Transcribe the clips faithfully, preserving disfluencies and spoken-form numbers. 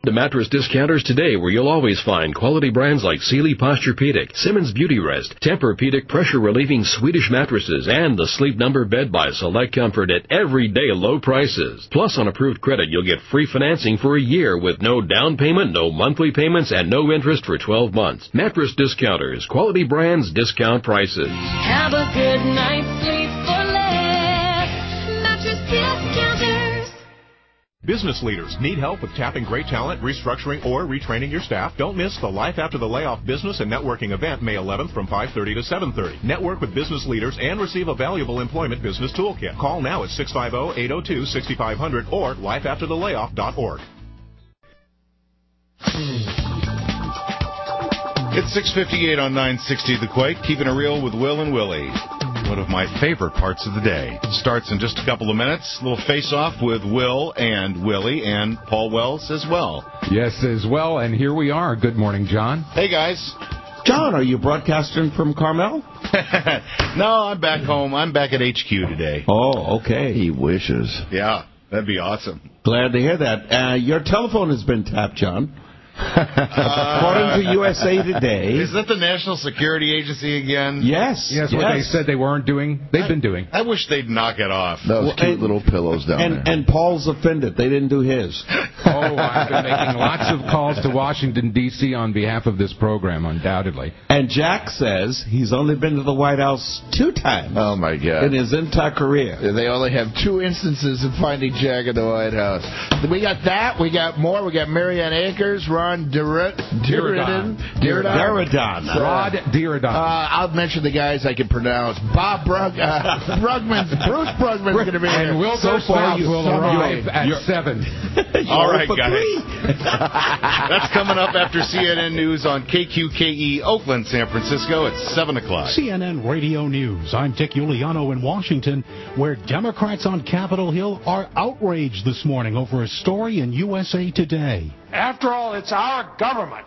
to Mattress Discounters today, where you'll always find quality brands like Sealy Posturepedic, Simmons Beauty Rest, Tempur-Pedic pressure-relieving Swedish mattresses, and the Sleep Number bed by Select Comfort at everyday low prices. Plus, on approved credit, you'll get free financing for a year with no down payment, no monthly payments, and no interest for twelve months. Mattress Discounters, quality brands, discount prices. Have a good night's sleep for less. Mattress Discounters. Business leaders need help with tapping great talent, restructuring, or retraining your staff? Don't miss the Life After the Layoff Business and Networking event May eleventh from five thirty to seven thirty. Network with business leaders and receive a valuable employment business toolkit. Call now at six five zero, eight zero two, six five zero zero or life after the layoff dot org. It's six fifty-eight on nine sixty The Quake, keeping it real with Will and Willie. One of my favorite parts of the day. Starts in just a couple of minutes. A little face-off with Will and Willie and Paul Wells as well. Yes, as well. And here we are. Good morning, John. Hey, guys. John, are you broadcasting from Carmel? No, I'm back home. I'm back at H Q today. Oh, okay. He wishes. Yeah, that'd be awesome. Glad to hear that. Uh, your telephone has been tapped, John. According to U S A Today. Is that the National Security Agency again? Yes. Yes, what yes. they said they weren't doing, they've I, been doing. I wish they'd knock it off. Those well, cute and, little pillows down and, there. And Paul's offended. They didn't do his. Oh, I've been making lots of calls to Washington, D C on behalf of this program, undoubtedly. And Jack says he's only been to the White House two times. Oh, my God. In his entire career. They only have two instances of finding Jack in the White House. We got that. We got more. We got Marianne Akers, Ron Durrett. Diridon. Diridon. Rod Diridon. Uh, I'll mention the guys I can pronounce. Bob Brug, uh, Brugman. Bruce Brugman's going to be here. And Will so far will so arrive you're, at you're, seven. All right, guys. That's coming up after C N N News on K Q K E Oakland, San Francisco at seven o'clock. C N N Radio News. I'm Dick Uliano in Washington, where Democrats on Capitol Hill are outraged this morning over a story in U S A Today. After all, it's our government.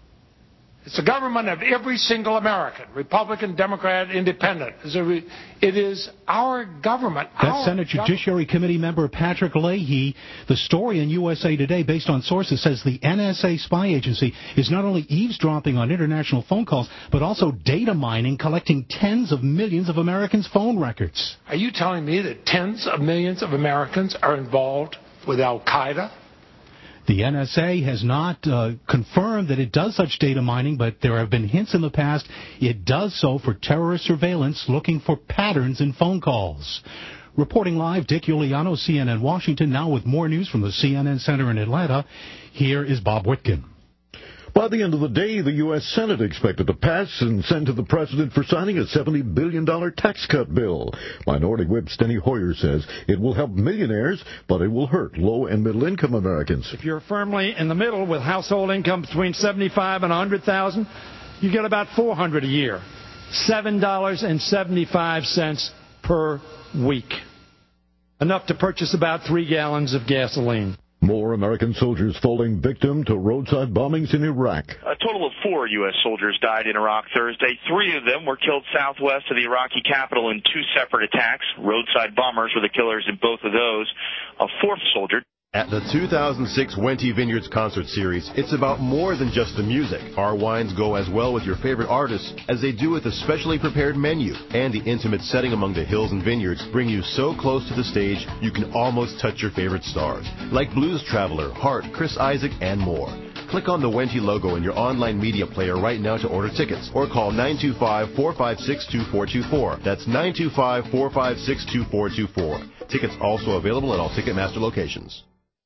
It's the government of every single American, Republican, Democrat, Independent. It is our government. That's our Senate government. Judiciary Committee member Patrick Leahy. The story in U S A Today, based on sources, says the N S A spy agency is not only eavesdropping on international phone calls, but also data mining, collecting tens of millions of Americans' phone records. Are you telling me that tens of millions of Americans are involved with Al-Qaeda? The N S A has not uh, confirmed that it does such data mining, but there have been hints in the past it does so for terrorist surveillance, looking for patterns in phone calls. Reporting live, Dick Uliano, C N N Washington, now with more news from the C N N Center in Atlanta. Here is Bob Whitkin. By the end of the day, the U S. Senate expected to pass and send to the president for signing a seventy billion dollars tax cut bill. Minority Whip Steny Hoyer says it will help millionaires, but it will hurt low- and middle-income Americans. If you're firmly in the middle with household income between seventy-five thousand dollars and one hundred thousand dollars, you get about four hundred dollars a year, seven dollars and seventy-five cents per week, enough to purchase about three gallons of gasoline. More American soldiers falling victim to roadside bombings in Iraq. A total of four U S soldiers died in Iraq Thursday. Three of them were killed southwest of the Iraqi capital in two separate attacks. Roadside bombers were the killers in both of those. A fourth soldier. At the two thousand six Wente Vineyards Concert Series, it's about more than just the music. Our wines go as well with your favorite artists as they do with a specially prepared menu. And the intimate setting among the hills and vineyards bring you so close to the stage you can almost touch your favorite stars, like Blues Traveler, Hart, Chris Isaak, and more. Click on the Wente logo in your online media player right now to order tickets, or call nine two five, four five six, two four two four. That's nine two five, four five six, two four two four. Tickets also available at all Ticketmaster locations.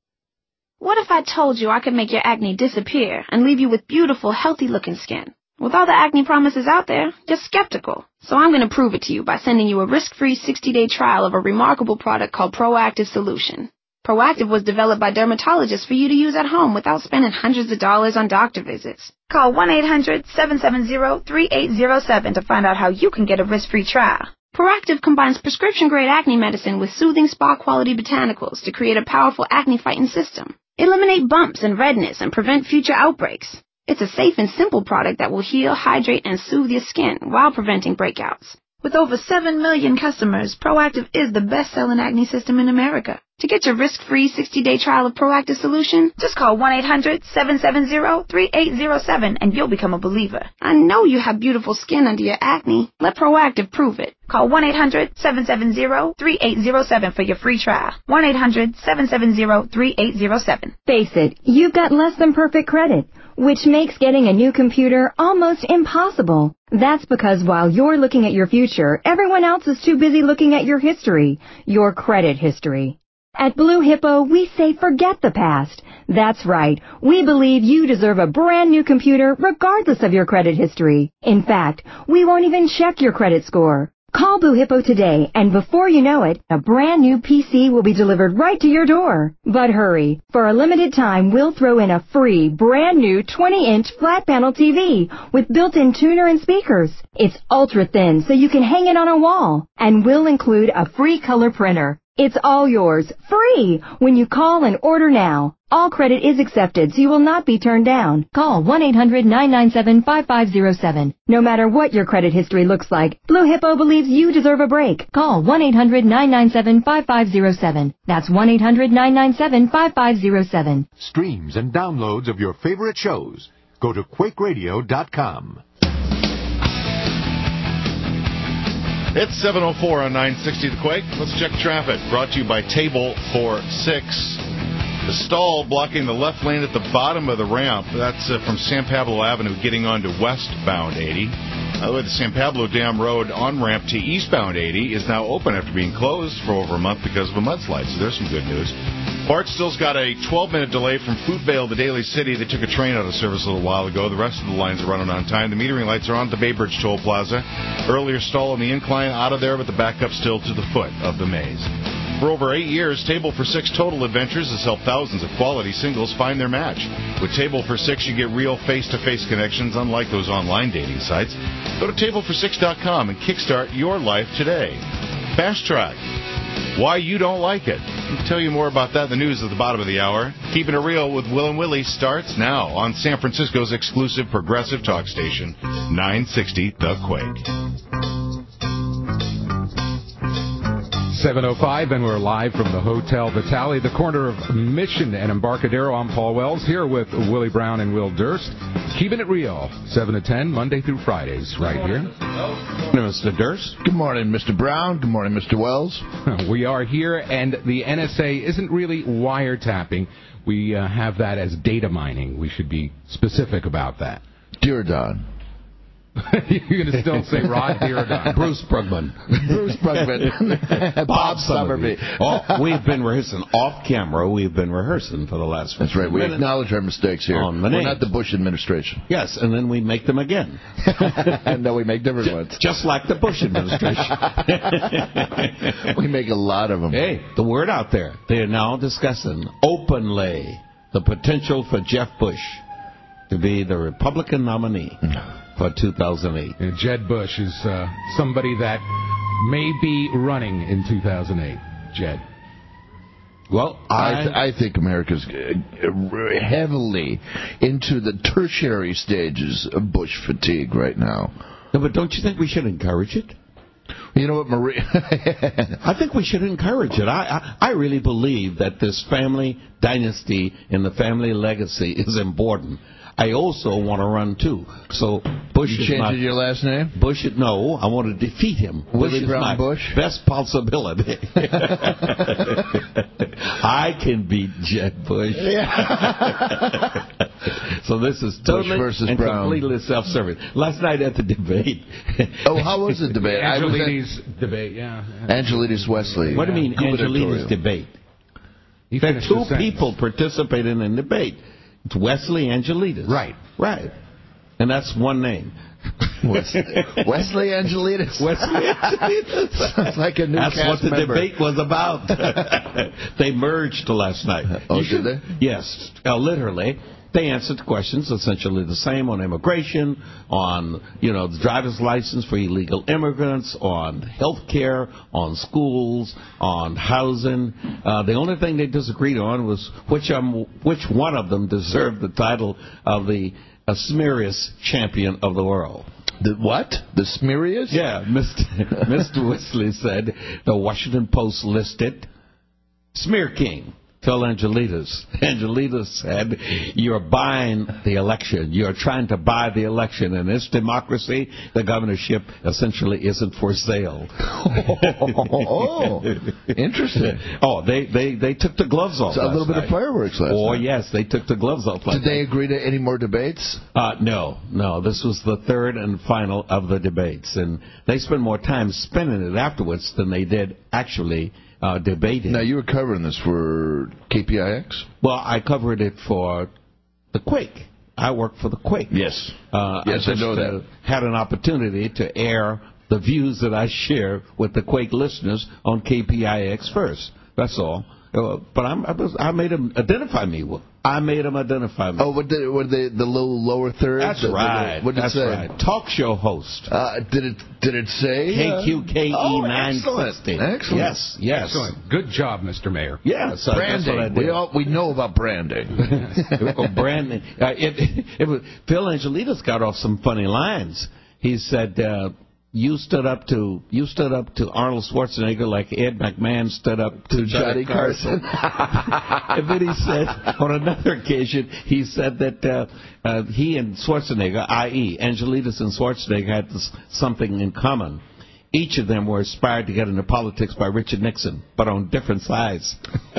What if I told you I could make your acne disappear and leave you with beautiful, healthy-looking skin? With all the acne promises out there, you're skeptical. So I'm going to prove it to you by sending you a risk-free sixty-day trial of a remarkable product called Proactive Solution. Proactive was developed by dermatologists for you to use at home without spending hundreds of dollars on doctor visits. Call one eight hundred, seven seven zero, three eight zero seven to find out how you can get a risk-free trial. Proactive combines prescription-grade acne medicine with soothing spa-quality botanicals to create a powerful acne-fighting system. Eliminate bumps and redness and prevent future outbreaks. It's a safe and simple product that will heal, hydrate, and soothe your skin while preventing breakouts. With over seven million customers, Proactive is the best-selling acne system in America. To get your risk-free sixty-day trial of Proactive Solution, just call one eight hundred seven seven zero three eight zero seven and you'll become a believer. I know you have beautiful skin under your acne. Let Proactive prove it. Call one eight hundred seven seven zero three eight zero seven for your free trial. one eight hundred seven seven zero three eight zero seven. Face it, you've got less than perfect credit, which makes getting a new computer almost impossible. That's because while you're looking at your future, everyone else is too busy looking at your history, your credit history. At Blue Hippo, we say forget the past. That's right. We believe you deserve a brand new computer regardless of your credit history. In fact, we won't even check your credit score. Call Blue Hippo today, and before you know it, a brand new P C will be delivered right to your door. But hurry. For a limited time, we'll throw in a free, brand new twenty inch flat panel T V with built-in tuner and speakers. It's ultra thin, so you can hang it on a wall. And we'll include a free color printer. It's all yours, free, when you call and order now. All credit is accepted, so you will not be turned down. Call one eight hundred nine nine seven five five zero seven. No matter what your credit history looks like, Blue Hippo believes you deserve a break. Call one eight hundred nine nine seven five five zero seven. That's one eight hundred nine nine seven five five zero seven. Streams and downloads of your favorite shows. Go to Quake Radio dot com. It's seven oh four on nine sixty The Quake. Let's check traffic. Brought to you by Table for Six. The stall blocking the left lane at the bottom of the ramp. That's uh, from San Pablo Avenue getting onto westbound eighty. By the way, the San Pablo Dam Road on-ramp to eastbound eighty is now open after being closed for over a month because of a mudslide. So there's some good news. Bartstill's got a twelve minute delay from Fruitvale to Daly City. They took a train out of service a little while ago. The rest of the lines are running on time. The metering lights are on at the Bay Bridge Toll Plaza. Earlier stall on the incline out of there, but the backup still to the foot of the maze. For over eight years, Table for Six Total Adventures has helped thousands of quality singles find their match. With Table for Six, you get real face-to-face connections, unlike those online dating sites. Go to table for six dot com and kickstart your life today. Fast Track. Why you don't like it. I'll tell you more about that in the news at the bottom of the hour. Keeping It Real with Will and Willie starts now on San Francisco's exclusive progressive talk station, nine sixty The Quake. seven oh five, and we're live from the Hotel Vitale, the corner of Mission and Embarcadero. I'm Paul Wells, here with Willie Brown and Will Durst. Keeping it real, seven to ten, Monday through Fridays, right here. Mister Durst. Good morning, Mister Brown. Good morning, Mister Wells. We are here, and the N S A isn't really wiretapping. We uh, have that as data mining. We should be specific about that. Dear Don. You're going to still say Rod Deardon. Bruce Brugman. Bruce Brugman. Bob, Bob Summerby. Oh, we've been rehearsing off camera. We've been rehearsing for the last. That's right. We minutes. acknowledge our mistakes here. On the We're names. not the Bush administration. Yes, and then we make them again. And then we make different ones. Just like the Bush administration. We make a lot of them. Hey, the word out there. They are now discussing openly the potential for Jeff Bush to be the Republican nominee for two thousand eight. And Jed Bush is uh, somebody that may be running in two thousand eight. Jed. Well, I, th- I think America's heavily into the tertiary stages of Bush fatigue right now. No, but don't you think we should encourage it? You know what, Marie? I think we should encourage it. I, I I really believe that this family dynasty and the family legacy is important. I also want to run too. So Bush you is changing my, your last name? Bush. No, I want to defeat him. Willie Bush Brown is my Bush. Best possibility. I can beat Jed Bush. Yeah. So this is totally Bush versus and Brown. completely self-serving. Last night at the debate. Oh, how was the debate? Angelides debate, yeah. Angelides Wesley. What do you mean, Angelides debate? He There are two the people participating in the debate. It's Wesley Angelides. Right. Right. And that's one name. Wesley, Wesley Angelides. Wesley Angelides. Sounds like a new That's cast what the member. debate was about. They merged last night. Oh, You did should- they? Yes. Uh, literally. They answered questions essentially the same on immigration, on, you know, the driver's license for illegal immigrants, on health care, on schools, on housing. Uh, the only thing they disagreed on was which um, which one of them deserved the title of the Asmerius champion of the world. The what? The smeariest? Yeah, Mister Mister Wesley said the Washington Post listed Smear King, Phil Angelides. Angelides said, you're buying the election. You're trying to buy the election. In this democracy, the governorship essentially isn't for sale. Oh, interesting. Oh, they, they, they took the gloves off So a last little bit night. of fireworks last Oh, night. yes, they took the gloves off last Did they night. agree to any more debates? Uh, no, no. This was the third and final of the debates. And they spent more time spinning it afterwards than they did actually uh, debating. Now, you were covering this for K P I X? Well, I covered it for the Quake. I worked for the Quake. Yes. Uh, Yes, I I just know that. uh, had an opportunity to air the views that I share with the Quake listeners on K P I X first. That's all. Uh, but I'm, I, was, I made them identify me. I made them identify me. Oh, what the, what the, the little lower third? That's The- the- right. What did That's it say? right. Talk show host. Uh, did it Did it say? K Q K E oh, nine sixty. Excellent. Excellent. Yes, yes. Excellent. Good job, Mister Mayor. Yeah, so branding. That's what I did. We all we know about branding. Oh, branding. Uh, it, it was, Phil Angelides got off some funny lines. He said, uh, "You stood up to you stood up to Arnold Schwarzenegger like Ed McMahon stood up to Johnny Johnny Carson." And then he said, on another occasion, he said that uh, uh, he and Schwarzenegger, that is, Angelides and Schwarzenegger, had this, something in common. Each of them were inspired to get into politics by Richard Nixon, but on different sides.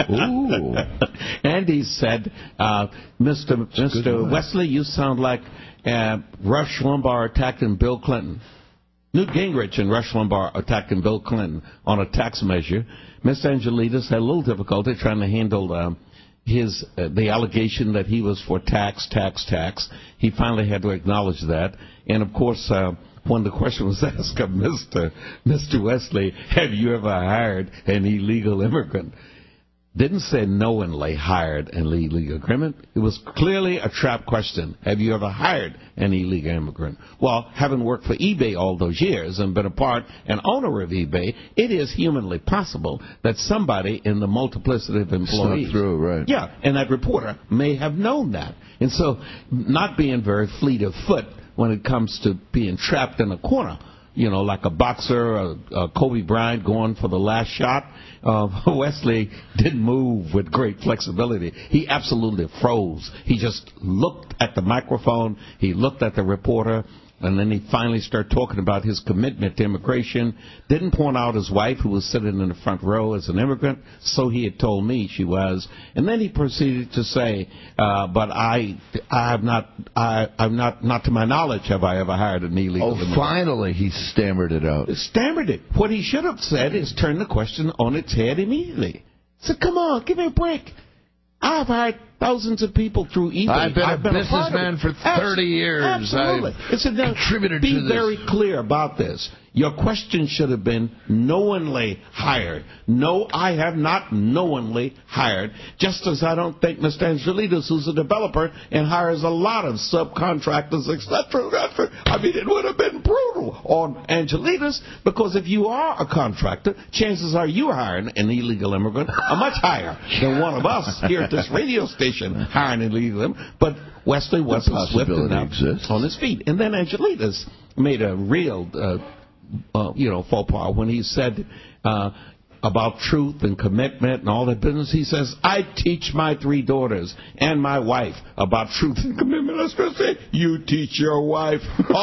Ooh. And he said, uh, Mister Mister Wesley, you sound like uh, Rush Limbaugh attacking Bill Clinton. Newt Gingrich and Rush Limbaugh attacking Bill Clinton on a tax measure. Mister Angelides had a little difficulty trying to handle um, his uh, the allegation that he was for tax, tax, tax. He finally had to acknowledge that. And, of course, uh, when the question was asked of Mister Mister Wesley, have you ever hired an illegal immigrant? Didn't say knowingly hired an illegal immigrant. It was clearly a trap question. Have you ever hired an illegal immigrant? Well, having worked for eBay all those years and been a part and owner of eBay, it is humanly possible that somebody in the multiplicity of employees, Snuck through, right? yeah, and that reporter may have known that. And so, not being very fleet of foot when it comes to being trapped in a corner, you know, like a boxer, a, a Kobe Bryant going for the last shot. Uh, Wesley didn't move with great flexibility. He absolutely froze. He just looked at the microphone. He looked at the reporter. And then he finally started talking about his commitment to immigration. Didn't point out his wife, who was sitting in the front row as an immigrant. So he had told me she was. And then he proceeded to say, uh, "But I, I have not, I, I'm not, not to my knowledge, have I ever hired an illegal Oh, immigrant." finally he stammered it out. Stammered it. What he should have said is turn the question on its head immediately. Said, "Come on, give me a break. I've hired thousands of people through eBay. I've been I've a been a part of businessman it." for thirty years. Absolutely. I've It's a, now, contributed be to this. very clear about this. Your question should have been knowingly hired. No, I have not knowingly hired, just as I don't think Mister Angelides, who's a developer and hires a lot of subcontractors, et cetera, et cetera. I mean, it would have been brutal on Angelides, because if you are a contractor, chances are you are hiring an illegal immigrant are much higher than one of us here at this radio station hiring an illegal immigrant. But Wesley wasn't swift possibility enough exists. on his feet. And then Angelides made a real, uh, uh, you know, faux pas when he said uh, about truth and commitment and all that business. He says, "I teach my three daughters and my wife about truth and commitment." I was going to say, "You teach your wife,"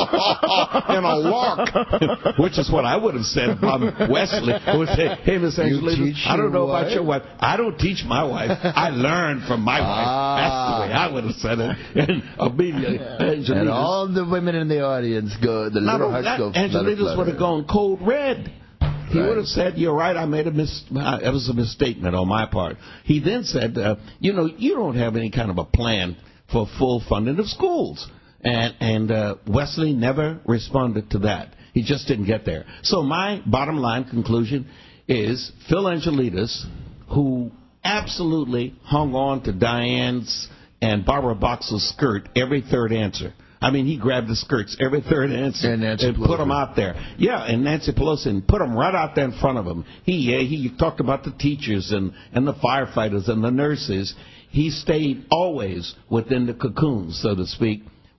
in a lark, which is what I would have said if I'm Wesley. I would say, "Hey, Miss Angelides, teach I don't your know wife? about your wife. I don't teach my wife. I learned from my wife." That's the way I would have said it. And immediately, Angelides, And all the women in the audience go, the not little only hearts that, go Angelides flutter, would have gone cold red. He Right. would have said, "You're right, I made a mis- it was a misstatement on my part." He then said, uh, "You know, you don't have any kind of a plan for full funding of schools." And, and uh, Wesley never responded to that. He just didn't get there. So my bottom line conclusion is Phil Angelides, who absolutely hung on to Diane's and Barbara Boxer's skirt every third answer. I mean, he grabbed the skirts every third answer And Nancy and put Pelosi. them out there. Yeah, and Nancy Pelosi, and put them right out there in front of him. He uh, he talked about the teachers and, and the firefighters and the nurses. He stayed always within the cocoon, so to speak,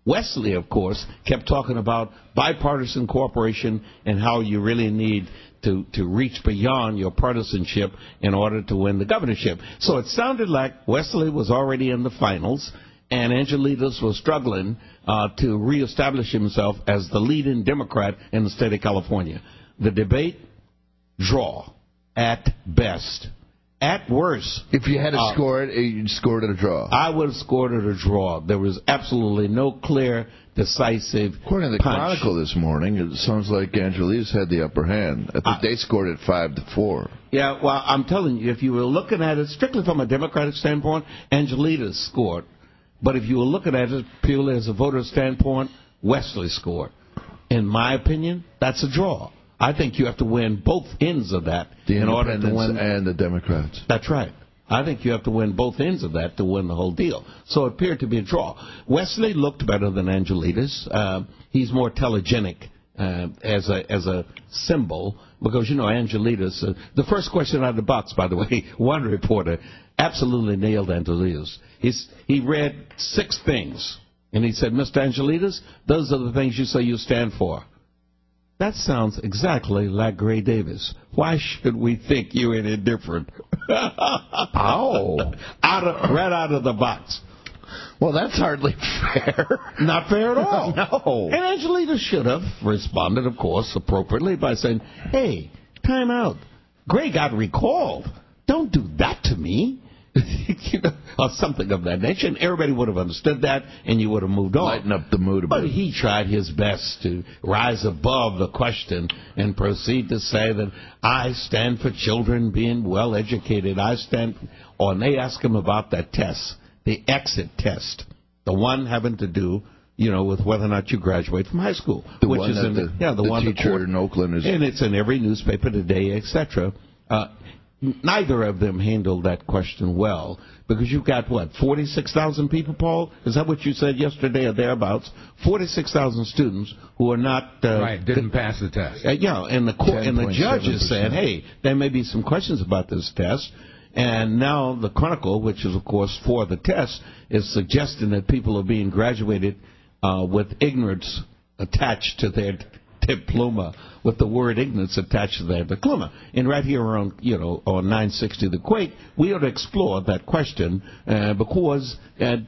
Wesley, of course, kept talking about bipartisan cooperation and how you really need to, to reach beyond your partisanship in order to win the governorship. So it sounded like Wesley was already in the finals, and Angelides was struggling uh, to reestablish himself as the leading Democrat in the state of California. The debate, draw, at best. At worst. If you had to uh, score it, you'd score it at a draw. I would have scored it a draw. There was absolutely no clear, decisive According to the punch. Chronicle this morning, it sounds like Angelides had the upper hand. I think Uh, they scored it five to four. Yeah, well, I'm telling you, if you were looking at it strictly from a Democratic standpoint, Angelides scored. But if you were looking at it purely as a voter standpoint, Wesley scored. In my opinion, that's a draw. I think you have to win both ends of that The in order to Independents win. and the Democrats. That's right. I think you have to win both ends of that to win the whole deal. So it appeared to be a draw. Wesley looked better than Angelides. Uh, he's more telegenic uh, as a as a symbol because, you know, Angelides. Uh, the first question out of the box, by the way, one reporter absolutely nailed Angelides. He's, he read six things, and he said, Mister Angelides, those are the things you say you stand for. That sounds exactly like Gray Davis. Why should we think you're any different? Oh, out of, right out of the box. Well, that's hardly fair. Not fair at all. No. And Angelina should have responded, of course, appropriately by saying, hey, time out. Gray got recalled. Don't do that to me. You know, or something of that nature, and everybody would have understood that, and you would have moved on. Lighten up the mood a But bit. he tried his best to rise above the question and proceed to say that I stand for children being well educated. I stand, or and they asked him about that test, the exit test, the one having to do, you know, with whether or not you graduate from high school, The which one is that in the, yeah the, the one teacher the court, in Oakland is. and it's in every newspaper today, et cetera. Uh, Neither of them handled that question well because you've got, what, forty-six thousand people, Paul? Is that what you said yesterday or thereabouts? forty-six thousand students who are not... Uh, right, didn't pass the test. Uh, yeah, and the, court, and the judge is saying, hey, there may be some questions about this test. And now the Chronicle, which is, of course, for the test, is suggesting that people are being graduated uh, with ignorance attached to their diploma, with the word ignorance attached to their diploma. And right here on, you know, on nine sixty The Quake, we ought to explore that question uh, because uh,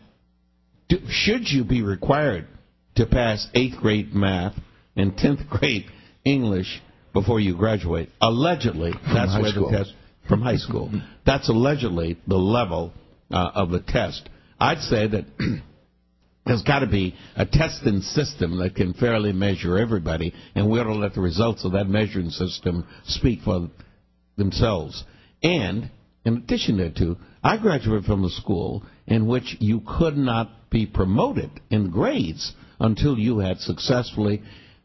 do, should you be required to pass eighth grade math and tenth grade English before you graduate? Allegedly, that's where school. the test from high school. That's allegedly the level uh, of the test. I'd say that there's got to be a testing system that can fairly measure everybody, and we ought to let the results of that measuring system speak for themselves. And in addition thereto, I graduated from a school in which you could not be promoted in grades until you had successfully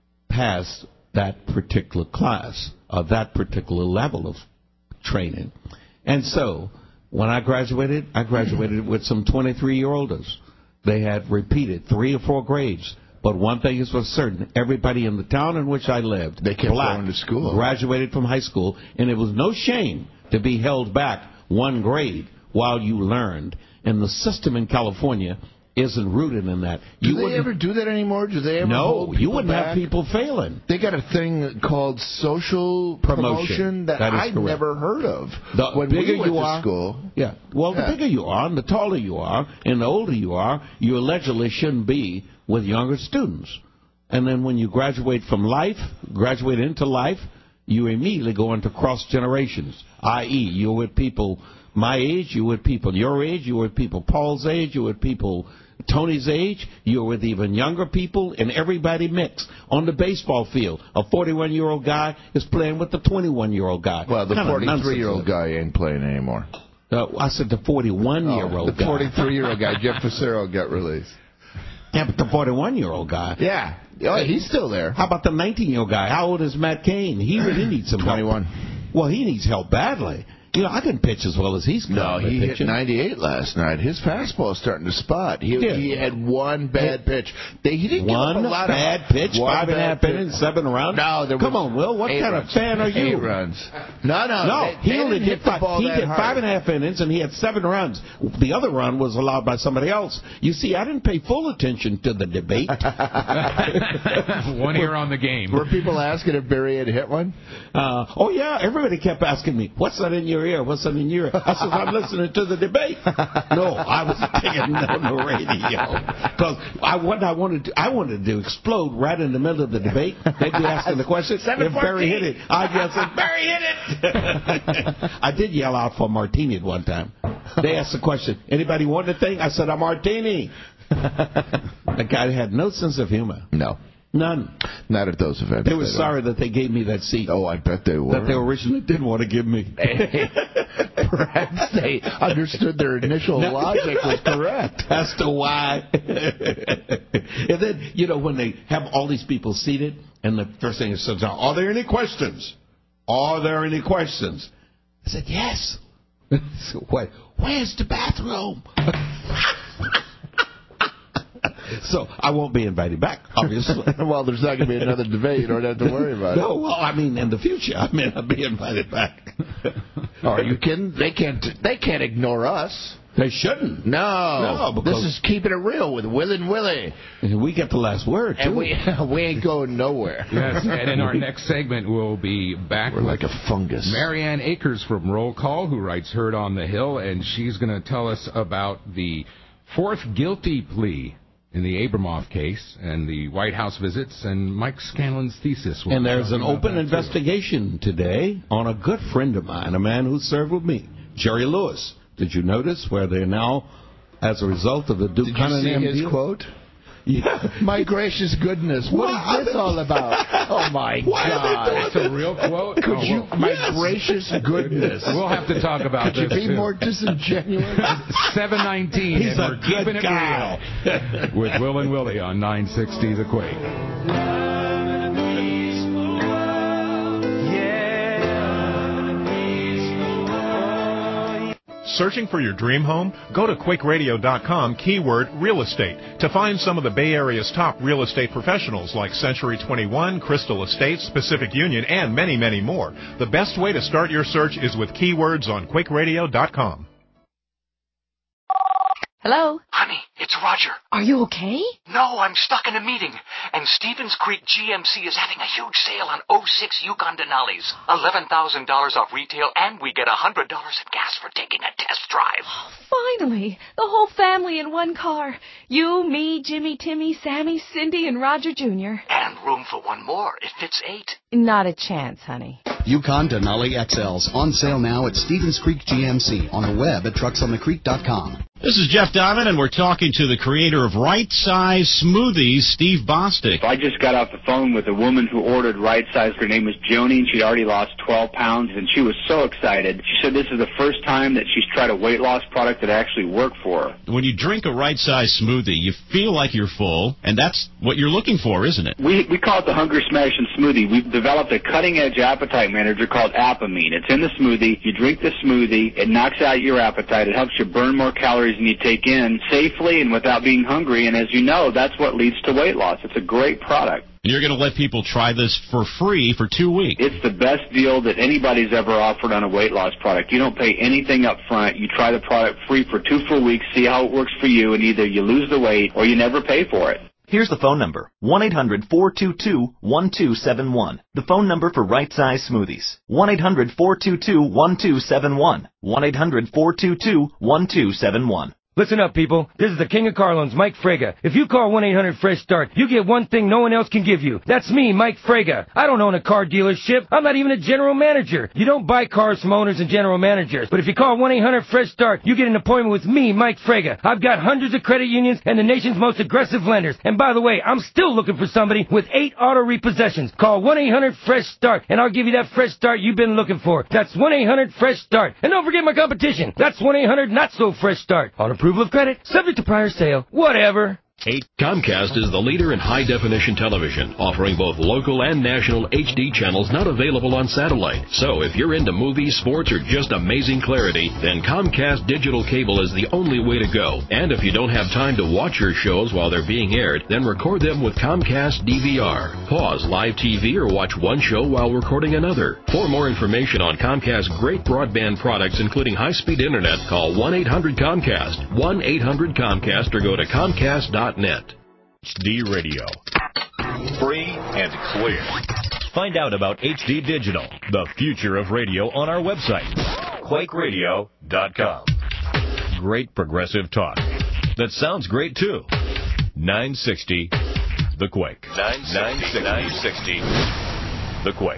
passed that particular class or that particular level of training. And so, when I graduated, I graduated with some twenty-three-year-olders. They had repeated three or four grades. But one thing is for certain, everybody in the town in which I lived, they kept black, going to school, graduated from high school, and it was no shame to be held back one grade while you learned. And the system in California isn't rooted in that. Do You they wouldn't- ever do that anymore? Do they ever No, hold you people wouldn't back? have people failing. They got a thing called social Promotion. promotion, that, That is I'd correct. never heard of. The when bigger we went you to are, school, yeah. Well, Yeah. the bigger you are, and the taller you are, and the older you are, you allegedly shouldn't be with younger students. And then when you graduate from life, graduate into life, you immediately go into cross generations, that is, you're with people my age, you're with people your age, you're with people Paul's age, you're with people Tony's age, you're with even younger people, and everybody mixed. On the baseball field, a forty-one-year-old guy is playing with the twenty-one-year-old guy. well, the Kinda forty-three-year-old nonsense. guy ain't playing anymore. Uh, I said the forty-one-year-old Oh, the guy. forty-three-year-old guy, Jeff Facero, got released. Yeah, but the forty-one-year-old guy. Yeah, oh, he's still there. How about the nineteen-year-old guy? How old is Matt Cain? He really needs some help. twenty-one. Well, he needs help badly. You know, I didn't pitch as well as he's No, he hit pitching. ninety-eight last night. His fastball's starting to spot. He, Yeah. he had one bad pitch. They, he didn't One give up a lot bad of pitch, one five and a bad half pitch. innings, seven runs. No, there Come was on, Will. What eight kind runs. of fan are you? Eight runs. No, no, No, they, he they only didn't did hit the five. ball He that did hard. five and a half innings, and he had seven runs. The other run was allowed by somebody else. You see, I didn't pay full attention to the debate. One ear on the game. Were people asking if Barry had hit one? Uh, oh, yeah, everybody kept asking me, what's that in your ear? What's that in your ear? I said, I'm listening to the debate. No, I was taking it on the radio. Because I, what I, wanted to, I wanted to explode right in the middle of the debate. They'd be asking the question, if Barry hit it. I'd yell, say, Barry hit it! I did yell out for Martini at one time. They asked the question, anybody want the thing? I said, a Martini. The guy had no sense of humor. No. None. Not at those events. They were sorry that they gave me that seat. Oh, I bet they were. That they originally didn't want to give me. Perhaps they understood their initial No. logic was correct. As to why. And then, you know, when they have all these people seated, and the first thing it says, are there any questions? Are there any questions? I said, yes. So, what? Where's the bathroom? So I won't be invited back, obviously. Well, there's not going to be another debate. You don't have to worry about No, it. well, I mean, in the future, I may not be invited back. Oh, are you kidding? They can't. They can't ignore us. They shouldn't. No, No, because this is keeping it real with Will and Willie, and we get the last word, too. and we we ain't going nowhere. Yes, and in our next segment, we'll be back We're with like a fungus. Marianne Akers from Roll Call, who writes Heard on the Hill, and she's going to tell us about the fourth guilty plea in the Abramoff case and the White House visits and Mike Scanlon's thesis. We'll And there's be an talking about open that, too. investigation today on a good friend of mine, a man who served with me, Jerry Lewis. Did you notice where they're now, as a result of the Duke Did you see Cunningham his deal? quote? Yeah. My gracious goodness, what What? is this all about? Oh, my Why are they God. doing That's a real quote? Could Oh, you, well, my Yes. gracious goodness. We'll have to talk about Could you this, be too. more disingenuous? seven nineteen, He's and a we're keeping good it guy. real with Will and Willie on nine sixty The Quake. Searching for your dream home? Go to Quake Radio dot com, keyword real estate, to find some of the Bay Area's top real estate professionals like Century twenty-one, Crystal Estates, Pacific Union, and many, many more. The best way to start your search is with keywords on Quake Radio dot com. Hello? Honey, it's Roger. Are you okay? No, I'm stuck in a meeting. And Stevens Creek G M C is having a huge sale on oh six Yukon Denali's. eleven thousand dollars off retail, and we get one hundred dollars in gas for taking a test drive. Finally, the whole family in one car. You, me, Jimmy, Timmy, Sammy, Cindy, and Roger Junior And room for one more. It fits eight. Not a chance, honey. Yukon Denali X Ls on sale now at Stevens Creek G M C, on the web at trucks on the creek dot com. This is Jeff Diamond, and we're talking to the creator of Right Size Smoothies, Steve Bostic. I just got off the phone with a woman who ordered Right Size. Her name was Joni, and she'd already lost twelve pounds, and she was so excited. She said this is the first time that she's tried a weight loss product that actually worked for her. When you drink a Right Size smoothie, you feel like you're full, and that's what you're looking for, isn't it? We we call it the Hunger Smashing Smoothie. We've developed a cutting-edge appetite manager called Apamine. It's in the smoothie. You drink the smoothie. It knocks out your appetite. It helps you burn more calories than you take in safely and without being hungry. And as you know, that's what leads to weight loss. It's a great product. You're going to let people try this for free for two weeks. It's the best deal that anybody's ever offered on a weight loss product. You don't pay anything up front. You try the product free for two full weeks, see how it works for you, and either you lose the weight or you never pay for it. Here's the phone number, one eight hundred four two two one two seven one. The phone number for Right Size Smoothies, one eight hundred four two two one two seven one, one eight hundred four two two one two seven one. Listen up, people. This is the King of Car Loans, Mike Frega. If you call one eight hundred fresh start, you get one thing no one else can give you. That's me, Mike Frega. I don't own a car dealership. I'm not even a general manager. You don't buy cars from owners and general managers. But if you call one eight hundred fresh start, you get an appointment with me, Mike Frega. I've got hundreds of credit unions and the nation's most aggressive lenders. And by the way, I'm still looking for somebody with eight auto repossessions. Call one eight hundred fresh start, and I'll give you that fresh start you've been looking for. That's one eight hundred fresh start. And don't forget my competition. That's one eight hundred not so fresh start. On approval of credit, subject to prior sale, whatever. Comcast is the leader in high-definition television, offering both local and national H D channels not available on satellite. So if you're into movies, sports, or just amazing clarity, then Comcast Digital Cable is the only way to go. And if you don't have time to watch your shows while they're being aired, then record them with Comcast D V R. Pause live T V or watch one show while recording another. For more information on Comcast's great broadband products, including high-speed internet, call one eight hundred Comcast, one eight hundred Comcast, or go to Comcast dot net. H D Radio. Free and clear. Find out about H D Digital, the future of radio, on our website, Quake Radio dot com. Great progressive talk. That sounds great, too. nine sixty The Quake. nine sixty The Quake.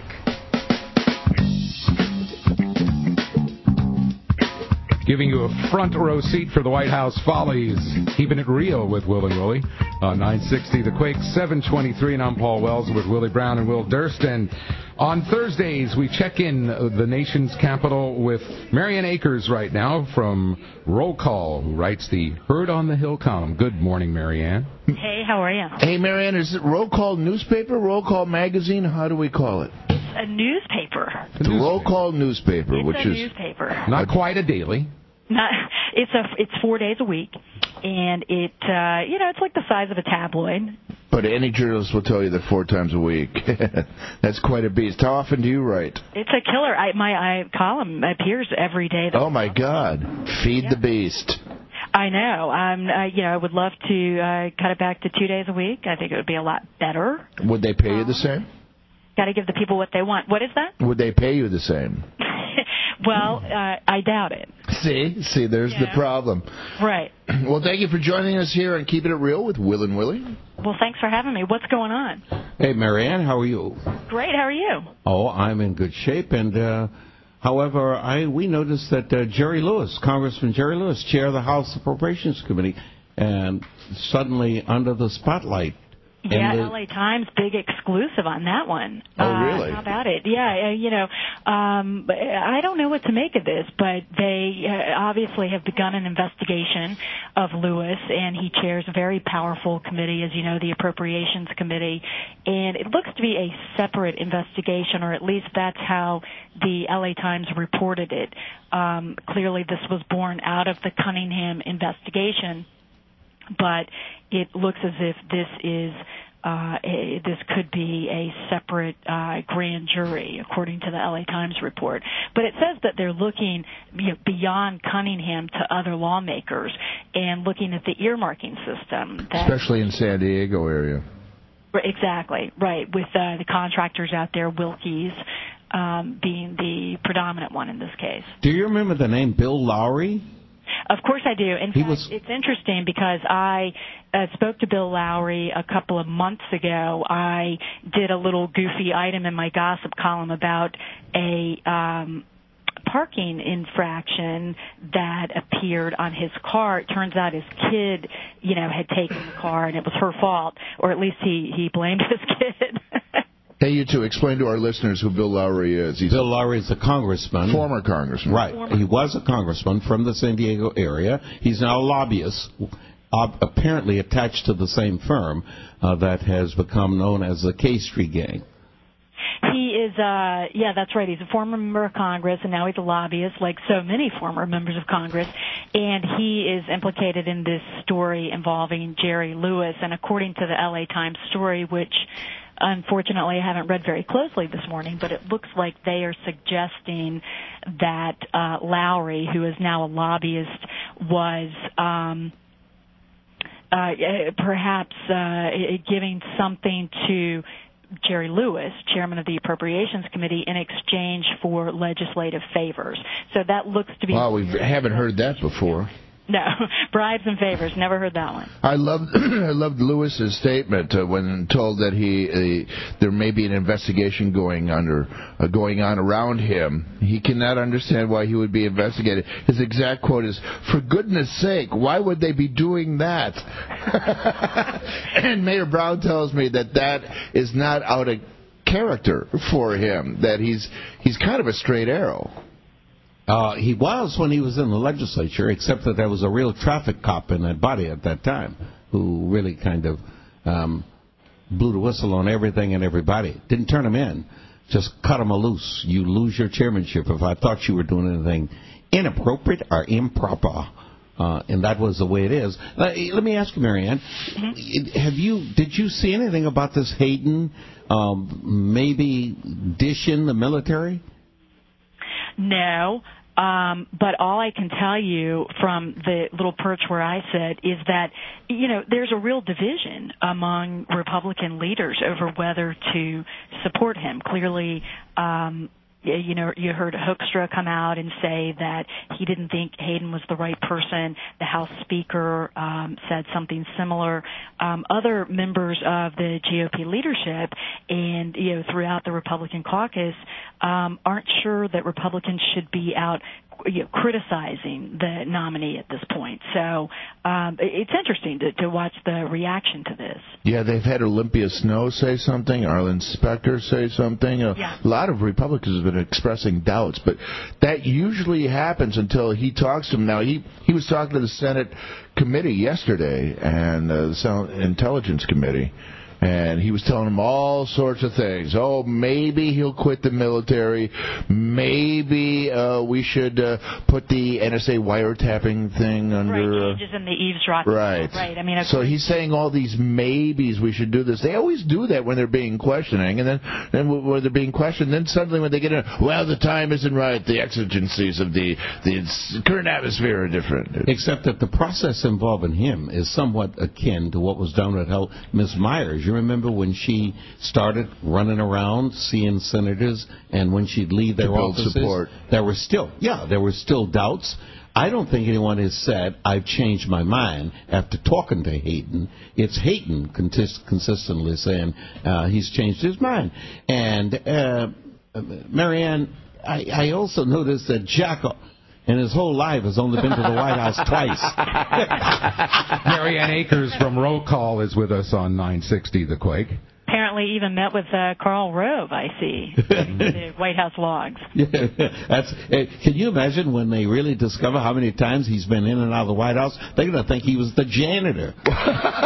Giving you a front row seat for the White House Follies. Keeping it real with Will and Willie. On nine sixty The Quake, seven twenty-three, and I'm Paul Wells with Willie Brown and Will Durst. And on Thursdays, we check in the nation's capital with Marianne Akers right now from Roll Call, who writes the Herd on the Hill column. Good morning, Marianne. Hey, how are you? Hey, Marianne, is it Roll Call newspaper, Roll Call magazine? How do we call it? A newspaper. The Roll Call newspaper, it's which a is newspaper. Not quite a daily. Not, it's a it's four days a week, and it uh, you know it's like the size of a tabloid. But any journalist will tell you that four times a week. That's quite a beast. How often do you write? It's a killer. I, my I, column appears every day. Oh my God! Feed yeah. the beast. I know. Um, uh, you know, I would love to uh, cut it back to two days a week. I think it would be a lot better. Would they pay um, you the same? Got to give the people what they want. What is that? Would they pay you the same? Well, uh, I doubt it. See? See, there's yeah. the problem. Right. Well, thank you for joining us here on Keeping It Real with Will and Willie. Well, thanks for having me. What's going on? Hey, Marianne, how are you? Great. How are you? Oh, I'm in good shape. And, uh, however, I we noticed that uh, Jerry Lewis, Congressman Jerry Lewis, chair of the House Appropriations Committee, and suddenly under the spotlight. Yeah, the, L A Times, big exclusive on that one. Oh, really? Uh, how about it? Yeah, uh, you know, um, I don't know what to make of this, but they uh, obviously have begun an investigation of Lewis, and he chairs a very powerful committee, as you know, the Appropriations Committee, and it looks to be a separate investigation, or at least that's how the L A Times reported it. Um, clearly, this was born out of the Cunningham investigation. But it looks as if this is uh, a, this could be a separate uh, grand jury, according to the L A Times report. But it says that they're looking you know, beyond Cunningham to other lawmakers and looking at the earmarking system, that, especially in San Diego area. Exactly right, with uh, the contractors out there, Wilkes um, being the predominant one in this case. Do you remember the name Bill Lowry? Of course I do. In he fact, was... it's interesting because I uh, spoke to Bill Lowry a couple of months ago. I did a little goofy item in my gossip column about a um, parking infraction that appeared on his car. It turns out his kid, you know, had taken the car, and it was her fault, or at least he, he blamed his kid. Hey, you two, explain to our listeners who Bill Lowry is. He's Bill Lowry is a congressman. Former congressman. Right. Former. He was a congressman from the San Diego area. He's now a lobbyist, uh, apparently attached to the same firm uh, that has become known as the K Street Gang. He is, uh, yeah, that's right. He's a former member of Congress, and now he's a lobbyist, like so many former members of Congress. And he is implicated in this story involving Jerry Lewis. And according to the L A Times story, which unfortunately I haven't read very closely this morning, but it looks like they are suggesting that uh, Lowry, who is now a lobbyist, was um, uh, perhaps uh, giving something to Jerry Lewis, chairman of the Appropriations Committee, in exchange for legislative favors. So that looks to be... Wow, we haven't heard that before. No, bribes and favors. Never heard that one. I loved I loved Lewis's statement uh, when told that he uh, there may be an investigation going under uh, going on around him. He cannot understand why he would be investigated. His exact quote is, "For goodness sake, why would they be doing that?" And Mayor Brown tells me that that is not out of character for him. That he's he's kind of a straight arrow. Uh, he was when he was in the legislature, except that there was a real traffic cop in that body at that time who really kind of um, blew the whistle on everything and everybody. Didn't turn him in, just cut him a loose. You lose your chairmanship if I thought you were doing anything inappropriate or improper. Uh, and that was the way it is. Uh, let me ask you, Marianne, mm-hmm. have you did you see anything about this Hayden um, maybe dishing the military? No, um, but all I can tell you from the little perch where I sit is that, you know, there's a real division among Republican leaders over whether to support him. Clearly, um, you know, you heard Hoekstra come out and say that he didn't think Hayden was the right person. The House Speaker um, said something similar. Um, other members of the G O P leadership and, you know, throughout the Republican caucus um, aren't sure that Republicans should be out, you know, criticizing the nominee at this point. So um, it's interesting to, to watch the reaction to this. Yeah, they've had Olympia Snowe say something, Arlen Specter say something. A yeah. lot of Republicans have been expressing doubts, but that usually happens until he talks to them. Now, he, he was talking to the Senate committee yesterday and uh, the Senate Intelligence Committee, and he was telling them all sorts of things. Oh, maybe he'll quit the military. Maybe uh, we should uh, put the N S A wiretapping thing under... Right, changes in the eavesdropping. Right. Right. I mean, so he's saying all these maybes we should do this. They always do that when they're being questioning, and then, then when they're being questioned, then suddenly when they get in, well, the time isn't right, the exigencies of the, the current atmosphere are different. Except that the process involving him is somewhat akin to what was done with Miz Myers. You remember when she started running around seeing senators, and when she'd leave their offices, support. there were still, yeah, there were still doubts. I don't think anyone has said, I've changed my mind after talking to Hayden. It's Hayden consist- consistently saying uh, he's changed his mind. And, uh, Marianne, I, I also noticed that Jack... in his whole life has only been to the White House twice. Marianne Akers from Roll Call is with us on nine sixty The Quake. Apparently even met with uh, Karl Rove, I see, in the White House logs. Yeah, that's, uh, can you imagine when they really discover how many times he's been in and out of the White House? They're going to think he was the janitor. Well,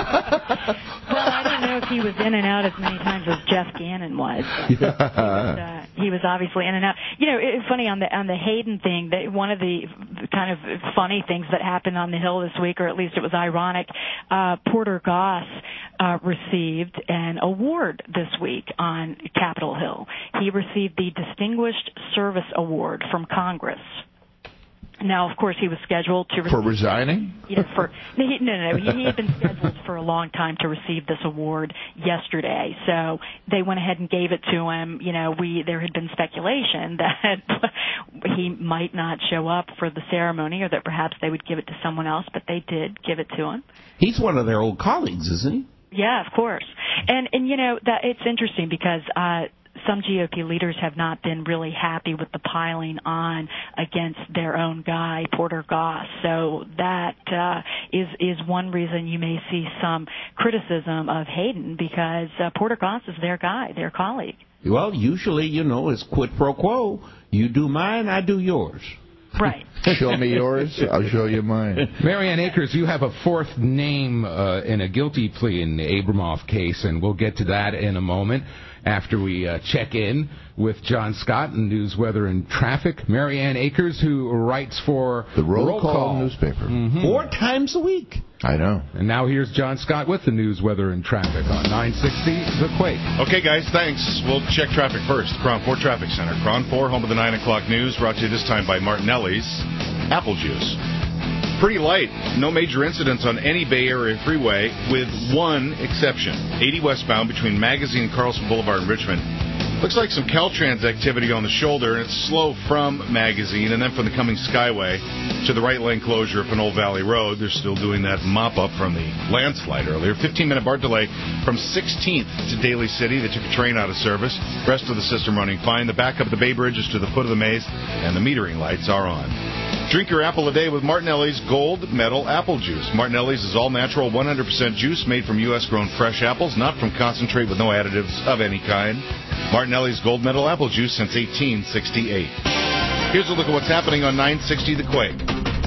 I don't know if he was in and out as many times as Jeff Gannon was. But he, was uh, he was obviously in and out. You know, it's funny on the on the Hayden thing. That one of the kind of funny things that happened on the Hill this week, or at least it was ironic. Uh, Porter Goss uh, received an award this week on Capitol Hill. He received the Distinguished Service Award from Congress. Now, of course, he was scheduled to receive... For resigning? You know, for, no, he, no, no, no. He had been scheduled for a long time to receive this award yesterday. So they went ahead and gave it to him. You know, we there had been speculation that he might not show up for the ceremony, or that perhaps they would give it to someone else, but they did give it to him. He's one of their old colleagues, isn't he? Yeah, of course. And, and you know, that it's interesting because... Uh, some G O P leaders have not been really happy with the piling on against their own guy, Porter Goss. So that uh, is is one reason you may see some criticism of Hayden, because uh, Porter Goss is their guy, their colleague. Well, usually, you know, it's quid pro quo. You do mine, I do yours. Right. Show me yours, I'll show you mine. Marianne Akers, you have a fourth name uh, in a guilty plea in the Abramoff case, and we'll get to that in a moment after we uh, check in with John Scott in News, Weather, and Traffic. Marianne Akers, who writes for the Roll, Roll Call, Call newspaper. Mm-hmm. Four times a week. I know. And now here's John Scott with the News, Weather, and Traffic on nine sixty The Quake. Okay, guys, thanks. We'll check traffic first. Cron four Traffic Center. Cron four, home of the nine o'clock news, brought to you this time by Martinelli's Apple Juice. Pretty light. No major incidents on any Bay Area freeway, with one exception. eighty westbound between Magazine and Carlson Boulevard in Richmond. Looks like some Caltrans activity on the shoulder, and it's slow from Magazine, and then from the Cumming Skyway to the right lane closure of Pinole Valley Road. They're still doing that mop-up from the landslide earlier. fifteen-minute BART delay from sixteenth to Daly City. They took a train out of service. Rest of the system running fine. The backup of the Bay Bridge is to the foot of the maze, and the metering lights are on. Drink your apple a day with Martinelli's Gold Medal Apple Juice. Martinelli's is all-natural, one hundred percent juice made from U S-grown fresh apples, not from concentrate with no additives of any kind. Martinelli's Gold Medal Apple Juice since eighteen sixty-eight. Here's a look at what's happening on nine sixty The Quake.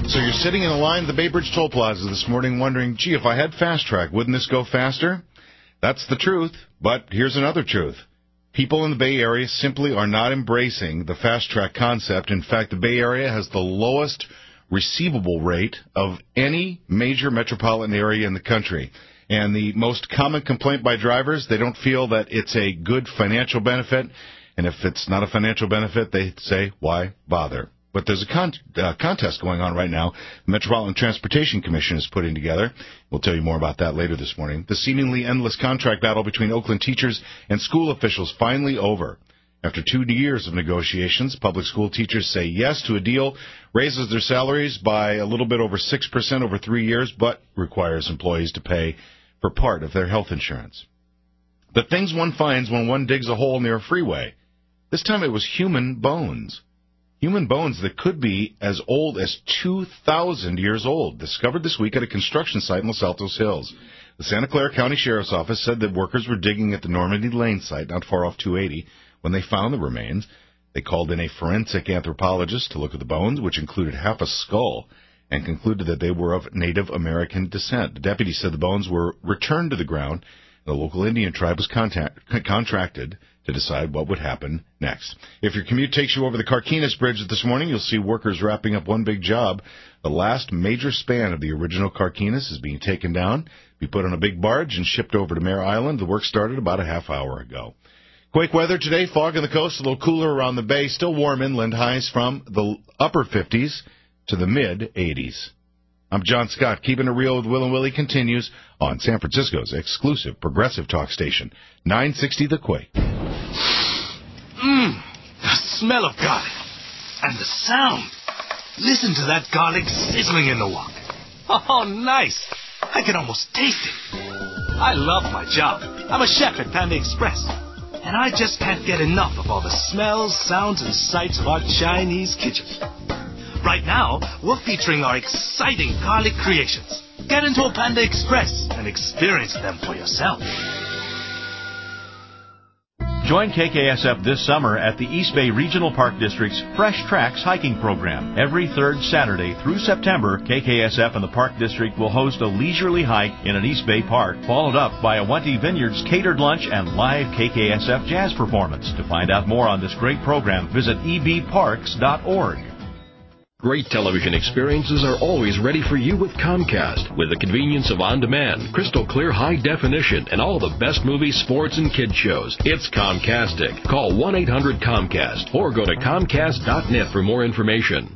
So you're sitting in a line at the Bay Bridge Toll Plaza this morning wondering, gee, if I had Fast Track, wouldn't this go faster? That's the truth, but here's another truth. People in the Bay Area simply are not embracing the Fast Track concept. In fact, the Bay Area has the lowest receivable rate of any major metropolitan area in the country. And the most common complaint by drivers, they don't feel that it's a good financial benefit. And if it's not a financial benefit, they say, why bother? But there's a con- uh, contest going on right now the Metropolitan Transportation Commission is putting together. We'll tell you more about that later this morning. The seemingly endless contract battle between Oakland teachers and school officials finally over. After two years of negotiations, public school teachers say yes to a deal, raises their salaries by a little bit over six percent over three years, but requires employees to pay for part of their health insurance. The things one finds when one digs a hole near a freeway. This time it was human bones. Human bones that could be as old as two thousand years old, discovered this week at a construction site in Los Altos Hills. The Santa Clara County Sheriff's Office said that workers were digging at the Normandy Lane site, not far off two eighty, when they found the remains. They called in a forensic anthropologist to look at the bones, which included half a skull, and concluded that they were of Native American descent. The deputy said the bones were returned to the ground. The local Indian tribe was contact, contracted to decide what would happen next. If your commute takes you over the Carquinez Bridge this morning, you'll see workers wrapping up one big job. The last major span of the original Carquinez is being taken down, be put on a big barge, and shipped over to Mare Island. The work started about a half hour ago. Quake weather today, fog on the coast, a little cooler around the bay, still warm inland, highs from the upper fifties to the mid eighties. I'm John Scott. Keeping it real with Will and Willie continues on San Francisco's exclusive progressive talk station, nine sixty The Quake. Mmm, the smell of garlic. And the sound. Listen to that garlic sizzling in the wok. Oh, nice. I can almost taste it. I love my job. I'm a chef at Panda Express. And I just can't get enough of all the smells, sounds, and sights of our Chinese kitchen. Right now, we're featuring our exciting garlic creations. Get into a Panda Express and experience them for yourself. Join K K S F this summer at the East Bay Regional Park District's Fresh Tracks hiking program. Every third Saturday through September, K K S F and the Park District will host a leisurely hike in an East Bay park, followed up by a Wente Vineyards catered lunch and live K K S F jazz performance. To find out more on this great program, visit e b parks dot org. Great television experiences are always ready for you with Comcast. With the convenience of on-demand, crystal clear high definition, and all the best movies, sports, and kids shows. It's Comcastic. Call one eight hundred Comcast or go to comcast dot net for more information.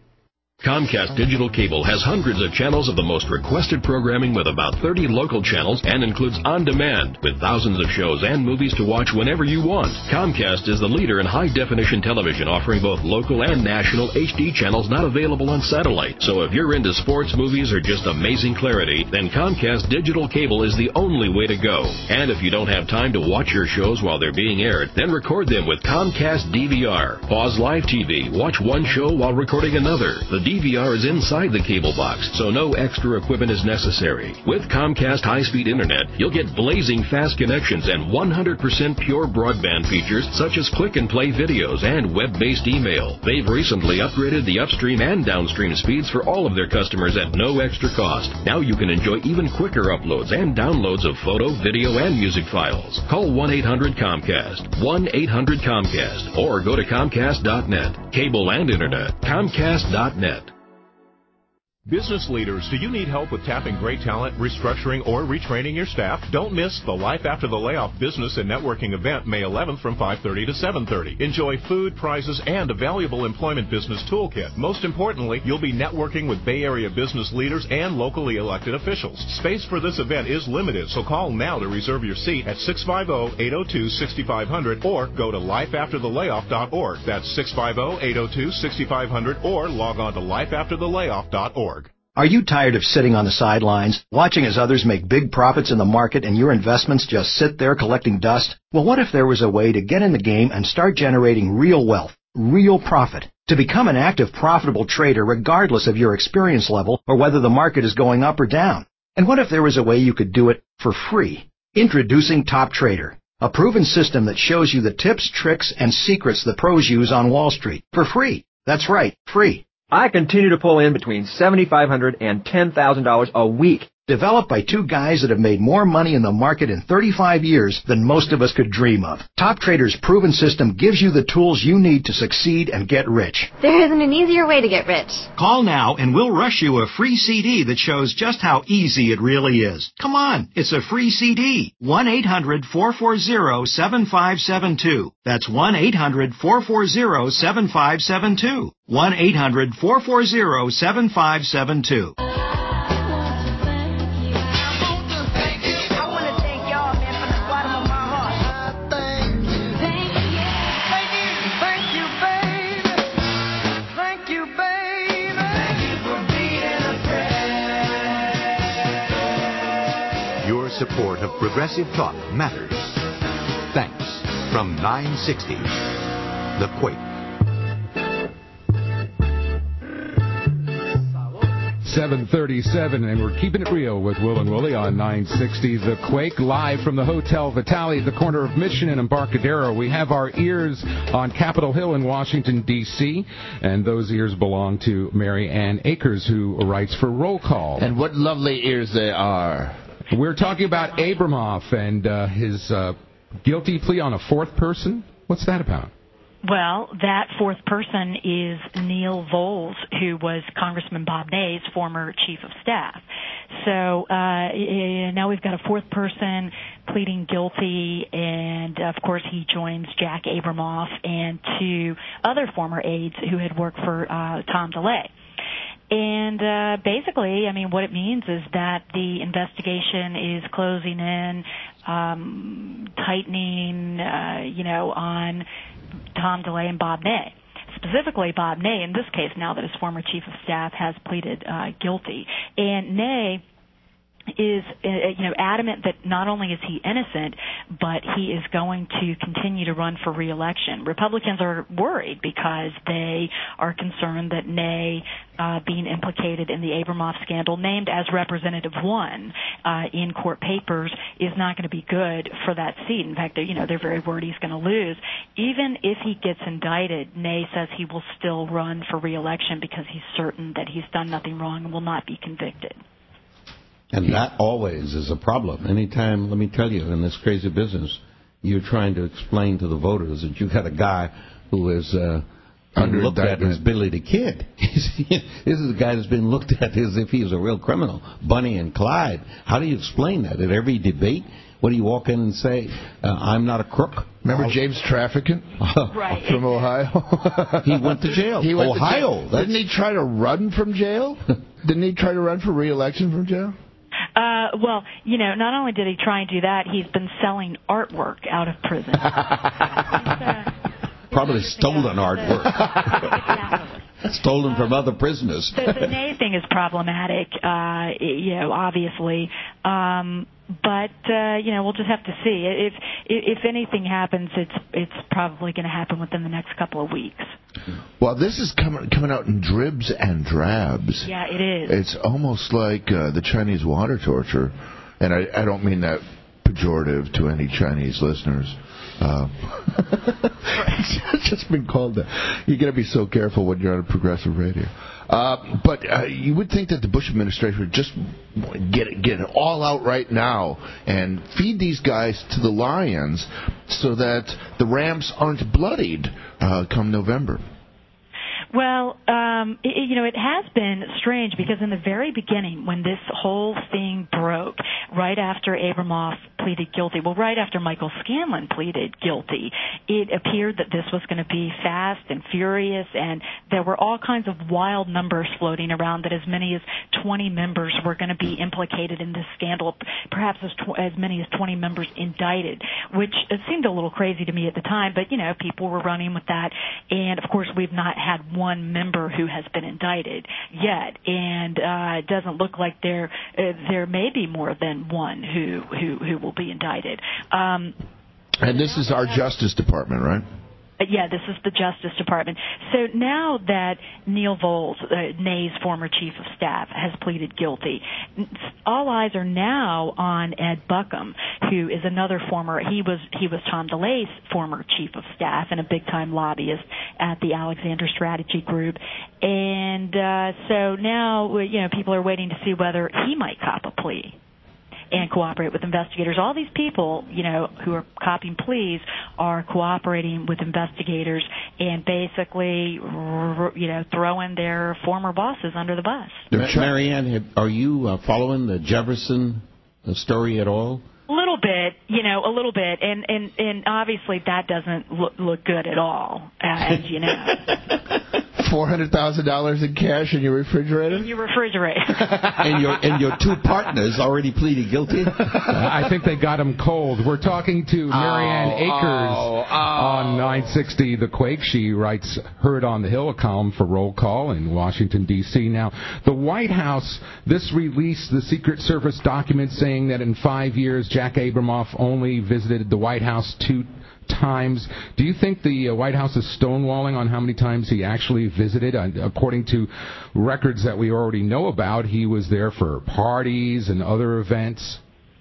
Comcast Digital Cable has hundreds of channels of the most requested programming with about thirty local channels and includes on-demand with thousands of shows and movies to watch whenever you want. Comcast is the leader in high-definition television, offering both local and national H D channels not available on satellite. So if you're into sports, movies, or just amazing clarity, then Comcast Digital Cable is the only way to go. And if you don't have time to watch your shows while they're being aired, then record them with Comcast D V R. Pause live T V, watch one show while recording another. The D V R is inside the cable box, so no extra equipment is necessary. With Comcast high-speed internet, you'll get blazing fast connections and one hundred percent pure broadband features such as click-and-play videos and web-based email. They've recently upgraded the upstream and downstream speeds for all of their customers at no extra cost. Now you can enjoy even quicker uploads and downloads of photo, video, and music files. Call one eight hundred Comcast, one eight hundred Comcast, or go to comcast dot net. Cable and internet, comcast dot net. Business leaders, do you need help with tapping great talent, restructuring, or retraining your staff? Don't miss the Life After the Layoff Business and Networking event May eleventh from five thirty to seven thirty. Enjoy food, prizes, and a valuable employment business toolkit. Most importantly, you'll be networking with Bay Area business leaders and locally elected officials. Space for this event is limited, so call now to reserve your seat at six five zero, eight zero two, six five zero zero or go to life after the layoff dot org. That's six five zero, eight zero two, six five zero zero or log on to life after the layoff dot org. Are you tired of sitting on the sidelines, watching as others make big profits in the market and your investments just sit there collecting dust? Well, what if there was a way to get in the game and start generating real wealth, real profit, to become an active, profitable trader regardless of your experience level or whether the market is going up or down? And what if there was a way you could do it for free? Introducing Top Trader, a proven system that shows you the tips, tricks, and secrets the pros use on Wall Street for free. That's right, free. I continue to pull in between seven thousand five hundred dollars and ten thousand dollars a week. Developed by two guys that have made more money in the market in thirty-five years than most of us could dream of. Top Trader's proven system gives you the tools you need to succeed and get rich. There isn't an easier way to get rich. Call now and we'll rush you a free C D that shows just how easy it really is. Come on, it's a free C D. one eight hundred four four zero seven five seven two. That's one eight hundred four four zero seven five seven two. one eight hundred four four zero seven five seven two. Support of Progressive Talk matters. Thanks from nine sixty, The Quake. seven thirty-seven, and we're keeping it real with Will and Willie on nine sixty The Quake, live from the Hotel Vitale at the corner of Mission and Embarcadero. We have our ears on Capitol Hill in Washington, D C, and those ears belong to Mary Ann Akers, who writes for Roll Call. And what lovely ears they are. We're talking about Abramoff and uh, his uh, guilty plea on a fourth person. What's that about? Well, that fourth person is Neil Volz, who was Congressman Bob Ney's former chief of staff. So uh, now we've got a fourth person pleading guilty, and of course he joins Jack Abramoff and two other former aides who had worked for uh, Tom DeLay. And uh, basically, I mean, what it means is that the investigation is closing in, um, tightening, uh, you know, on Tom DeLay and Bob Ney. Specifically, Bob Ney, in this case, now that his former chief of staff has pleaded uh, guilty. And Ney is, uh, you know, adamant that not only is he innocent, but he is going to continue to run for re-election. Republicans are worried because they are concerned that Ney, uh, being implicated in the Abramoff scandal, named as Representative One uh, in court papers, is not going to be good for that seat. In fact, you know, they're very worried he's going to lose. Even if he gets indicted, Ney says he will still run for re-election because he's certain that he's done nothing wrong and will not be convicted. And that always is a problem. Anytime, let me tell you, in this crazy business, you're trying to explain to the voters that you got a guy who is uh, Under looked indictment. at as Billy the Kid. This is a guy that's been looked at as if he was a real criminal. Bunny and Clyde. How do you explain that? At every debate, what do you walk in and say, uh, I'm not a crook? Remember I'll... James Trafficant right. from Ohio? He went to jail. He went Ohio. To jail. Didn't he try to run from jail? Didn't he try to run for re-election from jail? Uh, well, you know, not only did he try and do that, he's been selling artwork out of prison. It's, uh, Probably stolen artwork. Stolen from other prisoners. The, the Ney thing is problematic, uh, you know, obviously. Um, but, uh, you know, we'll just have to see. If if anything happens, it's it's probably going to happen within the next couple of weeks. Well, this is coming coming out in dribs and drabs. Yeah, it is. It's almost like uh, the Chinese water torture, and I, I don't mean that pejorative to any Chinese listeners. Uh, it's just been called that. You got to be so careful when you're on progressive radio. Uh, but uh, you would think that the Bush administration would just get it, get it all out right now and feed these guys to the lions so that the rams aren't bloodied uh, come November. Well, um, it, you know, it has been strange because in the very beginning, when this whole thing broke, right after Abramoff pleaded guilty, well, right after Michael Scanlon pleaded guilty, it appeared that this was going to be fast and furious, and there were all kinds of wild numbers floating around that as many as twenty members were going to be implicated in this scandal, perhaps as, tw- as many as twenty members indicted, which it seemed a little crazy to me at the time, but, you know, people were running with that, and, of course, we've not had one member who has been indicted yet, and uh, it doesn't look like there uh, there may be more than one who who, who will be indicted. Um, and this is our Justice Department, right? Yeah, this is the Justice Department. So now that Neil Volz, uh, Nay's former chief of staff, has pleaded guilty, all eyes are now on Ed Buckham, who is another former. He was he was Tom DeLay's former chief of staff and a big-time lobbyist at the Alexander Strategy Group. And uh, so now, you know, people are waiting to see whether he might cop a plea and cooperate with investigators. All these people, you know, who are copying pleas are cooperating with investigators and basically, you know, throwing their former bosses under the bus. Marianne, are you uh, following the Jefferson story at all? A little bit, you know, a little bit, and and, and obviously that doesn't look, look good at all, as you know. Four hundred thousand dollars in cash in your refrigerator. In your refrigerator. and your and your two partners already pleaded guilty. I think they got him cold. We're talking to Marianne oh, Akers oh, oh. on nine sixty The Quake. She writes Heard on the Hill, a column for Roll Call in Washington, D C Now, the White House, this released the Secret Service document saying that in five years, Jack Abramoff only visited the White House two times. Do you think the uh, White House is stonewalling on how many times he actually visited? Uh, according to records that we already know about, he was there for parties and other events.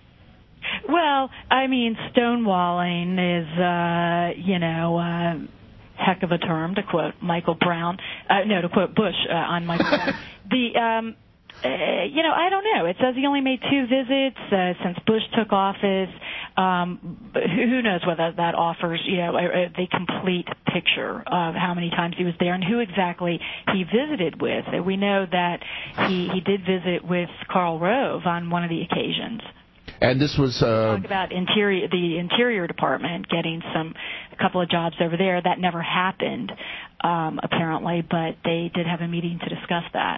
Well, I mean, stonewalling is, uh, you know, uh, heck of a term, to quote Michael Brown. Uh, no, to quote Bush uh, on Michael Brown. The, um, uh, you know, I don't know. It says he only made two visits uh, since Bush took office. Um, but who knows whether that offers, you know, a, a, the complete picture of how many times he was there and who exactly he visited with. We know that he, he did visit with Karl Rove on one of the occasions. And this was uh, talk about interior, the Interior Department getting some a couple of jobs over there. That never happened, um, apparently, but they did have a meeting to discuss that.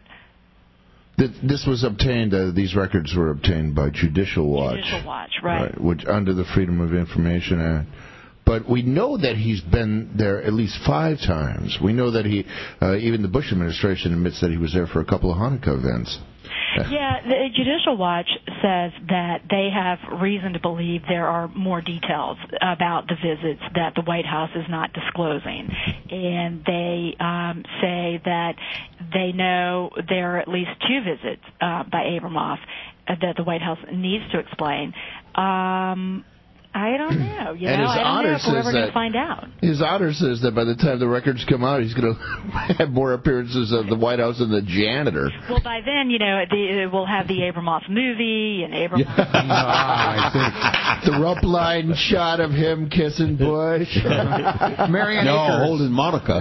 This was obtained, uh, these records were obtained by Judicial Watch. Judicial Watch, right. right. Which, under the Freedom of Information Act. But we know that he's been there at least five times. We know that he, uh, even the Bush administration admits that he was there for a couple of Hanukkah events. Yeah, the Judicial Watch says that they have reason to believe there are more details about the visits that the White House is not disclosing. And they um, say that they know there are at least two visits uh, by Abramoff uh, that the White House needs to explain. Um I don't know. You and know, his I don't honor know if we're ever going that, to find out. His honor says that by the time the records come out, he's going to have more appearances of the White House than the janitor. Well, by then, you know, the, we'll have the Abramoff movie and Abramoff. Yeah. I see. The rope line shot of him kissing Bush. Marianne no, Akers. holding Monica.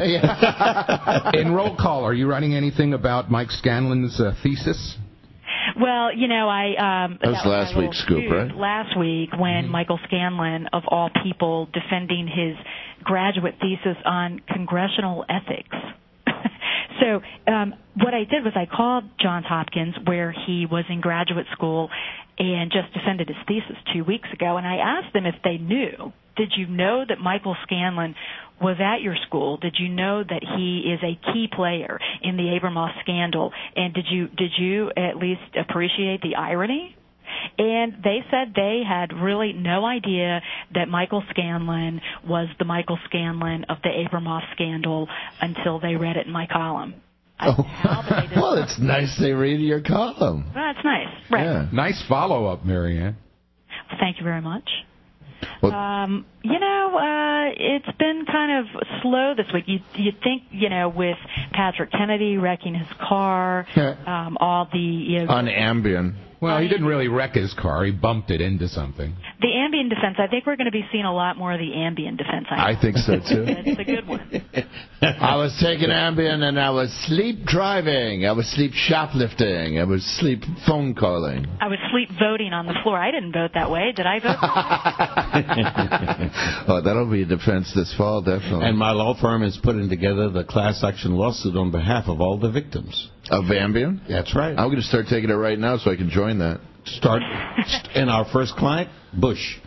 In Roll Call, are you writing anything about Mike Scanlon's uh, thesis? Well, you know, I um, that was that last was week's scoop, right? Last week, when mm-hmm. Michael Scanlon, of all people, defending his graduate thesis on congressional ethics. So um, what I did was I called Johns Hopkins, where he was in graduate school, and just defended his thesis two weeks ago. And I asked them if they knew. Did you know that Michael Scanlon was at your school? Did you know that he is a key player in the Abramoff scandal? And did you did you at least appreciate the irony? And they said they had really no idea that Michael Scanlon was the Michael Scanlon of the Abramoff scandal until they read it in my column. I Oh. Well, it's nice they read your column. Well, that's nice. Right. Yeah. Nice follow-up, Marianne. Thank you very much. Well, um, you know, uh, it's been kind of slow this week. You you think, you know, with Patrick Kennedy wrecking his car, um, all the you know, on Ambien. Well, he didn't really wreck his car. He bumped it into something. The Ambien defense, I think we're going to be seeing a lot more of the Ambien defense. I, I think so, too. It's a good one. I was taking Ambien and I was sleep driving. I was sleep shoplifting. I was sleep phone calling. I was sleep voting on the floor. I didn't vote that way. Did I vote that way? Oh, that'll be a defense this fall, definitely. And my law firm is putting together the class action lawsuit on behalf of all the victims. Of Ambien? That's right. I'm going to start taking it right now so I can join that. Start. And our first client, Bush.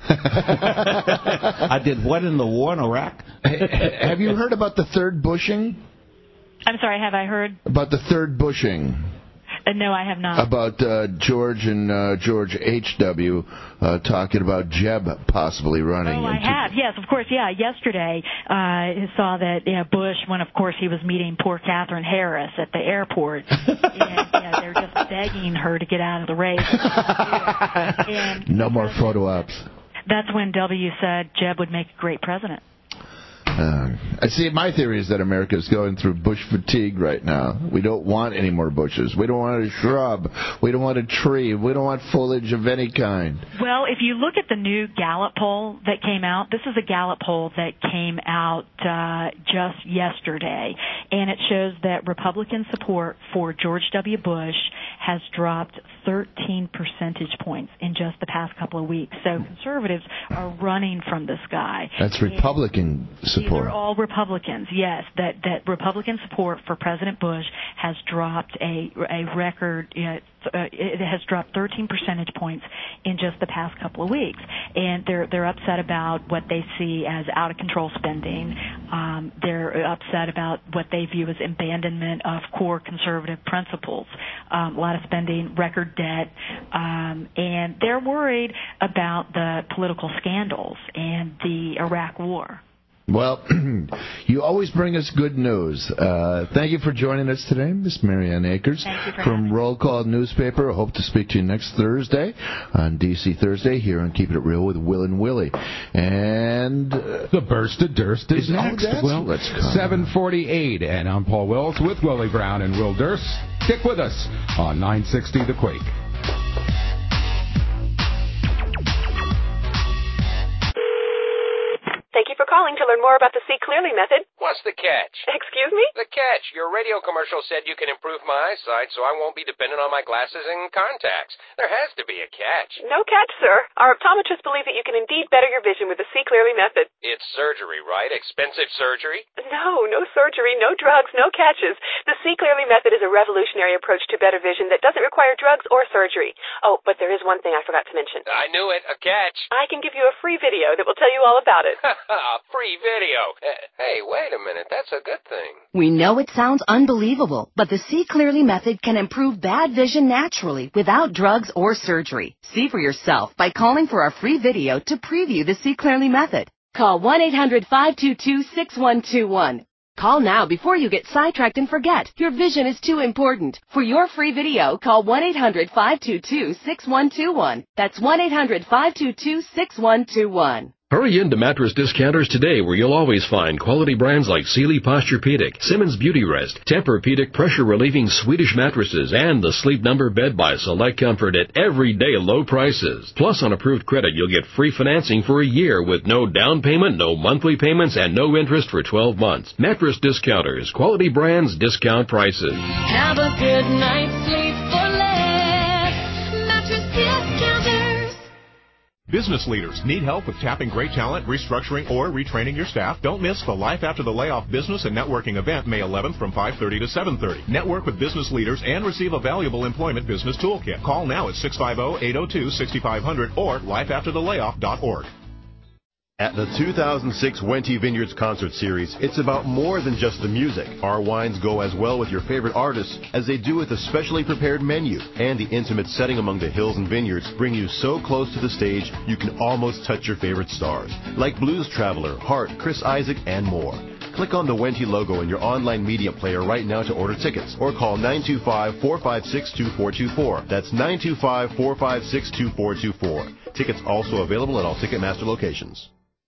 I did what in the war in Iraq? Have you heard about the third bushing? I'm sorry, have I heard? About the third bushing. Uh, no, I have not. About uh, George and uh, George H W uh, talking about Jeb possibly running. Oh, I into have. Yes, of course. Yeah, yesterday uh, I saw that yeah, Bush, when of course he was meeting poor Catherine Harris at the airport, and yeah, they're just begging her to get out of the race. And no more photo ops. That's when W said Jeb would make a great president. Uh, I see. My theory is that America is going through Bush fatigue right now. We don't want any more bushes. We don't want a shrub. We don't want a tree. We don't want foliage of any kind. Well, if you look at the new Gallup poll that came out, this is a Gallup poll that came out uh, just yesterday, and it shows that Republican support for George W. Bush has dropped thirteen percentage points in just the past couple of weeks. So conservatives are running from this guy. That's Republican and support. These are all Republicans, yes. That that Republican support for President Bush has dropped a a record. You know, uh, it has dropped thirteen percentage points in just the past couple of weeks, and they're they're upset about what they see as out of control spending. Um, they're upset about what they view as abandonment of core conservative principles. Um, a lot of spending, record debt, um, and they're worried about the political scandals and the Iraq War. Well, you always bring us good news. Uh, thank you for joining us today, Miss Marianne Akers from Roll Call Newspaper. I hope to speak to you next Thursday on D C Thursday here on Keeping It Real with Will and Willie. And uh, the Burst of Durst is, is next. Oh, well, let's seven forty-eight, and I'm Paul Wells with Willie Brown and Will Durst. Stick with us on nine sixty The Quake. Thank you for calling to learn more about the See Clearly method. What's the catch? Excuse me? The catch. Your radio commercial said you can improve my eyesight so I won't be dependent on my glasses and contacts. There has to be a catch. No catch, sir. Our optometrists believe that you can indeed better your vision with the See Clearly method. It's surgery, right? Expensive surgery? No, no surgery, no drugs, no catches. The See Clearly method is a revolutionary approach to better vision that doesn't require drugs or surgery. Oh, but there is one thing I forgot to mention. I knew it. A catch. I can give you a free video that will tell you all about it. A free video. Uh, hey, wait a minute. That's a good thing. We know it sounds unbelievable, but the See Clearly method can improve bad vision naturally without drugs or surgery. See for yourself by calling for our free video to preview the See Clearly method. Call one eight hundred five two two six one two one. Call now before you get sidetracked and forget. Your vision is too important. For your free video, call one eight hundred five two two six one two one. That's one eight hundred five two two six one two one. Hurry into Mattress Discounters today, where you'll always find quality brands like Sealy Posturepedic, Simmons Beauty Rest, Tempur-Pedic pressure-relieving Swedish mattresses, and the Sleep Number bed by Select Comfort at everyday low prices. Plus, on approved credit, you'll get free financing for a year with no down payment, no monthly payments, and no interest for twelve months. Mattress Discounters, quality brands, discount prices. Have a good night's sleep for less. Mattress Discounters. Business leaders need help with tapping great talent, restructuring, or retraining your staff? Don't miss the Life After the Layoff Business and Networking event May eleventh from five thirty to seven thirty. Network with business leaders and receive a valuable employment business toolkit. Call now at six five zero, eight zero two, six five zero zero or life after the layoff dot org. At the two thousand six Wente Vineyards Concert Series, it's about more than just the music. Our wines go as well with your favorite artists as they do with a specially prepared menu. And the intimate setting among the hills and vineyards bring you so close to the stage you can almost touch your favorite stars, like Blues Traveler, Hart, Chris Isaak, and more. Click on the Wente logo in your online media player right now to order tickets, or call nine two five, four five six, two four two four. That's nine two five, four five six, two four two four. Tickets also available at all Ticketmaster locations.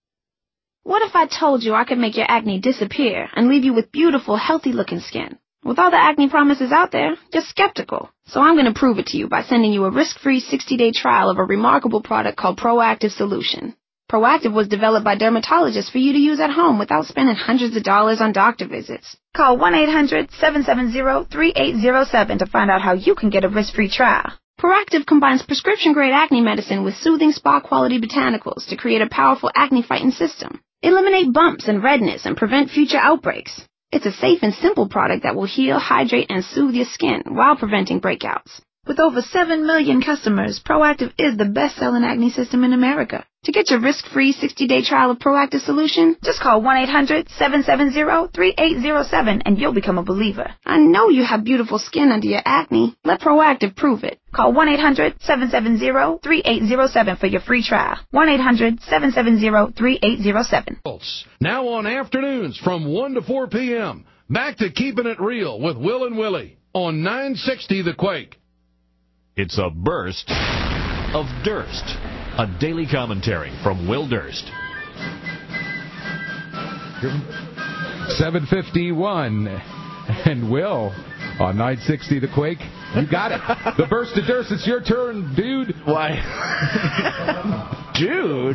What if I told you I could make your acne disappear and leave you with beautiful, healthy-looking skin? With all the acne promises out there, you're skeptical. So I'm going to prove it to you by sending you a risk-free sixty-day trial of a remarkable product called Proactive Solution. Proactive was developed by dermatologists for you to use at home without spending hundreds of dollars on doctor visits. Call one eight hundred, seven seven zero, three eight zero seven to find out how you can get a risk-free trial. Proactive combines prescription-grade acne medicine with soothing spa-quality botanicals to create a powerful acne-fighting system. Eliminate bumps and redness and prevent future outbreaks. It's a safe and simple product that will heal, hydrate, and soothe your skin while preventing breakouts. With over seven million customers, Proactive is the best-selling acne system in America. To get your risk-free sixty-day trial of Proactive Solution, just call one eight hundred seven seven zero three eight zero seven and you'll become a believer. I know you have beautiful skin under your acne. Let Proactive prove it. Call one eight hundred seven seven zero three eight zero seven for your free trial. one eight hundred seven seven zero three eight zero seven. Now on afternoons from one to four p.m. Back to Keeping It Real with Will and Willie on nine sixty The Quake. It's a burst of Durst. A daily commentary from Will Durst. seven fifty-one. And Will on nine sixty The Quake. You got it. The burst of Durst. It's your turn, dude. Why? Dude.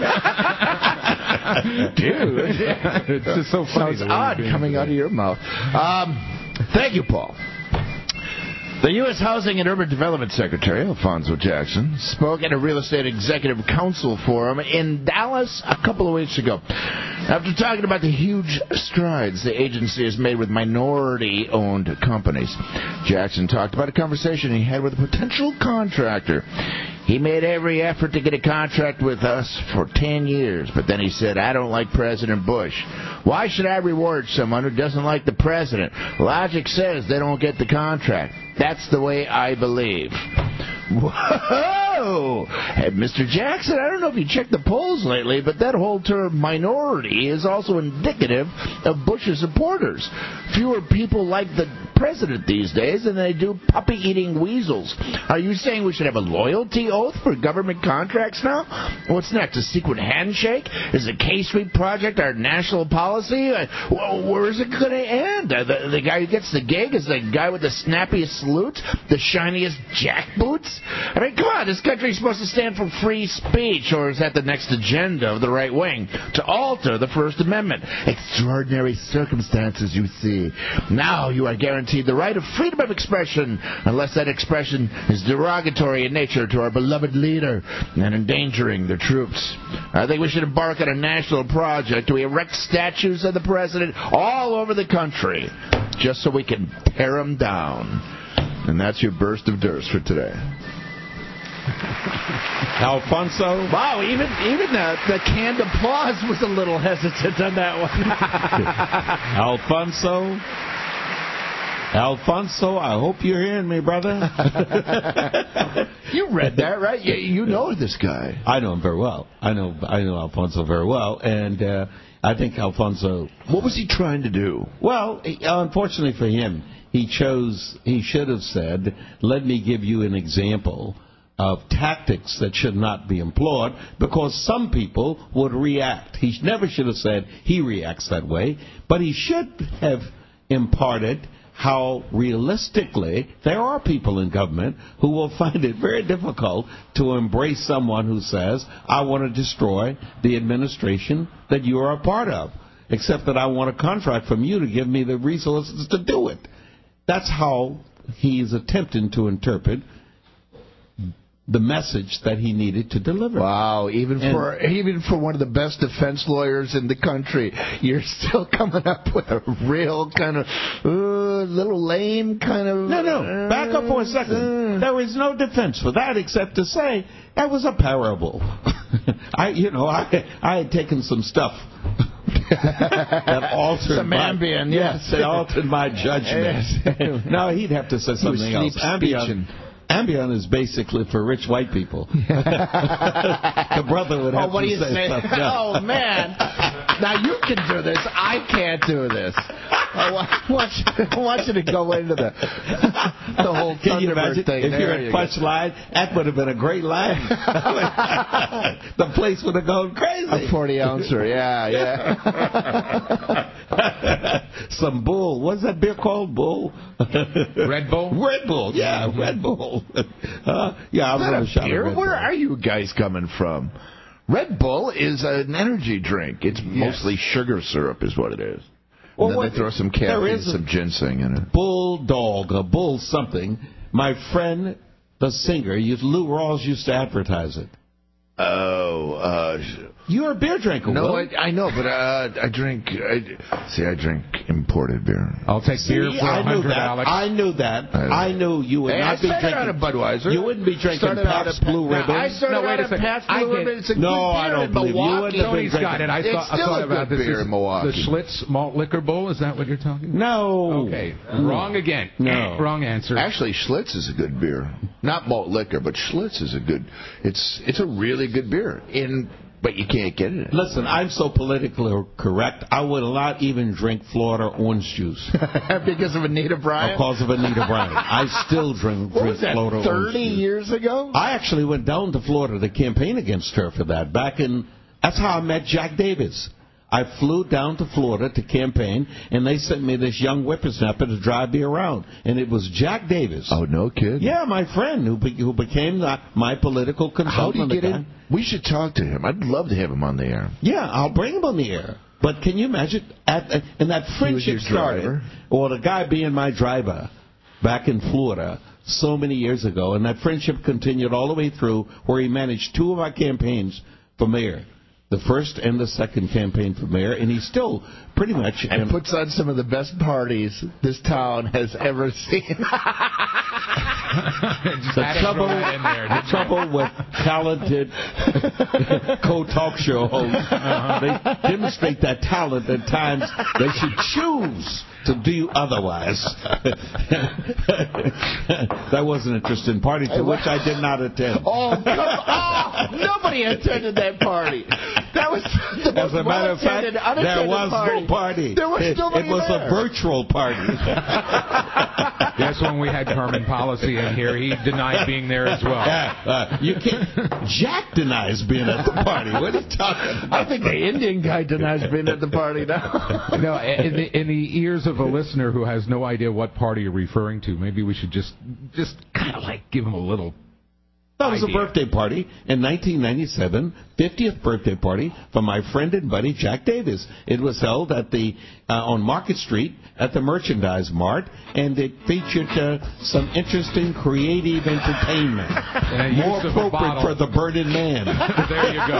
Dude. It's just so funny. Sounds odd coming out of your mouth. Um, thank you, Paul. The U S Housing and Urban Development Secretary, Alfonso Jackson, spoke at a real estate executive council forum in Dallas a couple of weeks ago. After talking about the huge strides the agency has made with minority-owned companies, Jackson talked about a conversation he had with a potential contractor. He made every effort to get a contract with us for ten years, but then he said, I don't like President Bush. Why should I reward someone who doesn't like the president? Logic says they don't get the contract. That's the way I believe. Whoa! Hey, Mister Jackson, I don't know if you checked the polls lately, but that whole term minority is also indicative of Bush's supporters. Fewer people like the president these days than they do puppy-eating weasels. Are you saying we should have a loyalty oath for government contracts now? What's next, a secret handshake? Is the K-Street project our national policy? Uh, where is it going to end? Uh, the, the guy who gets the gig is the guy with the snappiest salute? The shiniest jackboots? I mean, come on, this country's supposed to stand for free speech, or is that the next agenda of the right wing? To alter the First Amendment. Extraordinary circumstances, you see. Now you are guaranteed the right of freedom of expression, unless that expression is derogatory in nature to our beloved leader and endangering the troops. I think we should embark on a national project to erect statues of the president all over the country, just so we can tear them down. And that's your burst of Durst for today. Alfonso? Wow, even even the, the canned applause was a little hesitant on that one. Alfonso? Alfonso, I hope you're hearing me, brother. You read that, right? You, you know this guy. I know him very well. I know I know Alfonso very well, and uh, I think Alfonso... What was he trying to do? Well, unfortunately for him, he chose, he should have said, let me give you an example of tactics that should not be employed, because some people would react. He never should have said he reacts that way, but he should have imparted how realistically there are people in government who will find it very difficult to embrace someone who says, I want to destroy the administration that you are a part of, except that I want a contract from you to give me the resources to do it. That's how he's attempting to interpret the message that he needed to deliver. Wow, even and for even for one of the best defense lawyers in the country, you're still coming up with a real kind of uh, little lame kind of... No, no, back up for a second. Uh, there is no defense for that except to say that was a parable. I, you know, I, I had taken some stuff that altered some my, Ambien, yes, that altered my judgment. Yes. Now he'd have to say something else. Ambien. Ambien is basically for rich white people. The brother would have oh, what to do you say say? something Oh, else. man. Now, you can do this. I can't do this. I want you, I want you to go into the, the whole Thunderbird thing. If there you're you at Punchline, that would have been a great line. The place would have gone crazy. A forty ouncer, yeah, yeah. Some Bull. What's that beer called? Bull? Red Bull? Red Bull, yeah, Red Bull. Uh, yeah, I'm going to shout beer? Red Where Bull. are you guys coming from? Red Bull is an energy drink. It's yes. mostly sugar syrup is what it is. Well, and then what, they throw some caffeine, some ginseng in it. Bulldog, a bull something. My friend, the singer, used, Lou Rawls used to advertise it. Oh, uh, You're a beer drinker, No, Will. I, I know, but uh, I drink. I, see, I drink imported beer. I'll take See, beer for I a knew hundred, that. Alex. I knew that. I, I knew you would Hey, not I be started drinking. out of Budweiser. You wouldn't be drinking Started out Pabst of- Blue now, Ribbon. I started No, wait out a of second. Pabst I Blue get- Ribbon. It's a No, good I beer don't in believe you. You Milwaukee. wouldn't have been Tony's got it. I It's thought, I still thought a about good this. beer Is in Milwaukee. The Schlitz Malt Liquor Bowl, is that what you're talking about? No. Okay. Wrong again. No. Wrong answer. Actually, Schlitz is a good beer. Not malt liquor, but Schlitz is a good. It's it's a really good beer. In but you can't get it. Listen, I'm so politically correct. I would not even drink Florida orange juice because of Anita Bryant. because of Anita Bryant. I still drink, What drink was that? Florida orange Thirty juice. years ago. I actually went down to Florida to campaign against her for that. Back in, that's how I met Jack Davis. I flew down to Florida to campaign, and they sent me this young whippersnapper to drive me around. And it was Jack Davis. Oh, no kid. Yeah, my friend who be, who became the, my political consultant. How do you get guy. in? We should talk to him. I'd love to have him on the air. Yeah, I'll bring him on the air. But can you imagine? At, and that friendship your started, driver? or the guy being my driver back in Florida so many years ago, and that friendship continued all the way through, where he managed two of our campaigns for mayor. The first and the second campaign for mayor, and he's still pretty much... And puts on some of the best parties this town has ever seen. the trouble, the trouble with talented co-talk show hosts, uh, they demonstrate that talent at times they should choose to do otherwise. That was an interesting party to which I did not attend. Oh, come on! Nobody attended that party. That was the As a matter of fact, there was party. no party. There was it, nobody it was there. a virtual party. Yes, when we had Carmen Policy in here, he denied being there as well. Yeah, uh, you can't. Jack denies being at the party. What are you talking about? I think the Indian guy denies being at the party now. No, in the, in the ears of a listener who has no idea what party you're referring to, maybe we should just just kind of like give him a little. That was idea. a birthday party in nineteen ninety-seven, fiftieth birthday party for my friend and buddy Jack Davis. It was held at the uh, on Market Street at the Merchandise Mart, and it featured uh, some interesting creative entertainment. More appropriate for the burning man. There you go.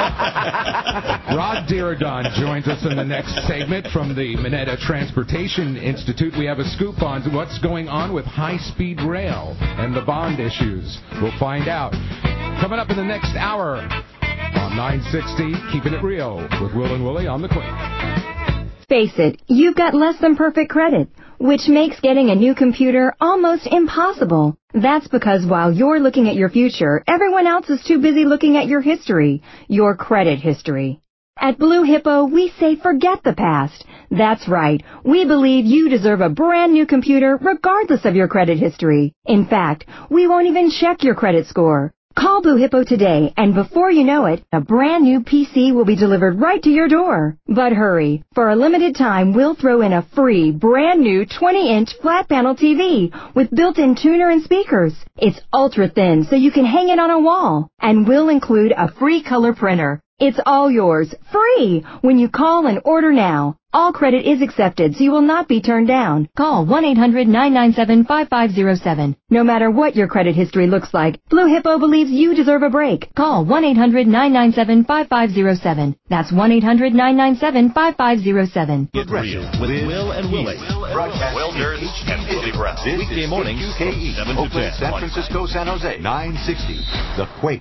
Rod Diradon joins us in the next segment from the Minetta Transportation Institute. We have a scoop on what's going on with high-speed rail and the bond issues. We'll find out. Coming up in the next hour on nine sixty, Keeping It Real with Will and Willie on the Quick. Face it, you've got less than perfect credit, which makes getting a new computer almost impossible. That's because while you're looking at your future, everyone else is too busy looking at your history, your credit history. At Blue Hippo, we say forget the past. That's right. We believe you deserve a brand new computer regardless of your credit history. In fact, we won't even check your credit score. Call Blue Hippo today, and before you know it, a brand new P C will be delivered right to your door. But hurry. For a limited time, we'll throw in a free, brand new twenty inch flat panel T V with built-in tuner and speakers. It's ultra thin, so you can hang it on a wall. And we'll include a free color printer. It's all yours, free, when you call and order now. All credit is accepted, so you will not be turned down. Call one eight hundred nine nine seven five five zero seven. No matter what your credit history looks like, Blue Hippo believes you deserve a break. Call one eight hundred nine nine seven five five zero seven. That's one eight hundred nine nine seven five five zero seven. Get real with Will and Willie. Broadcast Will Durst and Willie Brown. Weekday mornings K E, seven to Oakland, ten. San Francisco, San Jose, nine sixty. The Quake.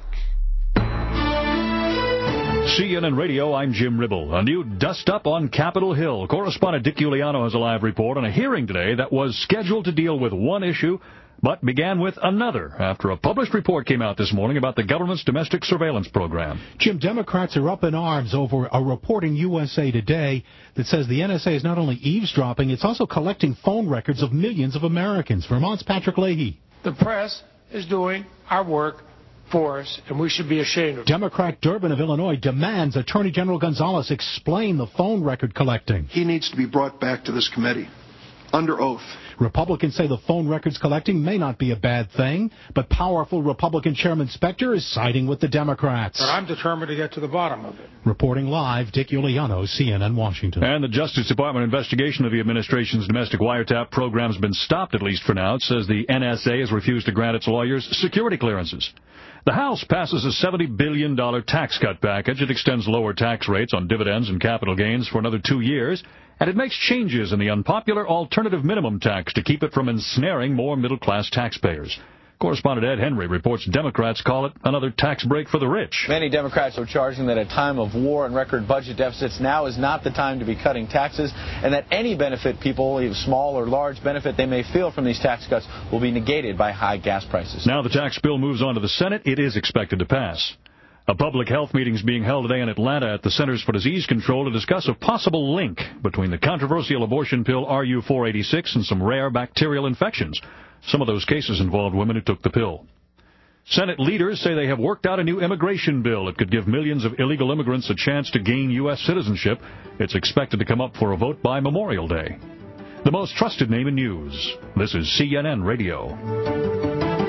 C N N Radio, I'm Jim Ribble. A new dust-up on Capitol Hill. Correspondent Dick Giuliano has a live report on a hearing today that was scheduled to deal with one issue, but began with another after a published report came out this morning about the government's domestic surveillance program. Jim, Democrats are up in arms over a report in U S A Today that says the N S A is not only eavesdropping, it's also collecting phone records of millions of Americans. Vermont's Patrick Leahy. The press is doing our work for us, and we should be ashamed of it. Democrat Durbin of Illinois demands Attorney General Gonzales explain the phone record collecting. He needs to be brought back to this committee under oath. Republicans say the phone records collecting may not be a bad thing, but powerful Republican Chairman Specter is siding with the Democrats. But I'm determined to get to the bottom of it. Reporting live, Dick Uliano, C N N, Washington. And the Justice Department investigation of the administration's domestic wiretap program has been stopped, at least for now. It says the N S A has refused to grant its lawyers security clearances. The House passes a seventy billion dollars tax cut package. It extends lower tax rates on dividends and capital gains for another two years, and it makes changes in the unpopular alternative minimum tax to keep it from ensnaring more middle-class taxpayers. Correspondent Ed Henry reports Democrats call it another tax break for the rich. Many Democrats are charging that at a time of war and record budget deficits, now is not the time to be cutting taxes, and that any benefit people, either small or large benefit they may feel from these tax cuts, will be negated by high gas prices. Now the tax bill moves on to the Senate. It is expected to pass. A public health meeting is being held today in Atlanta at the Centers for Disease Control to discuss a possible link between the controversial abortion pill R U four eighty-six and some rare bacterial infections. Some of those cases involved women who took the pill. Senate leaders say they have worked out a new immigration bill that could give millions of illegal immigrants a chance to gain U S citizenship. It's expected to come up for a vote by Memorial Day. The most trusted name in news. This is C N N Radio.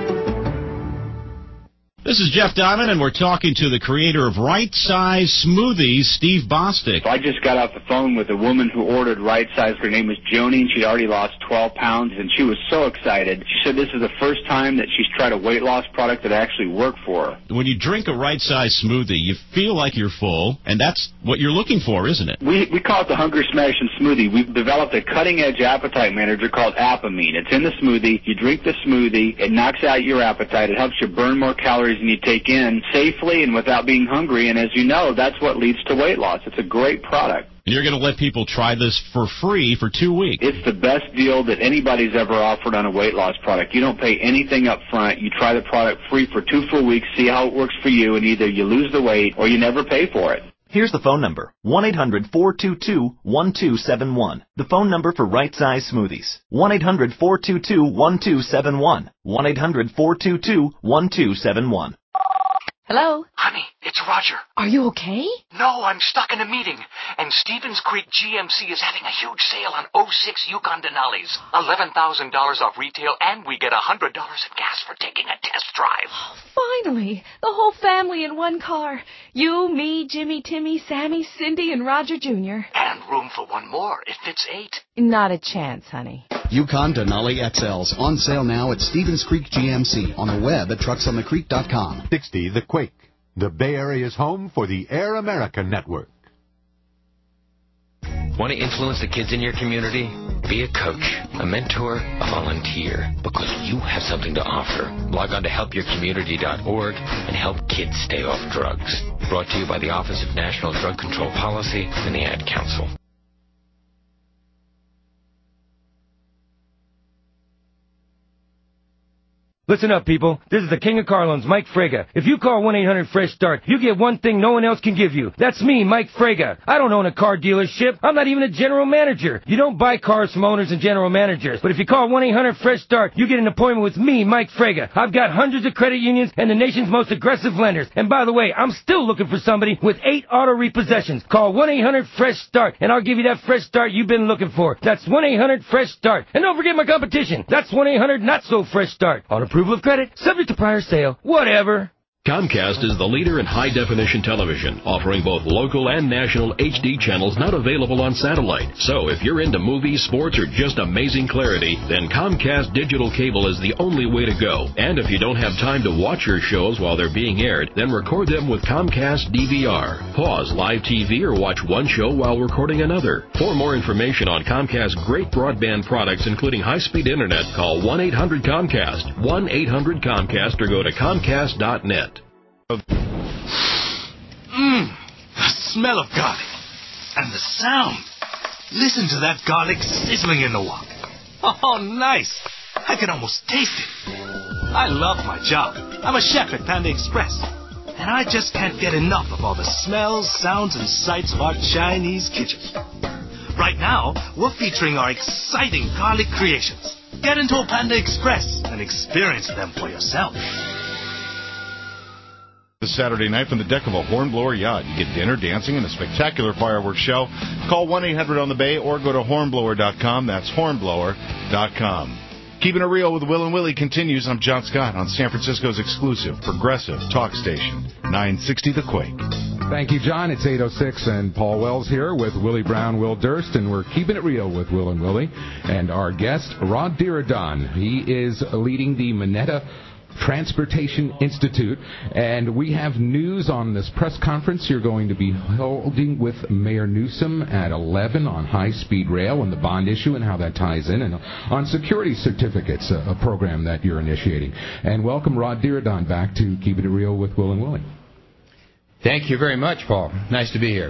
This is Jeff Diamond, and we're talking to the creator of Right Size Smoothies, Steve Bostic. I just got off the phone with a woman who ordered Right Size. Her name was Joni, and she'd already lost twelve pounds, and she was so excited. She said this is the first time that she's tried a weight loss product that actually worked for her. When you drink a Right Size smoothie, you feel like you're full, and that's what you're looking for, isn't it? We we call it the Hunger Smashing Smoothie. We've developed a cutting-edge appetite manager called Apamine. It's in the smoothie. You drink the smoothie. It knocks out your appetite. It helps you burn more calories than you take in safely and without being hungry. And as you know, that's what leads to weight loss. It's a great product. You're going to let people try this for free for two weeks. It's the best deal that anybody's ever offered on a weight loss product. You don't pay anything up front. You try the product free for two full weeks, see how it works for you, and either you lose the weight or you never pay for it. Here's the phone number, one eight hundred four two two one two seven one. The phone number for Right Size Smoothies, one eight hundred four two two one two seven one, one eight hundred four two two one two seven one. Hello? Honey, it's Roger. Are you okay? No, I'm stuck in a meeting, and Stevens Creek G M C is having a huge sale on oh six Yukon Denali's. eleven thousand dollars off retail, and we get one hundred dollars in gas for taking a test drive. Oh, finally! The whole family in one car. You, me, Jimmy, Timmy, Sammy, Cindy, and Roger Junior And room for one more. It fits eight. Not a chance, honey. Yukon Denali X Ls on sale now at Stevens Creek G M C, on the web at trucks on the creek dot com. sixty The Quake, the Bay Area's home for the Air America Network. Want to influence the kids in your community? Be a coach, a mentor, a volunteer, because you have something to offer. Log on to help your community dot org and help kids stay off drugs. Brought to you by the Office of National Drug Control Policy and the Ad Council. Listen up, people. This is the King of Carlins, Mike Frega. If you call one eight hundred fresh start, you get one thing no one else can give you. That's me, Mike Frega. I don't own a car dealership. I'm not even a general manager. You don't buy cars from owners and general managers. But if you call one eight hundred fresh start, you get an appointment with me, Mike Frega. I've got hundreds of credit unions and the nation's most aggressive lenders. And by the way, I'm still looking for somebody with eight auto repossessions. Call one eight hundred fresh start, and I'll give you that fresh start you've been looking for. That's one eight hundred fresh start. And don't forget my competition. That's one eight hundred not so fresh start. On approval of credit, subject to prior sale, whatever. Comcast is the leader in high-definition television, offering both local and national H D channels not available on satellite. So if you're into movies, sports, or just amazing clarity, then Comcast Digital Cable is the only way to go. And if you don't have time to watch your shows while they're being aired, then record them with Comcast D V R. Pause live T V or watch one show while recording another. For more information on Comcast's great broadband products, including high-speed internet, call one eight hundred Comcast, one eight hundred Comcast, or go to Comcast dot net. Mmm, the smell of garlic. And the sound. Listen to that garlic sizzling in the wok. Oh, nice. I can almost taste it. I love my job. I'm a chef at Panda Express. And I just can't get enough of all the smells, sounds, and sights of our Chinese kitchen. Right now, we're featuring our exciting garlic creations. Get into a Panda Express and experience them for yourself. This Saturday night from the deck of a Hornblower yacht. You get dinner, dancing, and a spectacular fireworks show. Call one eight hundred on the bay or go to hornblower dot com. That's hornblower dot com. Keeping It Real with Will and Willie continues. I'm John Scott on San Francisco's exclusive progressive talk station, nine sixty The Quake. Thank you, John. It's eight oh six, and Paul Wells here with Willie Brown, Will Durst, and we're keeping it real with Will and Willie. And our guest, Rod Diridon. He is leading the Minetta Transportation Institute, and we have news on this press conference you're going to be holding with Mayor Newsom at eleven on high-speed rail and the bond issue and how that ties in, and on security certificates, a, a program that you're initiating. And welcome Rod Diridon back to Keeping It Real with Will and Willie. Thank you very much, Paul. Nice to be here.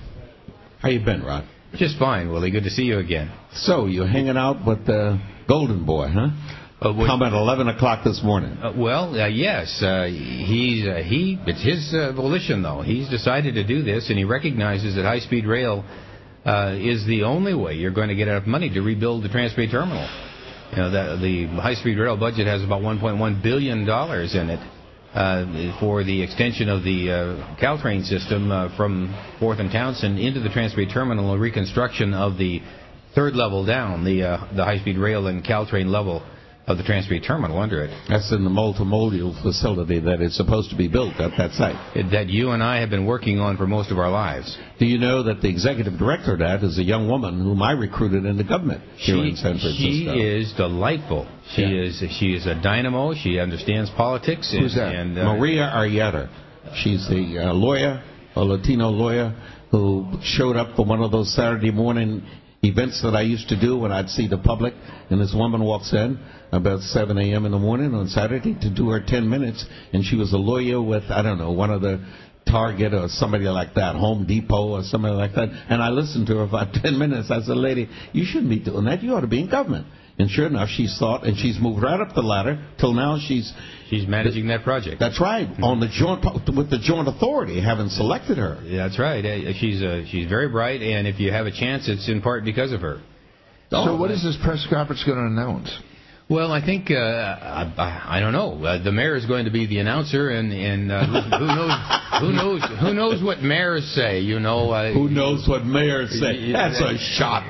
How you been, Rod? Just fine, Willie. Good to see you again. So, you're hanging out with the Golden Boy, huh? Uh, How about eleven o'clock this morning? Uh, well, uh, yes. Uh, he's uh, he. It's his uh, volition, though. He's decided to do this, and he recognizes that high-speed rail uh, is the only way you're going to get enough money to rebuild the Transbay Terminal. You know, the, the high-speed rail budget has about one point one billion dollars in it uh, for the extension of the uh, Caltrain system uh, from Fourth and Townsend into the Transbay Terminal and reconstruction of the third level down, the uh, the high-speed rail and Caltrain level of the Transbay Terminal under it. That's in the multimodal facility that is supposed to be built at that site. That you and I have been working on for most of our lives. Do you know that the executive director of that is a young woman whom I recruited into government here she, in San Francisco? She is delightful. She yeah. is she is a dynamo. She understands politics. Who's and, that? And, uh, Maria Arrieta. She's a uh, lawyer, a Latino lawyer, who showed up for one of those Saturday morning events that I used to do when I'd see the public, and this woman walks in about seven a.m. in the morning on Saturday to do her ten minutes, and she was a lawyer with, I don't know, one of the Target or somebody like that, Home Depot or somebody like that, and I listened to her for about ten minutes. I said, lady, you shouldn't be doing that. You ought to be in government. And sure enough, she's thought, and she's moved right up the ladder till now she's... She's managing that project. That's right, on the joint with the joint authority, having selected her. That's right. She's uh, she's very bright, and if you have a chance, it's in part because of her. So what is this press conference going to announce? Well, I think, uh, I, I don't know. Uh, the mayor is going to be the announcer, and, and uh, who, who knows who knows who knows what mayors say, you know. Uh, who knows what mayors say? That's a shot.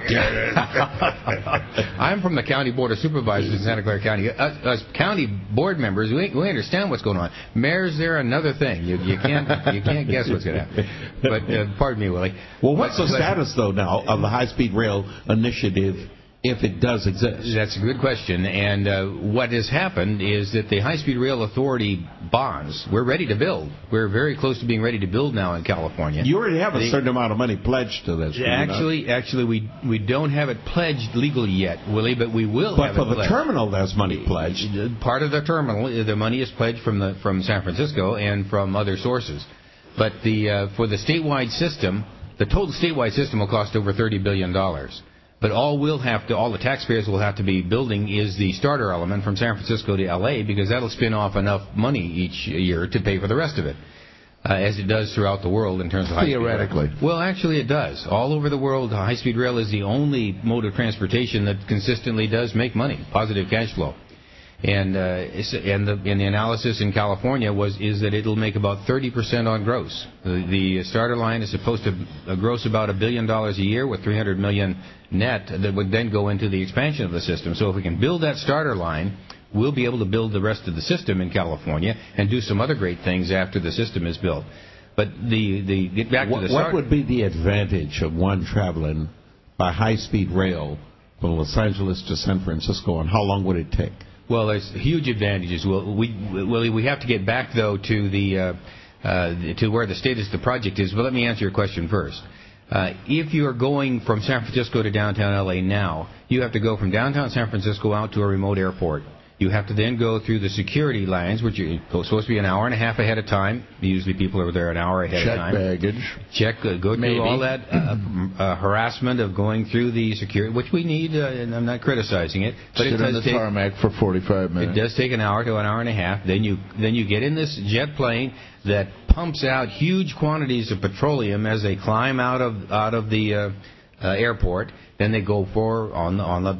I'm from the County Board of Supervisors in Santa Clara County. Us, us county board members, we, we understand what's going on. Mayors, they're another thing. You, you can't you can't guess what's going to happen. But uh, pardon me, Willie. Well, what's but, the but, status, though, now, of the high-speed rail initiative, if it does exist? That's a good question. And uh, what has happened is that the High-Speed Rail Authority bonds, we're ready to build. We're very close to being ready to build now in California. You already have a the, certain amount of money pledged to this. Actually, you know? actually, we we don't have it pledged legally yet, Willie, but we will but have it But for the terminal, there's money pledged. Part of the terminal, the money is pledged from the from San Francisco and from other sources. But the uh, for the statewide system, the total statewide system will cost over thirty billion dollars. But all we'll have to, all the taxpayers will have to be building is the starter element from San Francisco to L A, because that'll spin off enough money each year to pay for the rest of it, uh, as it does throughout the world in terms of high-speed rail. Theoretically. Well, actually it does. All over the world, high-speed rail is the only mode of transportation that consistently does make money, positive cash flow. And uh, and the and the analysis in California was is that it'll make about thirty percent on gross. The, the starter line is supposed to gross about a billion dollars a year with three hundred million net that would then go into the expansion of the system. So if we can build that starter line, we'll be able to build the rest of the system in California and do some other great things after the system is built. But the the get back what, to the what start- would be the advantage of one traveling by high-speed rail from Los Angeles to San Francisco, and how long would it take? Well, there's huge advantages. Well, we, Willie, we have to get back, though, to the uh, uh, to where the status of the project is. But let me answer your question first. Uh, if you're going from San Francisco to downtown L A now, you have to go from downtown San Francisco out to a remote airport. You have to then go through the security lines, which are supposed to be an hour and a half ahead of time. Usually people are there an hour ahead Check of time. Check baggage. Check, uh, go Maybe. through all that uh, uh, harassment of going through the security, which we need, uh, and I'm not criticizing it. But Sit it does on the take, tarmac for forty-five minutes. It does take an hour to an hour and a half. Then you then you get in this jet plane that pumps out huge quantities of petroleum as they climb out of out of the uh, uh, airport. Then they go for on the on the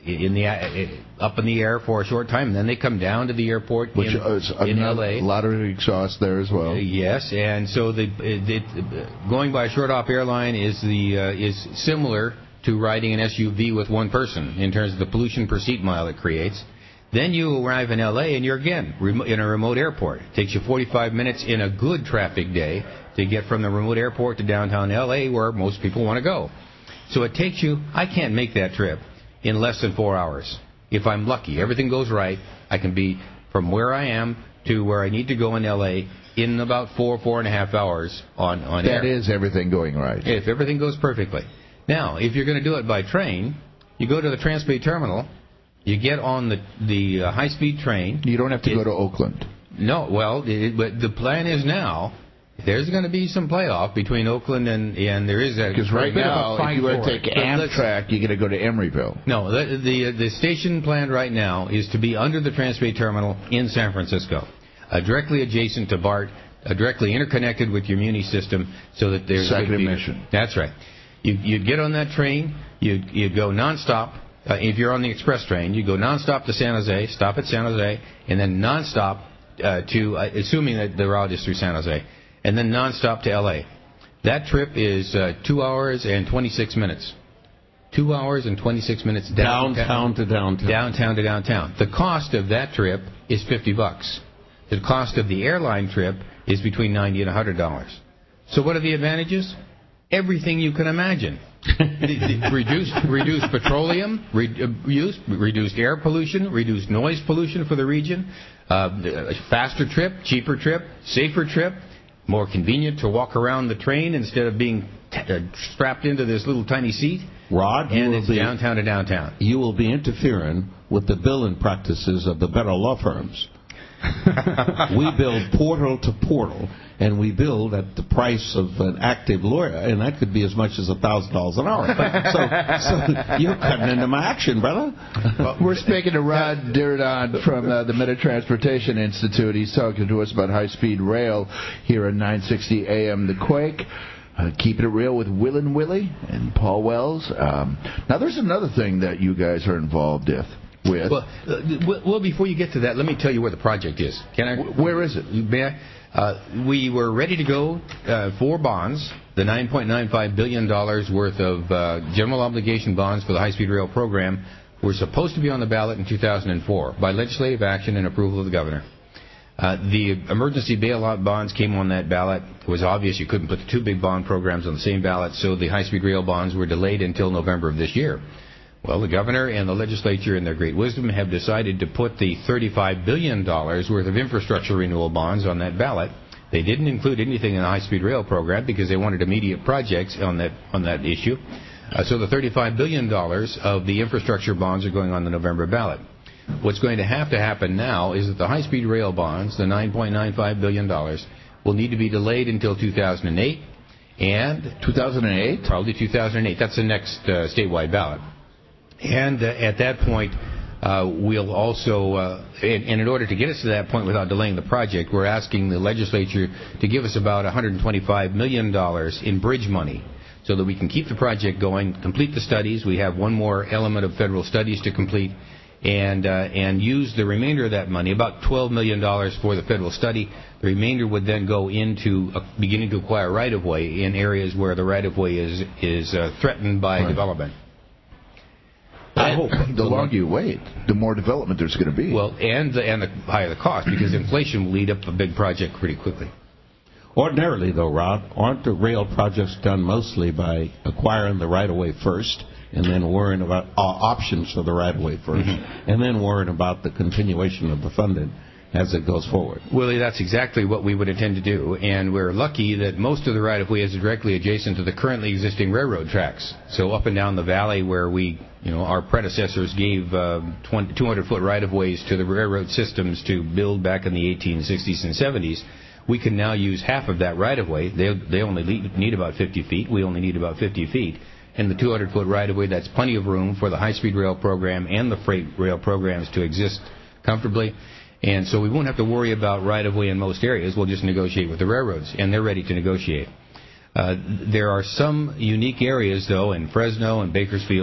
in the uh, up in the air for a short time, and then they come down to the airport Which in, is in L A. A lot of exhaust there as well. Uh, yes, and so the it, it, going by a short-hop airline is the uh, is similar to riding an S U V with one person in terms of the pollution per seat mile it creates. Then you arrive in L A and you're again in a remote airport. It takes you forty-five minutes in a good traffic day to get from the remote airport to downtown L A, where most people want to go. So it takes you, I can't make that trip in less than four hours. If I'm lucky, everything goes right, I can be from where I am to where I need to go in L A in about four, four and a half hours on, on air. That is everything going right. If everything goes perfectly. Now, if you're going to do it by train, you go to the Transbay Terminal, you get on the the uh, high-speed train. You don't have to it, go to Oakland. No, well, it, but the plan is now there's going to be some playoff between Oakland and and there is a because right now if you were to take Amtrak, you got to go to Emeryville. No, the, the the station plan right now is to be under the Transbay Terminal in San Francisco, uh, directly adjacent to BART, uh, directly interconnected with your Muni system, so that there's second emission. That's right. You you get on that train, you you go nonstop. Uh, if you're on the express train, you go nonstop to San Jose, stop at San Jose, and then nonstop uh, to, uh, assuming that the route is through San Jose, and then nonstop to L A. That trip is uh, two hours and twenty-six minutes. Two hours and twenty-six minutes downtown, downtown to downtown. Downtown to downtown. The cost of that trip is fifty bucks. The cost of the airline trip is between ninety and a hundred dollars. So what are the advantages? Everything you can imagine. reduced, reduced petroleum re, uh, use, reduced air pollution, reduced noise pollution for the region, uh, faster trip, cheaper trip, safer trip, more convenient to walk around the train instead of being t- uh, strapped into this little tiny seat. Rod, and it's be, downtown to downtown. You will be interfering with the billing practices of the better law firms. We build portal to portal, and we build at the price of an active lawyer, and that could be as much as a thousand dollars an hour. So, so you're cutting into my action, brother. Well, we're speaking to Rod Dirdon from uh, the Meta Transportation Institute. He's talking to us about high-speed rail here at nine sixty A M The Quake. Uh, keeping it real with Will and Willie and Paul Wells. Um, now, there's another thing that you guys are involved with. With. Well, uh, well, before you get to that, let me tell you where the project is. Can I? Where is it? May I? Uh, we were ready to go uh, for bonds, the nine point nine five billion dollars worth of uh, general obligation bonds for the high-speed rail program were supposed to be on the ballot in two thousand four by legislative action and approval of the governor. Uh, the emergency bailout bonds came on that ballot. It was obvious you couldn't put the two big bond programs on the same ballot, so the high-speed rail bonds were delayed until November of this year. Well, the governor and the legislature, in their great wisdom, have decided to put the thirty-five billion dollars worth of infrastructure renewal bonds on that ballot. They didn't include anything in the high-speed rail program because they wanted immediate projects on that on that issue. Uh, so the thirty-five billion dollars of the infrastructure bonds are going on the November ballot. What's going to have to happen now is that the high-speed rail bonds, the nine point nine five billion dollars, will need to be delayed until two thousand eight. And two thousand eight? Probably two thousand eight. That's the next uh, statewide ballot. And uh, at that point, uh, we'll also, uh, and, and in order to get us to that point without delaying the project, we're asking the legislature to give us about one hundred twenty-five million dollars in bridge money so that we can keep the project going, complete the studies. We have one more element of federal studies to complete, and uh, and use the remainder of that money, about twelve million dollars for the federal study. The remainder would then go into uh, beginning to acquire right-of-way in areas where the right-of-way is, is uh, threatened by right. development. I hope the longer you wait, the more development there's going to be. Well, and the, and the higher the cost, because inflation will lead up a big project pretty quickly. Ordinarily, though, Rod, aren't the rail projects done mostly by acquiring the right-of-way first and then worrying about uh, options for the right-of-way first, mm-hmm. and then worrying about the continuation of the funding as it goes forward? Willie, that's exactly what we would intend to do, and we're lucky that most of the right-of-way is directly adjacent to the currently existing railroad tracks. So up and down the valley where we, you know, our predecessors gave uh, two hundred foot right-of-ways to the railroad systems to build back in the eighteen sixties and seventies, we can now use half of that right-of-way. They, they only need about fifty feet. We only need about fifty feet. And the two hundred foot right-of-way, that's plenty of room for the high-speed rail program and the freight rail programs to exist comfortably. And so we won't have to worry about right-of-way in most areas. We'll just negotiate with the railroads, and they're ready to negotiate. Uh, there are some unique areas, though, in Fresno and Bakersfield,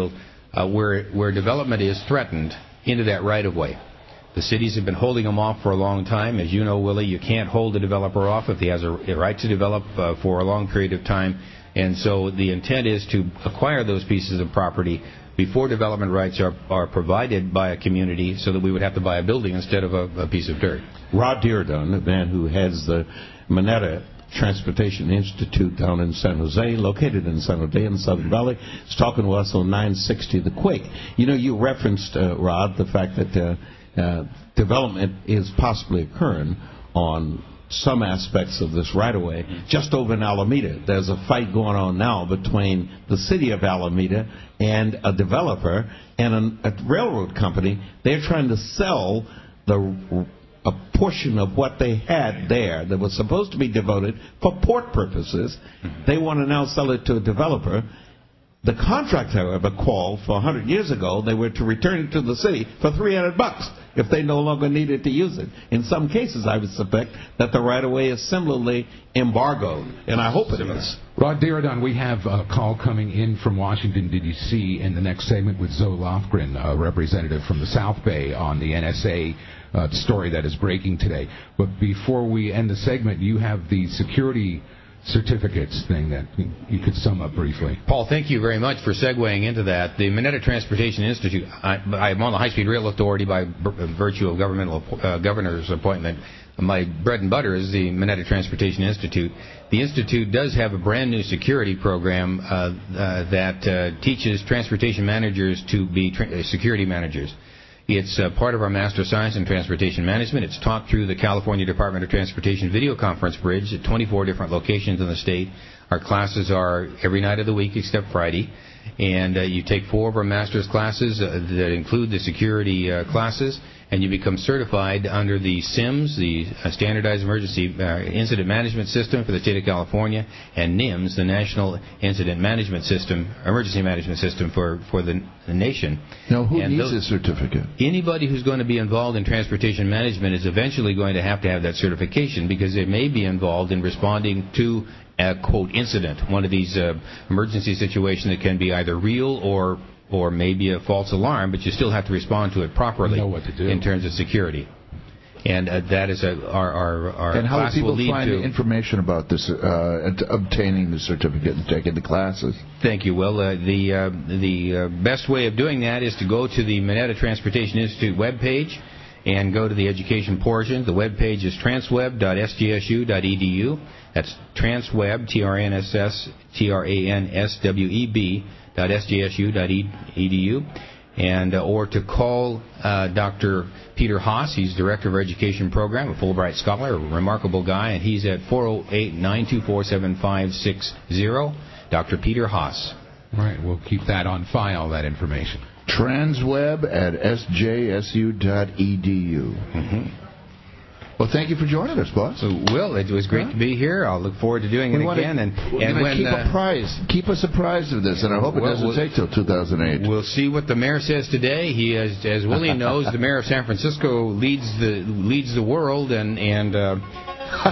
uh, where where development is threatened into that right-of-way. The cities have been holding them off for a long time. As you know, Willie, you can't hold a developer off if he has a, a right to develop uh, for a long period of time. And so the intent is to acquire those pieces of property before development rights are, are provided by a community, so that we would have to buy a building instead of a, a piece of dirt. Rod Deardon, the man who heads the Mineta Transportation Institute down in San Jose, located in San Jose in the Southern Valley, is talking to us on nine sixty The Quake. You know, you referenced, uh, Rod, the fact that uh, uh, development is possibly occurring on some aspects of this right-of-way. Just over in Alameda, there's a fight going on now between the city of Alameda and a developer and a, a railroad company. They're trying to sell the a portion of what they had there that was supposed to be devoted for port purposes. They want to now sell it to a developer. The contract, however, called for one hundred years ago, they were to return it to the city for three hundred bucks if they no longer needed to use it. In some cases, I would suspect that the right-of-way is similarly embargoed, and I hope it is. Rod Deardon, we have a call coming in from Washington, D C in the next segment with Zoe Lofgren, a representative from the South Bay, on the N S A uh, story that is breaking today. But before we end the segment, you have the security certificates thing that you could sum up briefly. Paul, thank you very much for segueing into that. The Mineta Transportation Institute, I, I'm on the High-Speed Rail Authority by virtue of governmental uh, governor's appointment. My bread and butter is the Mineta Transportation Institute. The Institute does have a brand new security program uh, uh, that uh, teaches transportation managers to be tra- security managers. It's uh, part of our Master of Science in Transportation Management. It's taught through the California Department of Transportation video conference bridge at twenty-four different locations in the state. Our classes are every night of the week except Friday. And uh, you take four of our master's classes uh, that include the security uh, classes, and you become certified under the S I M S, the uh, Standardized Emergency uh, Incident Management System for the state of California, and N I M S, the National Incident Management System, Emergency Management System for, for the, the nation. Now, who and needs those, a certificate? Anybody who's going to be involved in transportation management is eventually going to have to have that certification, because they may be involved in responding to a, quote, incident, one of these uh, emergency situations that can be either real or or maybe a false alarm, but you still have to respond to it properly know what to do. in terms of security. And uh, that is a, our, our, our and how class do people will lead find to information about this, uh, obtaining the certificate and taking the classes? Thank you. Well, uh, the uh, the uh, best way of doing that is to go to the Mineta Transportation Institute webpage and go to the education portion. The webpage is transweb dot s g s u dot e d u. That's transweb, T R A N S S T R A N S W E B dot S G S U dot E D U, and uh, or to call uh, Doctor Peter Haas. He's Director of our Education Program, a Fulbright scholar, a remarkable guy, and he's at four oh eight, nine two four, seven five six zero. Doctor Peter Haas. All right, we'll keep that on file, that information. Transweb at S J S U dot E D U. Mm-hmm. Well, thank you for joining us, boss. So, Will, it was great to be here. I'll look forward to doing it we again. To, and we're and when keep uh, apprised, keep us apprised of this, and I hope it well, doesn't we'll, take till two thousand eight. We'll see what the mayor says today. He, as as Willie knows, the mayor of San Francisco leads the leads the world, and and. Uh, Uh,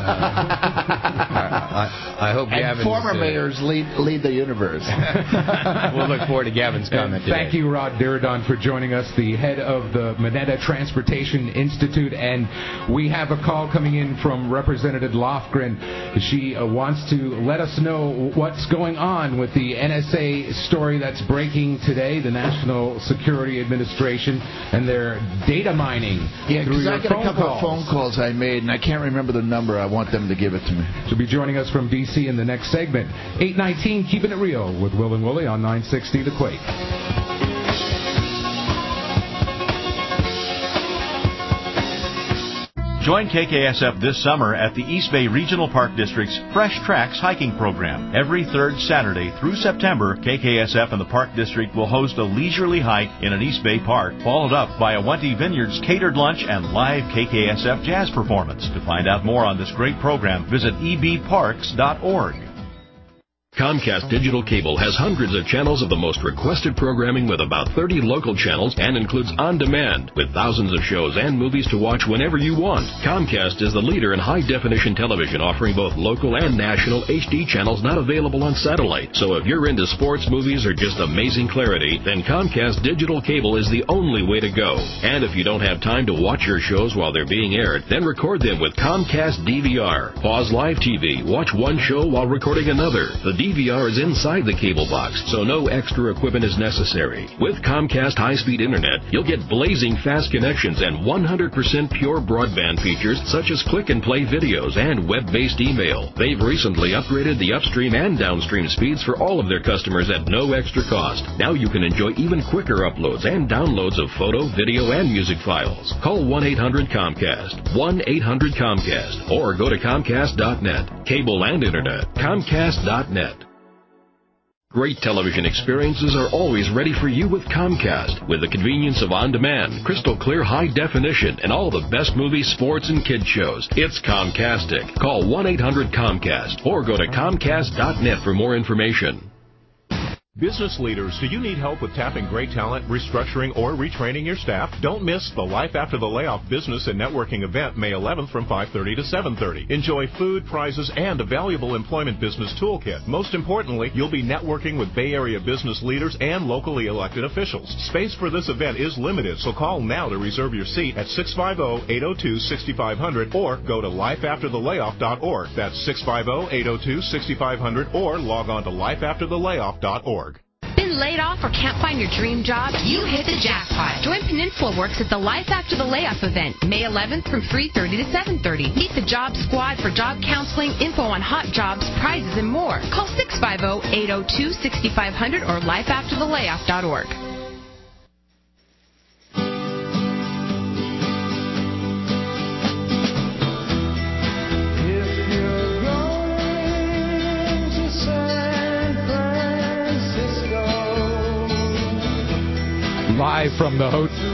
I, I hope and Gavin's... former uh, mayors lead, lead the universe. We'll look forward to Gavin's comment today. Thank you, Rod Deardon, for joining us, the head of the Mineta Transportation Institute. And we have a call coming in from Representative Lofgren. She uh, wants to let us know what's going on with the N S A story that's breaking today, the National Security Administration, and their data mining. Yeah, because I got a couple calls. of phone calls I made, and I can't remember the number. I want them to give it to me. She'll be joining us from D C in the next segment. eight nineteen, Keeping It Real with Will and Willie on nine sixty The Quake. Join K K S F this summer at the East Bay Regional Park District's Fresh Tracks hiking program. Every third Saturday through September, K K S F and the Park District will host a leisurely hike in an East Bay park, followed up by a Wente Vineyards catered lunch and live K K S F jazz performance. To find out more on this great program, visit e b parks dot org. Comcast Digital Cable has hundreds of channels of the most requested programming with about thirty local channels and includes on-demand with thousands of shows and movies to watch whenever you want. Comcast is the leader in high-definition television, offering both local and national H D channels not available on satellite. So if you're into sports, movies, or just amazing clarity, then Comcast Digital Cable is the only way to go. And if you don't have time to watch your shows while they're being aired, then record them with Comcast D V R. Pause live T V, watch one show while recording another. The D V R is inside the cable box, so no extra equipment is necessary. With Comcast high-speed internet, you'll get blazing fast connections and one hundred percent pure broadband features such as click-and-play videos and web-based email. They've recently upgraded the upstream and downstream speeds for all of their customers at no extra cost. Now you can enjoy even quicker uploads and downloads of photo, video, and music files. Call one eight hundred Comcast, one eight hundred Comcast, or go to Comcast dot net. Cable and internet, Comcast dot net. Great television experiences are always ready for you with Comcast. With the convenience of on-demand, crystal clear high definition, and all the best movies, sports, and kid shows. It's Comcastic. Call one eight hundred Comcast or go to Comcast dot net for more information. Business leaders, do you need help with tapping great talent, restructuring, or retraining your staff? Don't miss the Life After the Layoff Business and Networking event May eleventh from five thirty to seven thirty. Enjoy food, prizes, and a valuable employment business toolkit. Most importantly, you'll be networking with Bay Area business leaders and locally elected officials. Space for this event is limited, so call now to reserve your seat at six five zero, eight zero two, six five zero zero or go to life after the layoff dot org. That's six five zero, eight zero two, six five zero zero or log on to life after the layoff dot org. Been laid off or can't find your dream job? You hit the jackpot. Join Peninsula Works at the Life After the Layoff event, May eleventh from three thirty to seven thirty. Meet the job squad for job counseling, info on hot jobs, prizes, and more. Call six five zero, eight zero two, six five zero zero or life after the layoff dot org. Live from the hotel.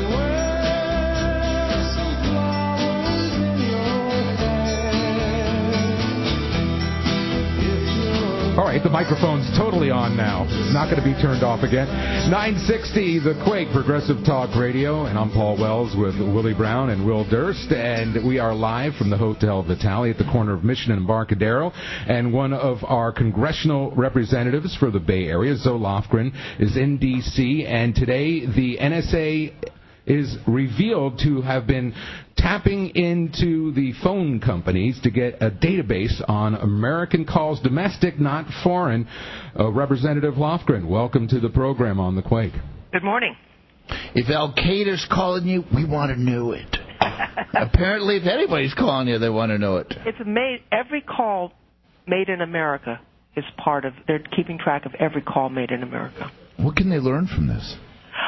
All right, the microphone's totally on now. It's not going to be turned off again. nine sixty, The Quake, Progressive Talk Radio, and I'm Paul Wells with Willie Brown and Will Durst, and we are live from the Hotel Vitale at the corner of Mission and Embarcadero, and one of our congressional representatives for the Bay Area, Zoe Lofgren, is in D C, and today the N S A is revealed to have been tapping into the phone companies to get a database on American calls, domestic, not foreign. Uh, Representative Lofgren, welcome to the program on the Quake. Good morning. If Al Qaeda's calling you, we want to know it. Apparently, if anybody's calling you, they want to know it. It's made, every call made in America is part of, they're keeping track of every call made in America. What can they learn from this?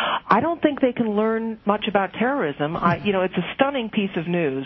I don't think they can learn much about terrorism. I, you know, it's a stunning piece of news,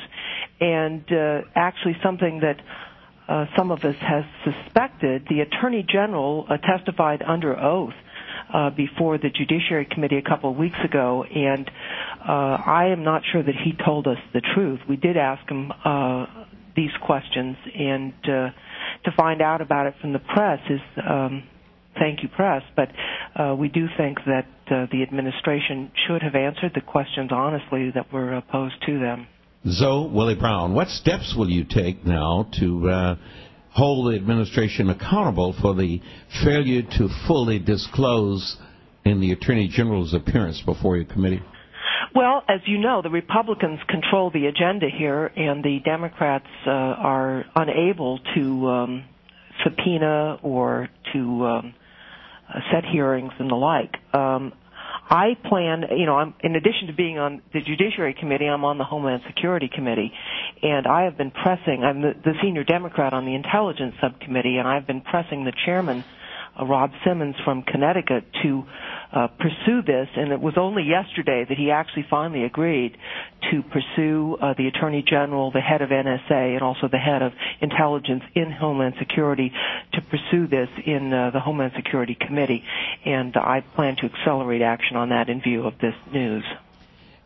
and uh, actually something that uh, some of us have suspected. The Attorney General uh, testified under oath uh, before the Judiciary Committee a couple of weeks ago, and uh, I am not sure that he told us the truth. We did ask him uh, these questions, and uh, to find out about it from the press is... Um, Thank you, press, but uh, we do think that uh, the administration should have answered the questions honestly that were uh, posed to them. Zoe, Willie Brown, what steps will you take now to uh, hold the administration accountable for the failure to fully disclose in the Attorney General's appearance before your committee? Well, as you know, the Republicans control the agenda here, and the Democrats uh, are unable to um, subpoena or to um, uh, set hearings and the like. Um, I plan, you know, I'm, in addition to being on the Judiciary Committee, I'm on the Homeland Security Committee, and I have been pressing, I'm the, the senior Democrat on the Intelligence Subcommittee, and I've been pressing the chairman, uh, Rob Simmons from Connecticut, to uh, pursue this, and it was only yesterday that he actually finally agreed to pursue uh, the Attorney General, the head of N S A, and also the head of Intelligence in Homeland Security to pursue this in uh, the Homeland Security Committee, and I plan to accelerate action on that in view of this news.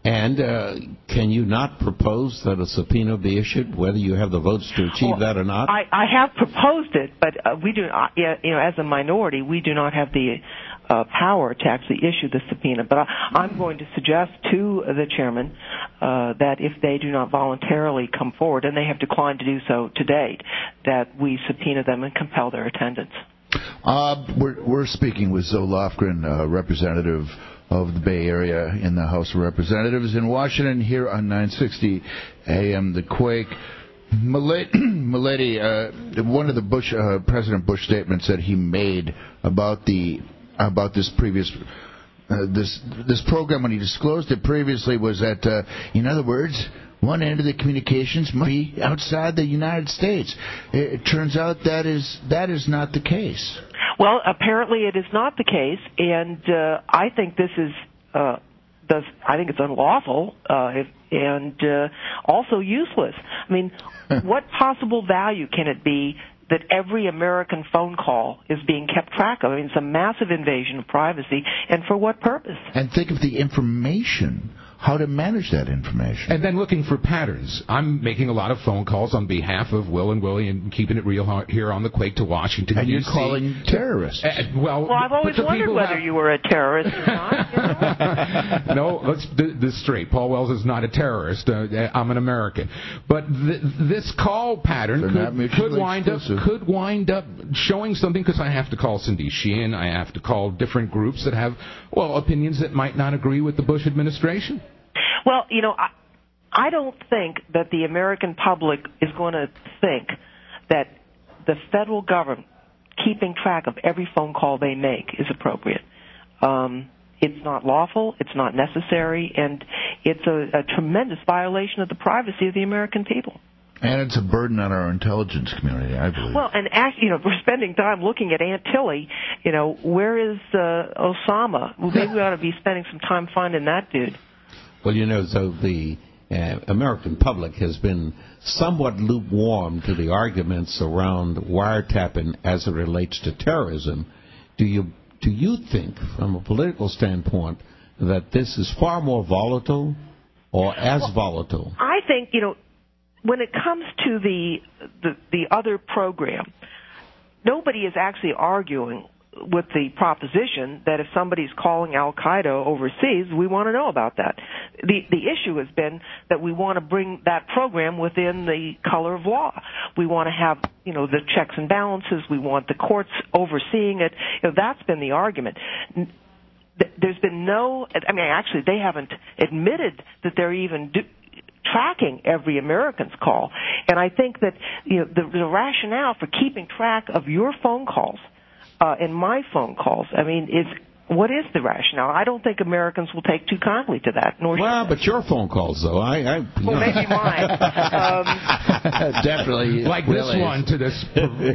And uh, can you not propose that a subpoena be issued, whether you have the votes to achieve well, that or not? I, I have proposed it, but uh, we do not, you know, as a minority, we do not have the uh, power to actually issue the subpoena. But I, I'm going to suggest to the chairman uh, that if they do not voluntarily come forward, and they have declined to do so to date, that we subpoena them and compel their attendance. Uh, we're, we're speaking with Zoe Lofgren, uh, representative of the Bay Area in the House of Representatives in Washington, here on nine sixty A M The Quake. Milady, uh, one of the Bush, uh, President Bush statements that he made about the about this previous uh, this this program when he disclosed it previously was that, uh, in other words, one end of the communications might be outside the United States. It, it turns out that is that is not the case. Well, apparently it is not the case, and uh, I think this is, uh, does, I think it's unlawful uh, if, and uh, also useless. I mean, what possible value can it be that every American phone call is being kept track of? I mean, it's a massive invasion of privacy, and for what purpose? And think of the information, how to manage that information. And then looking for patterns. I'm making a lot of phone calls on behalf of Will and Willie and keeping it real here on the Quake to Washington. And D C. you're calling terrorists. Uh, well, well, I've always wondered whether have... you were a terrorist or not. You know? No, let's do this straight. Paul Wells is not a terrorist. Uh, I'm an American. But th- this call pattern could, could wind exclusive. up could wind up showing something, because I have to call Cindy Sheehan. I have to call different groups that have, well, opinions that might not agree with the Bush administration. Well, you know, I, I don't think that the American public is going to think that the federal government keeping track of every phone call they make is appropriate. Um, it's not lawful, it's not necessary, and it's a, a tremendous violation of the privacy of the American people. And it's a burden on our intelligence community, I believe. Well, and act, you know, we're spending time looking at Aunt Tilly. You know, where is uh, Osama? Well, maybe we ought to be spending some time finding that dude. Well, you know, so the uh, American public has been somewhat lukewarm to the arguments around wiretapping as it relates to terrorism. Do you do you think, from a political standpoint, that this is far more volatile or as well, volatile? I think, you know, when it comes to the, the the other program, nobody is actually arguing with the proposition that if somebody's calling Al-Qaeda overseas, we want to know about that. The the issue has been that we want to bring that program within the color of law. We want to have, you know, the checks and balances. We want the courts overseeing it. You know, that's been the argument. There's been no, I mean, actually, they haven't admitted that they're even do, tracking every American's call. And I think that, you know, the, the rationale for keeping track of your phone calls Uh, in my phone calls, I mean, is what is the rationale? I don't think Americans will take too kindly to that. Nor well, but your phone calls, though, I, I well, maybe mine. Um, Definitely, like really. this one to this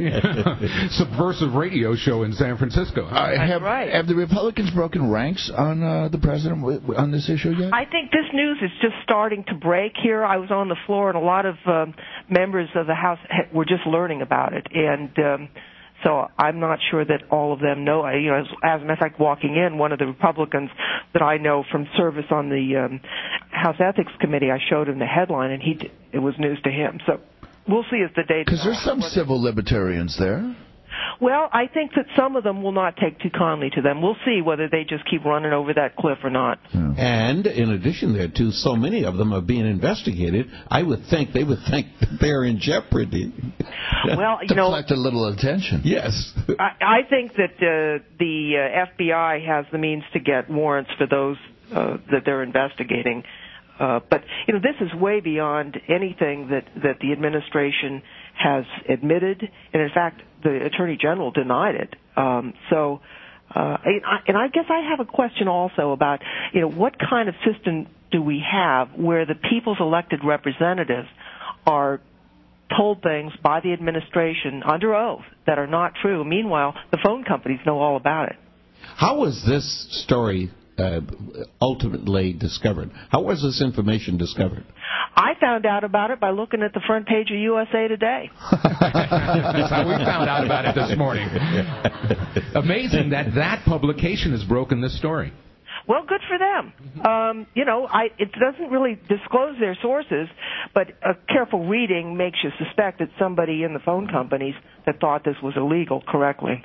subversive radio show in San Francisco. Uh, have, right. have the Republicans broken ranks on uh, the president w- on this issue yet? I think this news is just starting to break here. I was on the floor, and a lot of um, members of the House were just learning about it, and. Um, So I'm not sure that all of them know. You know, as, as a matter of fact, walking in, one of the Republicans that I know from service on the um, House Ethics Committee, I showed him the headline, and he it was news to him. So we'll see as the day. Because there's some civil libertarians there. Well, I think that some of them will not take too kindly to them. We'll see whether they just keep running over that cliff or not. Yeah. And in addition thereto, so many of them are being investigated. I would think they would think that they're in jeopardy. Well, you to know, collect a little attention. Yes. I, I think that uh, the uh, F B I has the means to get warrants for those uh, that they're investigating. Uh, but, you know, this is way beyond anything that, that the administration has admitted. And, in fact, the Attorney General denied it. Um, so, uh, and, I, and I guess I have a question also about, you know, what kind of system do we have where the people's elected representatives are told things by the administration under oath that are not true? Meanwhile, the phone companies know all about it. How was this story uh, ultimately discovered? How was this information discovered? I found out about it by looking at the front page of U S A Today. That's how we found out about it this morning. Amazing that that publication has broken this story. Well, good for them. Um, you know, I, it doesn't really disclose their sources, but a careful reading makes you suspect it's somebody in the phone companies that thought this was illegal correctly.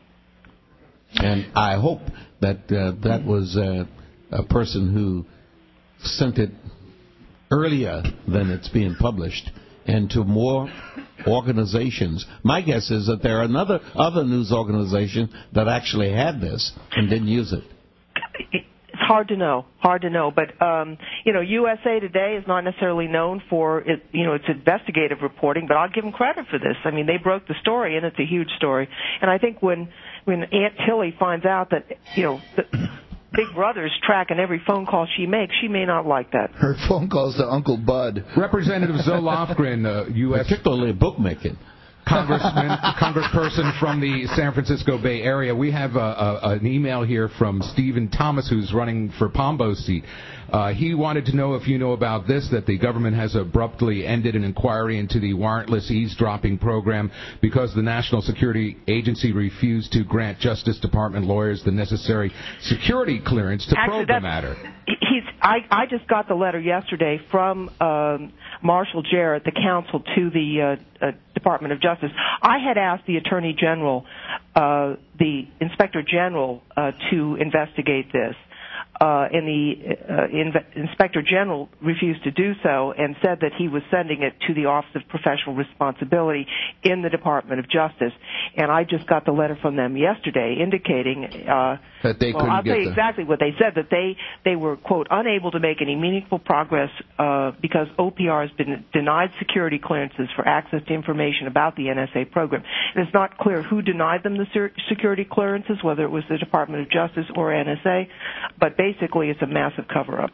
And I hope that uh, that was uh, a person who sent it earlier than it's being published and to more organizations. My guess is that there are another other news organization that actually had this and didn't use it. It's hard to know, hard to know. But, um, you know, U S A Today is not necessarily known for, it, you know, its investigative reporting, but I'll give them credit for this. I mean, they broke the story, and it's a huge story. And I think when, when Aunt Tilly finds out that, you know, the Big Brother's tracking every phone call she makes, she may not like that. Her phone calls to Uncle Bud. Representative Zoe Lofgren, uh, U S particularly bookmaking. Congressman, congressperson from the San Francisco Bay Area. We have a, a, an email here from Stephen Thomas, who's running for Pombo's seat. Uh, he wanted to know if you know about this, that the government has abruptly ended an inquiry into the warrantless eavesdropping program because the National Security Agency refused to grant Justice Department lawyers the necessary security clearance to Actually, probe the matter. He's, I, I just got the letter yesterday from um, Marshall Jarrett, the counsel to the uh, uh, Department of Justice. I had asked the Attorney General, uh, the Inspector General, uh, to investigate this. Uh, and the uh, Inve- Inspector General refused to do so and said that he was sending it to the Office of Professional Responsibility in the Department of Justice. And I just got the letter from them yesterday indicating uh, that they well, couldn't I'll get tell you the... exactly what they said, that they, they were, quote, unable to make any meaningful progress uh, because O P R has been denied security clearances for access to information about the N S A program. And it's not clear who denied them the ser- security clearances, whether it was the Department of Justice or N S A, but basically it's a massive cover-up.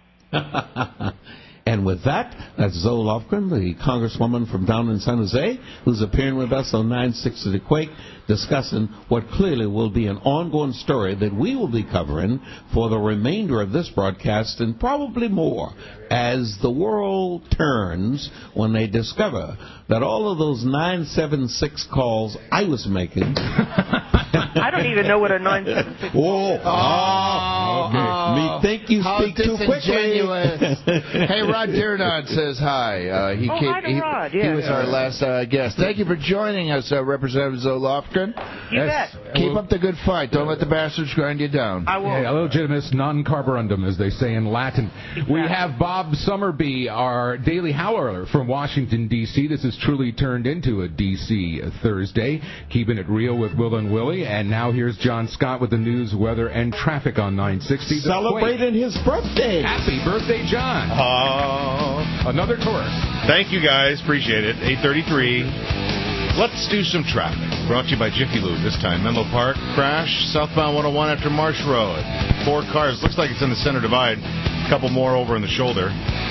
And with that, that's Zoe Lofgren, the congresswoman from down in San Jose, who's appearing with us on nine sixty The Quake, discussing what clearly will be an ongoing story that we will be covering for the remainder of this broadcast and probably more as the world turns when they discover that all of those nine seven six calls I was making... I don't even know what a nine seven six Whoa. Oh, okay. oh, Me think you how speak too quickly. Hey, Rod Dierdon says hi. Uh, he oh, came, hi to he, Rod. Yeah. he was our last uh, guest. Thank you for joining us, uh, Representative Zoe Lofgren. You yes. bet. Keep up the good fight. Don't let the bastards grind you down. I will. Yeah, legitimus non carborundum, as they say in Latin. Exactly. We have Bob Summerby, our Daily Howler from Washington, D C This has truly turned into a D C Thursday. Keeping it real with Will and Willie. And now here's John Scott with the news, weather, and traffic on nine sixty. Celebrating his birthday. Happy birthday, John. Oh. Another tourist. Thank you, guys. Appreciate it. eight thirty-three. Let's do some traffic. Brought to you by Jiffy Lube. This time, Menlo Park. Crash. Southbound one oh one after Marsh Road. Four cars. Looks like it's in the center divide. A couple more over in the shoulder.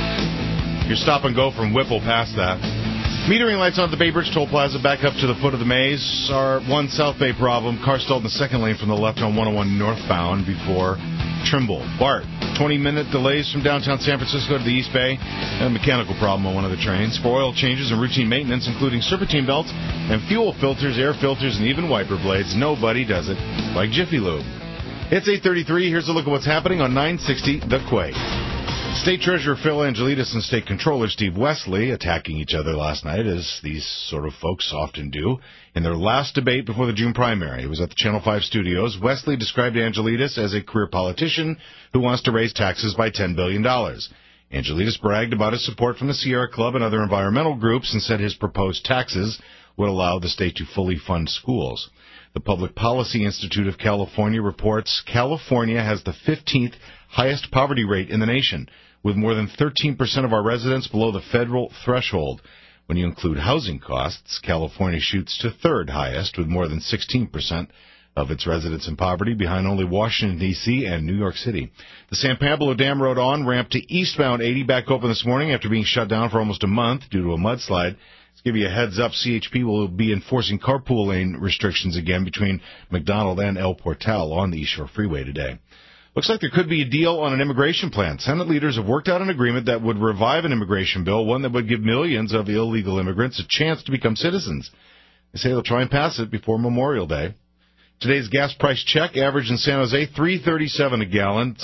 Your stop and go from Whipple past that. Metering lights on at the Bay Bridge Toll Plaza back up to the foot of the maze. Our one South Bay problem. Car stalled in the second lane from the left on one oh one northbound before Trimble. Bart, twenty-minute delays from downtown San Francisco to the East Bay. And a mechanical problem on one of the trains. For oil changes and routine maintenance, including serpentine belts and fuel filters, air filters, and even wiper blades, nobody does it like Jiffy Lube. It's eight thirty-three. Here's a look at what's happening on nine sixty The Quake. State Treasurer Phil Angelides and State Controller Steve Wesley attacking each other last night, as these sort of folks often do, in their last debate before the June primary. It was at the Channel five studios. Wesley described Angelides as a career politician who wants to raise taxes by ten billion dollars. Angelides bragged about his support from the Sierra Club and other environmental groups and said his proposed taxes would allow the state to fully fund schools. The Public Policy Institute of California reports California has the fifteenth highest poverty rate in the nation, with more than thirteen percent of our residents below the federal threshold. When you include housing costs, California shoots to third highest, with more than sixteen percent of its residents in poverty, behind only Washington, D C and New York City. The San Pablo Dam Road on-ramp to eastbound eighty back open this morning after being shut down for almost a month due to a mudslide. Let's give you a heads up, C H P will be enforcing carpool lane restrictions again between McDonald and El Portal on the East Shore Freeway today. Looks like there could be a deal on an immigration plan. Senate leaders have worked out an agreement that would revive an immigration bill, one that would give millions of illegal immigrants a chance to become citizens. They say they'll try and pass it before Memorial Day. Today's gas price check average in San Jose, three thirty-seven a gallon. It's up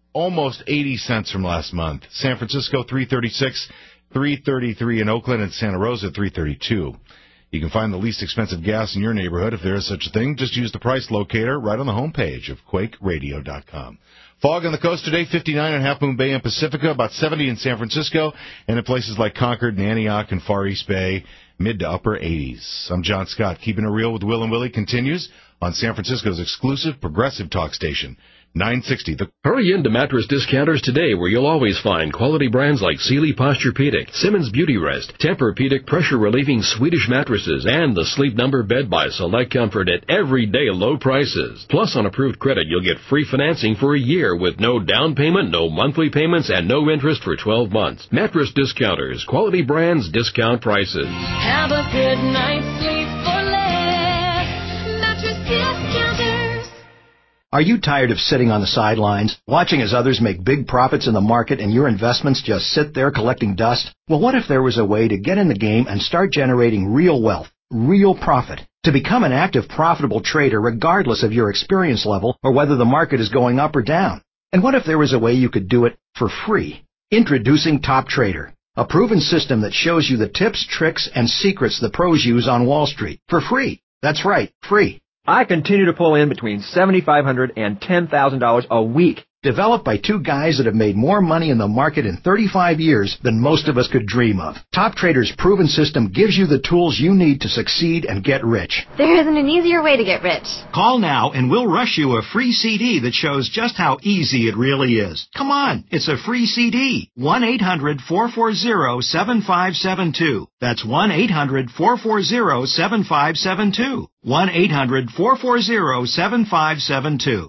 almost eighty cents from last month. San Francisco, three thirty-six, three thirty-three in Oakland, and Santa Rosa, three thirty-two. You can find the least expensive gas in your neighborhood if there is such a thing. Just use the price locator right on the homepage of Quake Radio dot com. Fog on the coast today, fifty-nine in Half Moon Bay and Pacifica, about seventy in San Francisco, and in places like Concord and Antioch and Far East Bay, mid to upper eighties. I'm John Scott. Keeping It Real with Will and Willie continues on San Francisco's exclusive progressive talk station, nine sixty. The Hurry into Mattress Discounters today, where you'll always find quality brands like Sealy Posturepedic, Simmons Beauty Rest, Tempur-Pedic pressure-relieving Swedish mattresses, and the Sleep Number bed by Select Comfort at everyday low prices. Plus, on approved credit, you'll get free financing for a year with no down payment, no monthly payments, and no interest for twelve months. Mattress Discounters, quality brands, discount prices. Have a good night's sleep for less. Mattress Discounters. Are you tired of sitting on the sidelines, watching as others make big profits in the market and your investments just sit there collecting dust? Well, what if there was a way to get in the game and start generating real wealth, real profit? To become an active, profitable trader regardless of your experience level or whether the market is going up or down? And what if there was a way you could do it for free? Introducing Top Trader, a proven system that shows you the tips, tricks, and secrets the pros use on Wall Street for free. That's right, free. I continue to pull in between seven thousand five hundred dollars and ten thousand dollars a week. Developed by two guys that have made more money in the market in thirty-five years than most of us could dream of. Top Trader's proven system gives you the tools you need to succeed and get rich. There isn't an easier way to get rich. Call now and we'll rush you a free C D that shows just how easy it really is. Come on, it's a free C D. one eight hundred four four zero seven five seven two. That's one eight hundred four four zero seven five seven two. one eight hundred four four zero seven five seven two.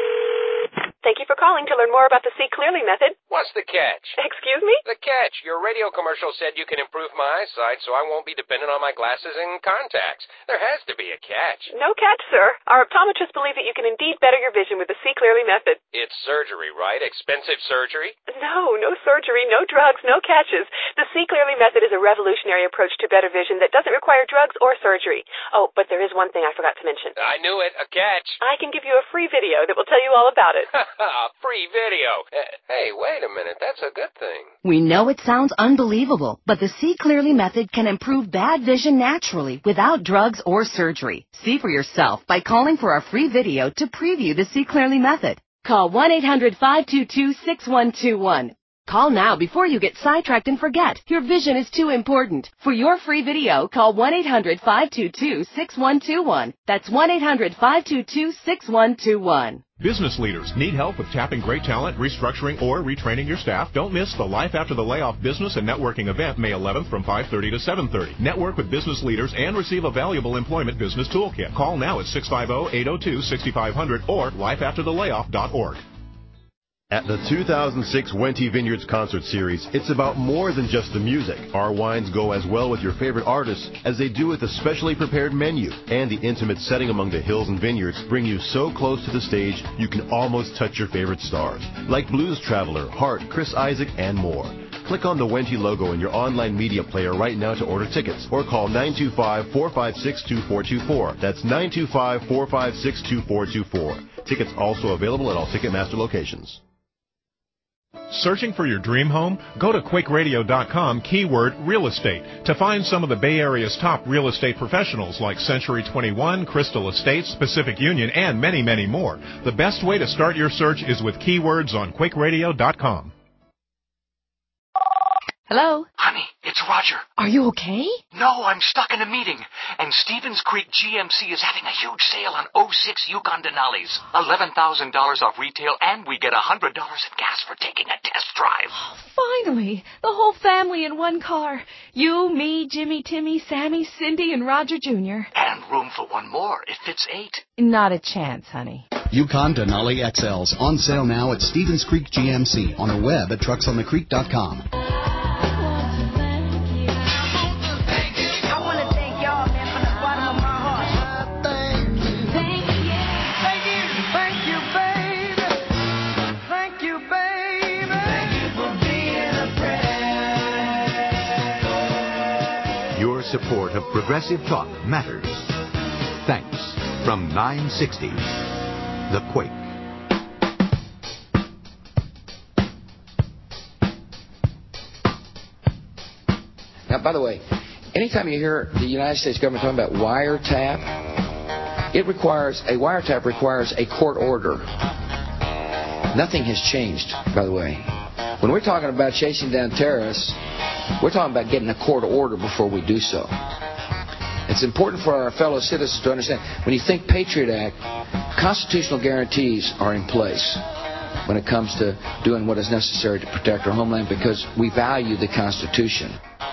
Thank you for calling to learn more about the See Clearly method. What's the catch? Excuse me? The catch. Your radio commercial said you can improve my eyesight so I won't be dependent on my glasses and contacts. There has to be a catch. No catch, sir. Our optometrists believe that you can indeed better your vision with the See Clearly method. It's surgery, right? Expensive surgery? No, no surgery, no drugs, no catches. The See Clearly method is a revolutionary approach to better vision that doesn't require drugs or surgery. Oh, but there is one thing I forgot to mention. I knew it. A catch. I can give you a free video that will tell you all about it. Free video. Uh, hey, wait a minute. That's a good thing. We know it sounds unbelievable, but the See Clearly method can improve bad vision naturally without drugs or surgery. See for yourself by calling for our free video to preview the See Clearly method. Call one eight hundred five two two six one two one. Call now before you get sidetracked and forget. Your vision is too important. For your free video, call one eight hundred five two two six one two one. That's one eight hundred five two two six one two one. Business leaders need help with tapping great talent, restructuring, or retraining your staff? Don't miss the Life After the Layoff Business and Networking event May eleventh from five thirty to seven thirty. Network with business leaders and receive a valuable employment business toolkit. Call now at six five zero, eight zero two, six five zero zero or life after the layoff dot org. At the two thousand six Wente Vineyards Concert Series, it's about more than just the music. Our wines go as well with your favorite artists as they do with a specially prepared menu. And the intimate setting among the hills and vineyards bring you so close to the stage you can almost touch your favorite stars. Like Blues Traveler, Hart, Chris Isaak, and more. Click on the Wente logo in your online media player right now to order tickets. Or call nine two five, four five six, two four two four. That's nine two five, four five six, two four two four. Tickets also available at all Ticketmaster locations. Searching for your dream home? Go to Quake Radio dot com, keyword real estate, to find some of the Bay Area's top real estate professionals like Century twenty-one, Crystal Estates, Pacific Union, and many, many more. The best way to start your search is with keywords on Quake Radio dot com. Hello? Honey, it's Roger. Are you okay? No, I'm stuck in a meeting. And Stevens Creek G M C is having a huge sale on oh six Yukon Denali's. eleven thousand dollars off retail, and we get one hundred dollars in gas for taking a test drive. Oh, finally! The whole family in one car. You, me, Jimmy, Timmy, Sammy, Cindy, and Roger Junior And room for one more. It fits eight. Not a chance, honey. Yukon Denali X Ls on sale now at Stevens Creek G M C, on the web at trucks on the creek dot com. Your support of Progressive Talk matters. Thanks from nine sixty, The Quake. Now, by the way, anytime you hear the United States government talking about wiretap, it requires a wiretap requires a court order. Nothing has changed, by the way. When we're talking about chasing down terrorists, we're talking about getting a court order before we do so. It's important for our fellow citizens to understand, when you think Patriot Act, constitutional guarantees are in place when it comes to doing what is necessary to protect our homeland, because we value the Constitution.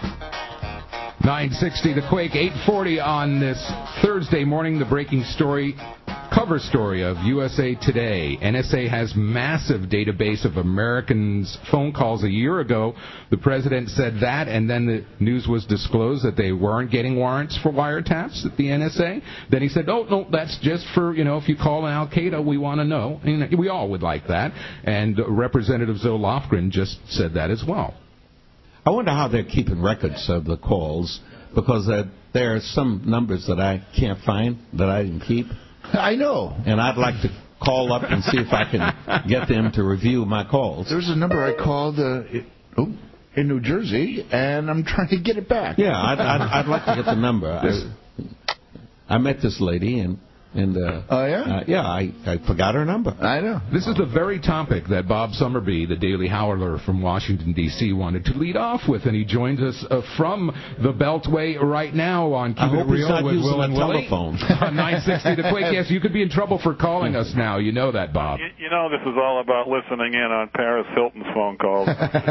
nine sixty The Quake, eight forty on this Thursday morning. The breaking story, cover story of U S A Today. N S A has massive database of Americans' phone calls. A year ago, the president said that, and then the news was disclosed that they weren't getting warrants for wiretaps at the N S A. Then he said, oh, no, that's just for, you know, if you call Al-Qaeda, we want to know. And we all would like that. And Representative Zoe Lofgren just said that as well. I wonder how they're keeping records of the calls, because uh, there are some numbers that I can't find that I didn't keep. I know. And I'd like to call up and see if I can get them to review my calls. There's a number I called uh, it, oh, in New Jersey, and I'm trying to get it back. Yeah, I'd, I'd, I'd like to get the number. I, I met this lady, and... And, uh, oh, yeah? Uh, yeah, I, I forgot her number. I know. This is the very topic that Bob Summerby, the Daily Howler from Washington, D C, wanted to lead off with, and he joins us uh, from the Beltway right now on Keep It Real with Will and Willie. Telephone. On nine sixty The Quake. Yes, you could be in trouble for calling us now. You know that, Bob. You, you know, this is all about listening in on Paris Hilton's phone calls.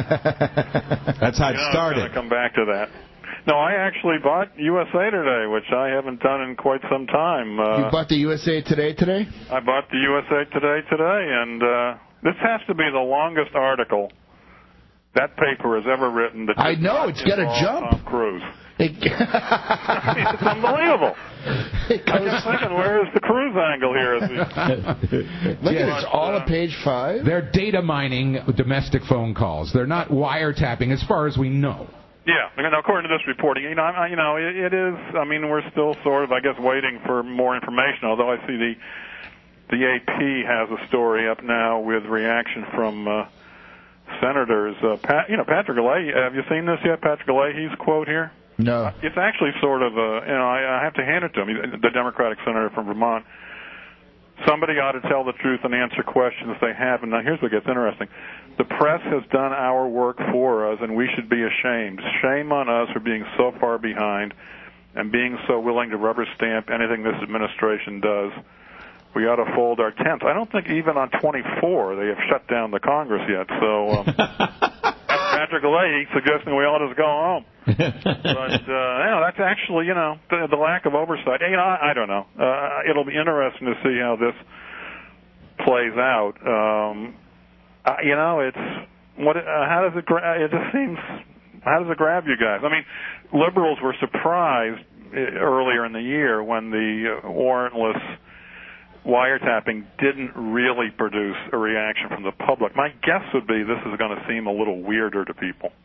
That's how it you know, started. I'm going to come back to that. No, I actually bought U S A Today, which I haven't done in quite some time. Uh, you bought the U S A Today today? I bought the U S A Today today, and uh, this has to be the longest article that paper has ever written. That I know, it's got a jump. Tom Cruise. I mean, it's unbelievable. I was thinking, where is the Cruise angle here? As we... Look at it, it's all at page five. They're data mining domestic phone calls. They're not wiretapping, as far as we know. Yeah, now, according to this reporting, you know, I, you know, it, it is. I mean, we're still sort of, I guess, waiting for more information. Although I see the the A P has a story up now with reaction from uh, senators. Uh, Pat, you know, Patrick Leahy. Have you seen this yet? Patrick Leahy's quote here. No. Uh, it's actually sort of, uh, you know, I, I have to hand it to him. He's the Democratic senator from Vermont. Somebody ought to tell the truth and answer questions they have. And now here's what gets interesting. The press has done our work for us, and we should be ashamed. Shame on us for being so far behind and being so willing to rubber stamp anything this administration does. We ought to fold our tents. I don't think even on twenty-four they have shut down the Congress yet. So um, that's Patrick Leahy suggesting we ought to go home. But, uh, you know, that's actually, you know, the, the lack of oversight. You know, I, I don't know. Uh, it'll be interesting to see how this plays out. Um, uh, you know, it's what? Uh, how does it? Gra- it just seems. How does it grab you guys? I mean, liberals were surprised earlier in the year when the uh, warrantless wiretapping didn't really produce a reaction from the public. My guess would be this is going to seem a little weirder to people.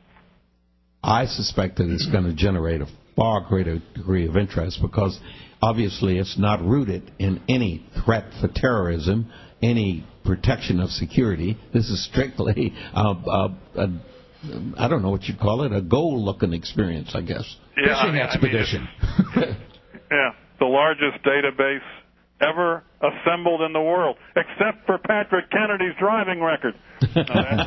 I suspect that it's going to generate a far greater degree of interest because obviously it's not rooted in any threat for terrorism, any protection of security. This is strictly, uh, uh, a, I don't know what you'd call it, a goal-looking experience, I guess. Yeah, Fishing I mean, expedition. I mean, yeah, the largest database ever assembled in the world, except for Patrick Kennedy's driving record. No,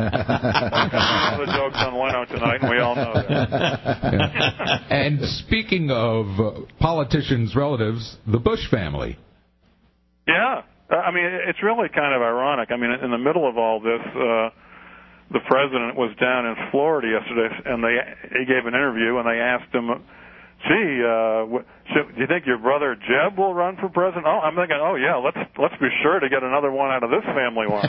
that's the joke's on Leno tonight, and we all know that. Yeah. And speaking of uh, politicians' relatives, the Bush family. Yeah. I mean, it's really kind of ironic. I mean, in the middle of all this, uh, the president was down in Florida yesterday, and they he gave an interview, and they asked him, gee, uh, should, do you think your brother Jeb will run for president? Oh, I'm thinking, oh, yeah, let's let's be sure to get another one out of this family line.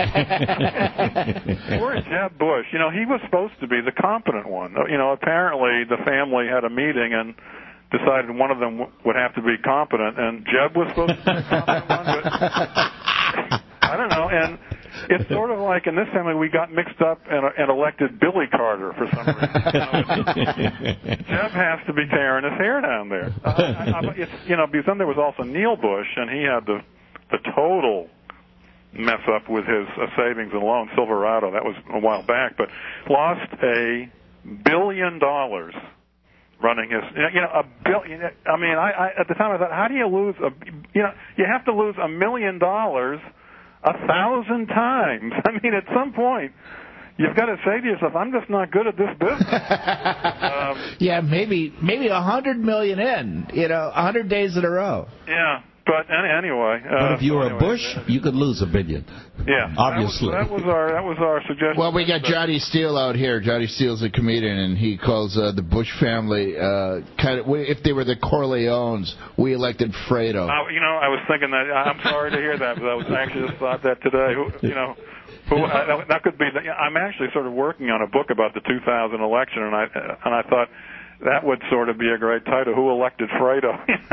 Poor Jeb Bush. You know, he was supposed to be the competent one. You know, apparently the family had a meeting and decided one of them w- would have to be competent, and Jeb was supposed to be the competent one, but I don't know. And it's sort of like in this family we got mixed up and, and elected Billy Carter for some reason. You know, Jeb has to be tearing his hair down there. Uh, I, I, it's, you know, because then there was also Neil Bush, and he had the the total mess up with his uh, savings and loan, Silverado. That was a while back, but lost a billion dollars running his, you know, a billion. I mean, I, I at the time I thought, how do you lose a, you know, you have to lose a million dollars a thousand times. I mean, at some point, you've got to say to yourself, I'm just not good at this business. um, yeah, maybe maybe a hundred million in, you know, a hundred days in a row. Yeah, but anyway. Uh, but if you were anyway, a Bush, you could lose a billion. Yeah, obviously. That was, that was our that was our suggestion. Well, we got Johnny Steele out here. Johnny Steele's a comedian, and he calls uh, the Bush family uh, kind of. If they were the Corleones, we elected Fredo. Uh, you know, I was thinking that. I'm sorry to hear that, but I was actually just thought that today. Who, you know. Who, uh, that could be. I'm actually sort of working on a book about the two thousand election, and I and I thought that would sort of be a great title. Who elected Fredo?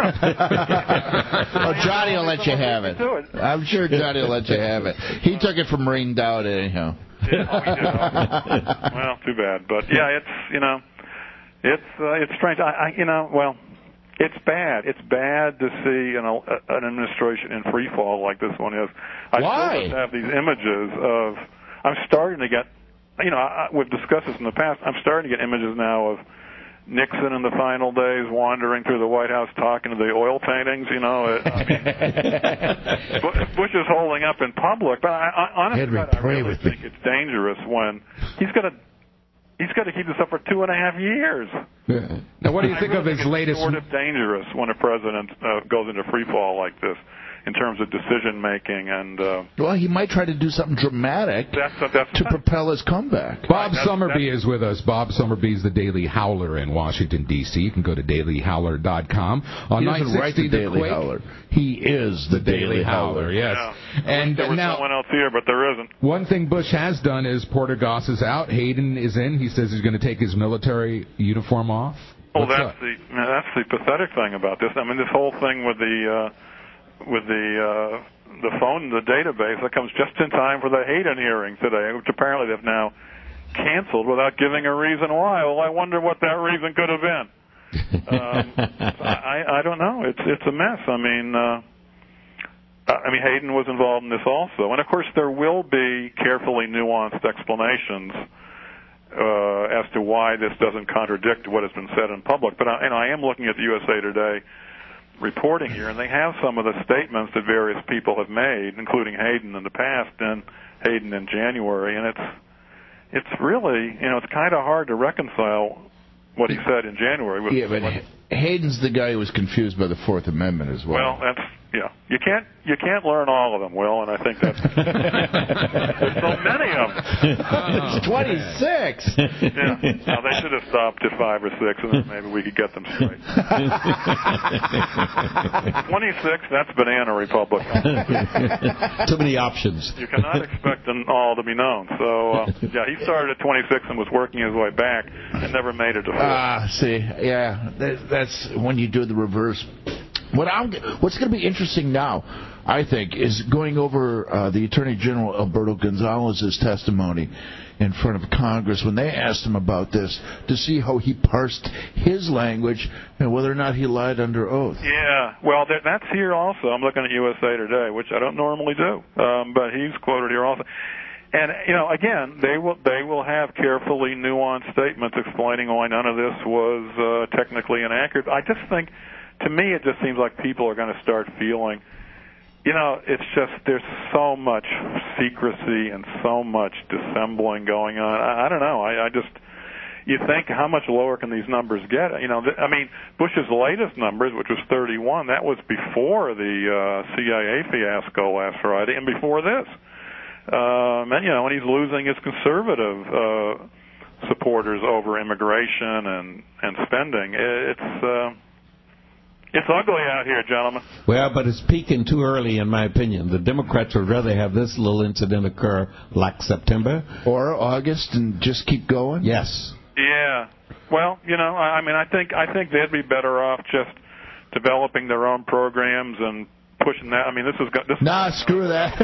Oh, Johnny will let you have it. I'm sure Johnny will let you have it. He took it from Ring Dowd anyhow. Yeah, oh, he did. Well, too bad, but yeah, it's you know, it's uh, it's strange. I, I you know, well. It's bad. It's bad to see an, an administration in free fall like this one is. I Why? still just have these images of. I'm starting to get. You know, I, we've discussed this in the past. I'm starting to get images now of Nixon in the final days wandering through the White House talking to the oil paintings. You know, I mean, Bush is holding up in public, but I, I honestly, Henry, I pray really with think me. it's dangerous when he's going to. He's got to keep this up for two and a half years. Yeah. Now, what do you I think really of his think it's latest? Sort of dangerous when a president uh, goes into free fall like this, in terms of decision making and. Uh, well, he might try to do something dramatic that's, that's, to propel his comeback. Bob that's, Summerby that's, is with us. Bob Summerby is the Daily Howler in Washington, D C You can go to daily howler dot com. On he doesn't write the Daily Quake, Howler. He is the, the Daily, Daily Howler. Howler. Yes. Yeah. And there was now, someone else here, but there isn't. one thing Bush has done is Porter Goss is out. Hayden is in. He says he's going to take his military uniform off. Well, What's that's up? the that's the pathetic thing about this. I mean, this whole thing with the uh, with the uh, the phone, the database, that comes just in time for the Hayden hearing today, which apparently they've now canceled without giving a reason why. Well, I wonder what that reason could have been. um, so I I don't know. It's it's a mess. I mean. Uh, I mean, Hayden was involved in this also. And, of course, there will be carefully nuanced explanations uh, as to why this doesn't contradict what has been said in public. But I, and I am looking at the U S A Today reporting here, and they have some of the statements that various people have made, including Hayden in the past and Hayden in January. And it's it's really, you know, it's kind of hard to reconcile what he said in January with Yeah, but what, Hayden's the guy who was confused by the Fourth Amendment as well. well, that's yeah. You can't you can't learn all of them, Will, and I think that's there's so many of them. It's twenty-six. Yeah. Now they should have stopped at five or six, and then maybe we could get them straight. Twenty-six. That's Banana Republic. Too many options. You cannot expect them all to be known. So uh, yeah, he started at twenty-six and was working his way back, and never made it to four. Ah, see, yeah, that, that's when you do the reverse. What I'm, what's going to be interesting now, I think, is going over uh, the Attorney General Alberto Gonzalez's testimony in front of Congress when they asked him about this to see how he parsed his language and whether or not he lied under oath. Yeah, well, that, that's here also. I'm looking at U S A Today, which I don't normally do, um, but he's quoted here also. And, you know, again, they will they will have carefully nuanced statements explaining why none of this was uh, technically inaccurate. I just think, to me, it just seems like people are going to start feeling, you know, it's just there's so much secrecy and so much dissembling going on. I, I don't know. I, I just, you think, how much lower can these numbers get? You know, th- I mean, Bush's latest numbers, which was thirty-one, that was before the uh, C I A fiasco last Friday and before this. Um, and, you know, and he's losing his conservative uh, supporters over immigration and, and spending. It's uh, it's ugly out here, gentlemen. Well, but it's peaking too early, in my opinion. The Democrats would rather have this little incident occur like September. Or August and just keep going? Yes. Yeah. Well, you know, I, I mean, I think I think they'd be better off just developing their own programs and pushing that. I mean, this is this. Nah, screw that.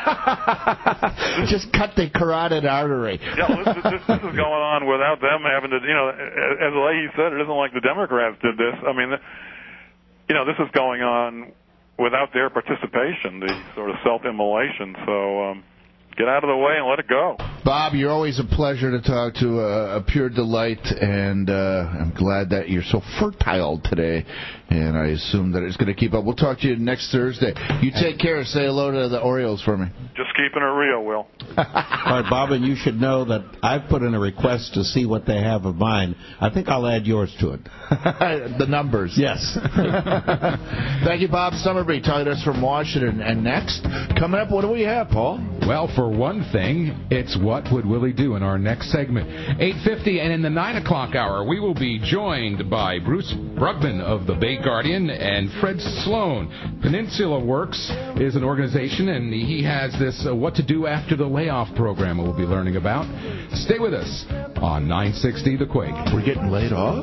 Just cut the carotid artery. Yeah, this, this, this is going on without them having to. You know, as Leahy said, it isn't like the Democrats did this. I mean, you know, this is going on without their participation, the sort of self-immolation. So um, get out of the way and let it go. Bob, you're always a pleasure to talk to, uh, a pure delight, and uh, I'm glad that you're so fertile today, and I assume that it's going to keep up. We'll talk to you next Thursday. You take care. Say hello to the Orioles for me. Just keeping it real, Will. All right, Bob, and you should know that I've put in a request to see what they have of mine. I think I'll add yours to it. The numbers. Yes. Thank you, Bob Summerby, talking to us from Washington. And next, coming up, what do we have, Paul? Well, for one thing, it's What Would Willie Do in our next segment. eight fifty, and in the nine o'clock hour, we will be joined by Bruce Brugman of the Bay Guardian and Fred Sloan. Peninsula Works is an organization, and he has this uh, What to Do After the Layoff program we'll be learning about. Stay with us on nine sixty The Quake. We're getting laid off?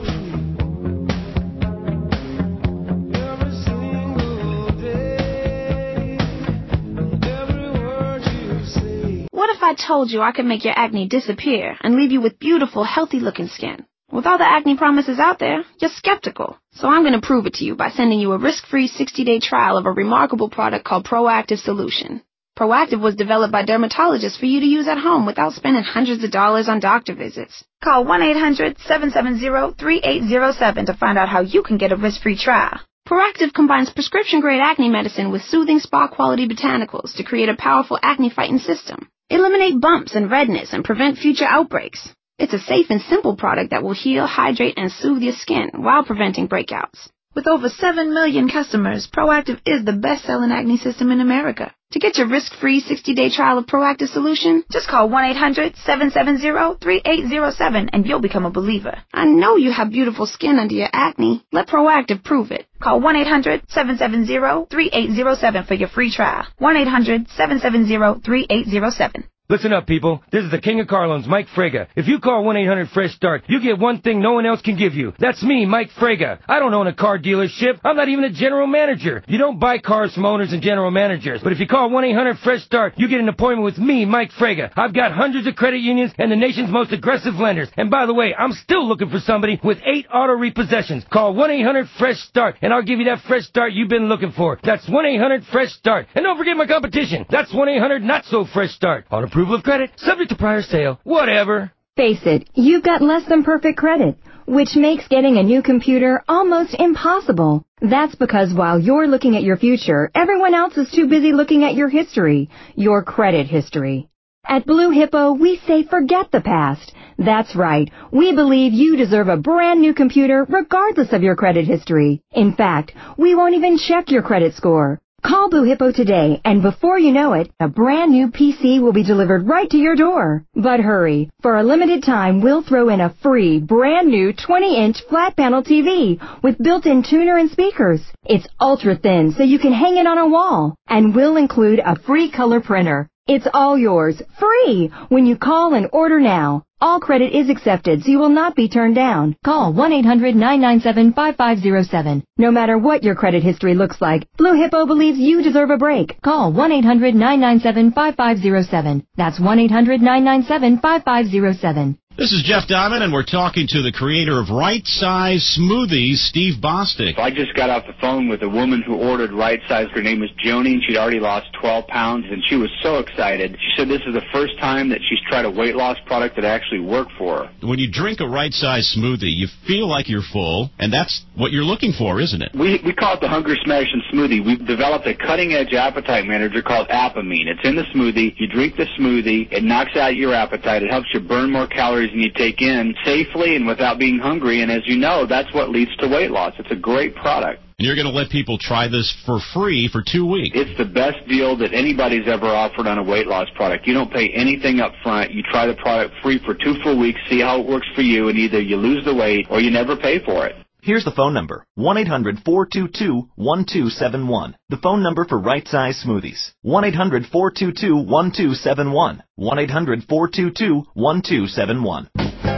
What if I told you I could make your acne disappear and leave you with beautiful, healthy-looking skin? With all the acne promises out there, you're skeptical. So I'm going to prove it to you by sending you a risk-free sixty-day trial of a remarkable product called Proactive Solution. Proactive was developed by dermatologists for you to use at home without spending hundreds of dollars on doctor visits. Call one eight hundred seven seven zero three eight zero seven to find out how you can get a risk-free trial. Proactive combines prescription-grade acne medicine with soothing spa-quality botanicals to create a powerful acne-fighting system. Eliminate bumps and redness and prevent future outbreaks. It's a safe and simple product that will heal, hydrate, and soothe your skin while preventing breakouts. With over seven million customers, Proactive is the best-selling acne system in America. To get your risk-free sixty-day trial of Proactive Solution, just call one eight hundred seven seven zero three eight zero seven and you'll become a believer. I know you have beautiful skin under your acne. Let Proactive prove it. Call one eight hundred seven seven zero three eight zero seven for your free trial. one eight hundred seven seven zero three eight zero seven. Listen up, people. This is the King of Car Loans, Mike Frega. If you call one eight hundred fresh start, you get one thing no one else can give you. That's me, Mike Frega. I don't own a car dealership. I'm not even a general manager. You don't buy cars from owners and general managers. But if you call one eight hundred fresh start, you get an appointment with me, Mike Frega. I've got hundreds of credit unions and the nation's most aggressive lenders. And by the way, I'm still looking for somebody with eight auto repossessions. Call one eight hundred fresh start, and I'll give you that fresh start you've been looking for. That's one eight hundred fresh start. And don't forget my competition. That's one eight hundred not so fresh start. On approval of credit, subject to prior sale, whatever. Face it, you've got less than perfect credit, which makes getting a new computer almost impossible. That's because while you're looking at your future, everyone else is too busy looking at your history, your credit history. At Blue Hippo, we say forget the past. That's right. We believe you deserve a brand new computer regardless of your credit history. In fact, we won't even check your credit score. Call Blue Hippo today, and before you know it, a brand new P C will be delivered right to your door. But hurry, for a limited time, we'll throw in a free, brand new twenty inch flat panel T V with built-in tuner and speakers. It's ultra thin, so you can hang it on a wall, and we'll include a free color printer. It's all yours, free, when you call and order now. All credit is accepted, so you will not be turned down. Call one eight hundred nine nine seven five five zero seven. No matter what your credit history looks like, Blue Hippo believes you deserve a break. Call one eight hundred nine nine seven five five zero seven. That's one eight hundred nine nine seven five five zero seven. This is Jeff Diamond, and we're talking to the creator of Right Size Smoothies, Steve Bostic. I just got off the phone with a woman who ordered Right Size. Her name was Joni, and she'd already lost twelve pounds, and she was so excited. She said this is the first time that she's tried a weight loss product that actually worked for her. When you drink a Right Size smoothie, you feel like you're full, and that's what you're looking for, isn't it? We we call it the Hunger Smashing Smoothie. We've developed a cutting-edge appetite manager called Apamine. It's in the smoothie. You drink the smoothie. It knocks out your appetite. It helps you burn more calories than you take in safely and without being hungry, and as you know, that's what leads to weight loss. It's a great product. And you're going to let people try this for free for two weeks. It's the best deal that anybody's ever offered on a weight loss product. You don't pay anything up front. You try the product free for two full weeks, see how it works for you, and either you lose the weight or you never pay for it. Here's the phone number, one eight hundred four two two one two seven one. The phone number for Right Size Smoothies, one eight hundred four two two one two seven one, one eight hundred four two two one two seven one.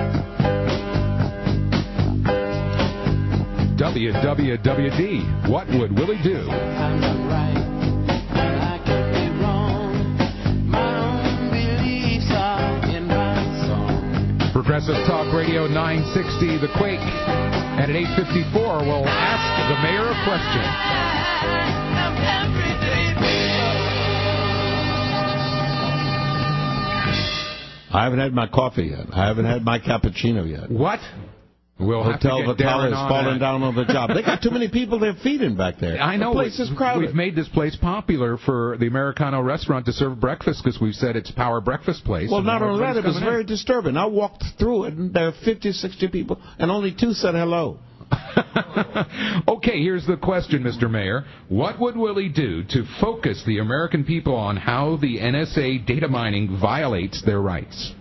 W W W D, What Would Willie Do? Progressive Talk Radio nine sixty, The Quake. And at eight fifty-four, we'll ask the mayor a question. I haven't had my coffee yet. I haven't had my cappuccino yet. What? We'll Hotel have to get Vitale Darren is on falling that. down on the job. They got too many people they're feeding back there. I know. The place is crowded. We've made this place popular for the Americano restaurant to serve breakfast because we've said it's Power Breakfast Place. Well, not only that, it was very in. disturbing. I walked through it, and there are fifty, sixty people, and only two said hello. Okay, here's the question, Mister Mayor. What would Willie do to focus the American people on how the N S A data mining violates their rights?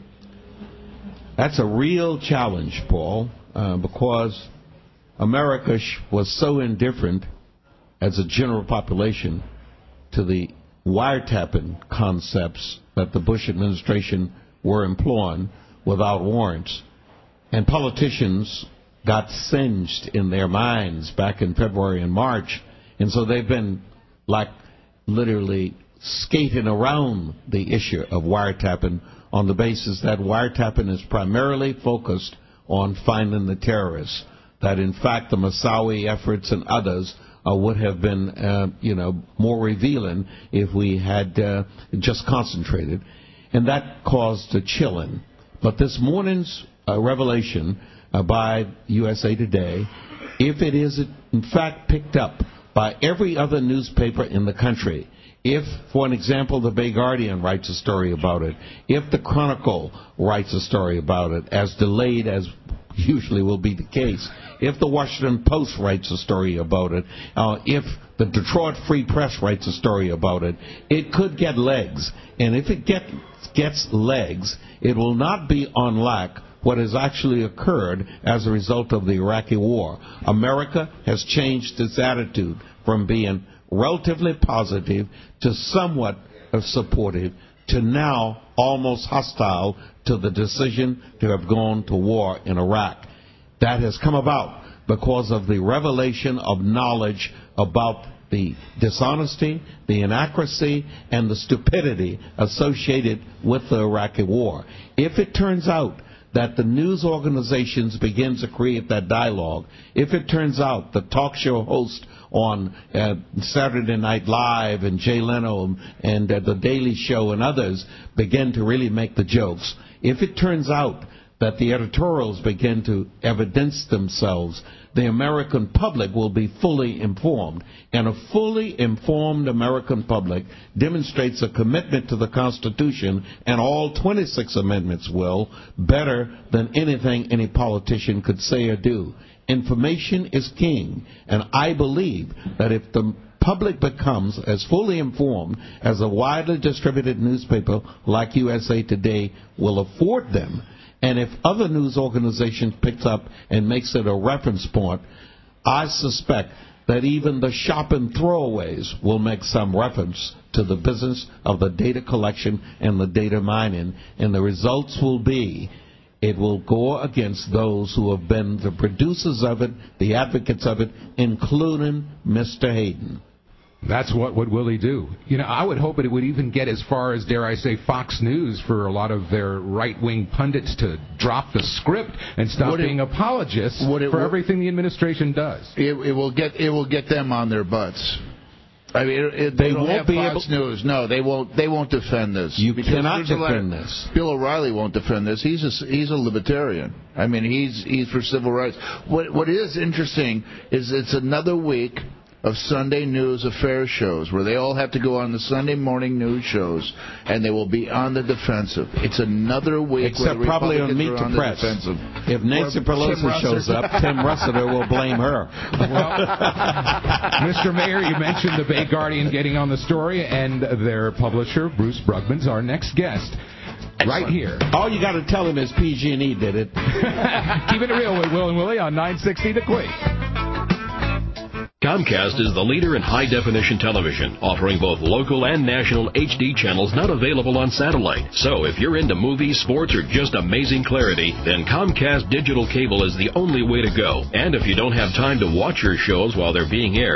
That's a real challenge, Paul, uh, because America sh- was so indifferent as a general population to the wiretapping concepts that the Bush administration were employing without warrants. And politicians got singed in their minds back in February and March, and so they've been like literally skating around the issue of wiretapping on the basis that wiretapping is primarily focused on finding the terrorists, that in fact the Moussaoui efforts and others uh, would have been, uh, you know, more revealing if we had uh, just concentrated, and that caused a chilling. But this morning's uh, revelation uh, by U S A Today, if it is in fact picked up by every other newspaper in the country, if, for an example, the Bay Guardian writes a story about it, if the Chronicle writes a story about it, as delayed as usually will be the case, if the Washington Post writes a story about it, uh, if the Detroit Free Press writes a story about it, it could get legs. And if it get, gets legs, it will not be unlike what has actually occurred as a result of the Iraqi war. America has changed its attitude from being relatively positive to somewhat supportive to now almost hostile to the decision to have gone to war in Iraq. That has come about because of the revelation of knowledge about the dishonesty, the inaccuracy, and the stupidity associated with the Iraqi war. If it turns out that the news organizations begin to create that dialogue, if it turns out the talk show host on uh, Saturday Night Live and Jay Leno and uh, The Daily Show and others begin to really make the jokes, if it turns out that the editorials begin to evidence themselves, the American public will be fully informed. And a fully informed American public demonstrates a commitment to the Constitution, and all twenty-six amendments will, better than anything any politician could say or do. Information is king, and I believe that if the public becomes as fully informed as a widely distributed newspaper like U S A Today will afford them, and if other news organizations picks up and makes it a reference point, I suspect that even the shopping throwaways will make some reference to the business of the data collection and the data mining, and the results will be it will go against those who have been the producers of it, the advocates of it, including Mister Hayden. That's what would Willie do. You know, I would hope it would even get as far as, dare I say, Fox News for a lot of their right-wing pundits to drop the script and stop Would it- being apologists would it- for everything the administration does. It, it will get it will get them on their butts. I mean, it, it, they, They don't won't have be Fox able- News. No, they won't. They won't defend this. You Because cannot there's a lot of- defend this. Bill O'Reilly won't defend this. He's a he's a libertarian. I mean, he's he's for civil rights. What what is interesting is it's another week of Sunday news affair shows where they all have to go on the Sunday morning news shows, and they will be on the defensive. It's another week Except where the probably on Republicans Meet are the on Press. the defensive. If Nancy Or Pelosi Tim Russert. shows up, Tim Russert will blame her. Mister Mayor, you mentioned the Bay Guardian getting on the story, and their publisher, Bruce Brugman's our next guest. Right here. All you got to tell him is P G and E did it. Keeping it real with Will and Willie on nine sixty The Quake. Comcast is the leader in high-definition television, offering both local and national H D channels not available on satellite. So if you're into movies, sports, or just amazing clarity, then Comcast Digital Cable is the only way to go. And if you don't have time to watch your shows while they're being aired,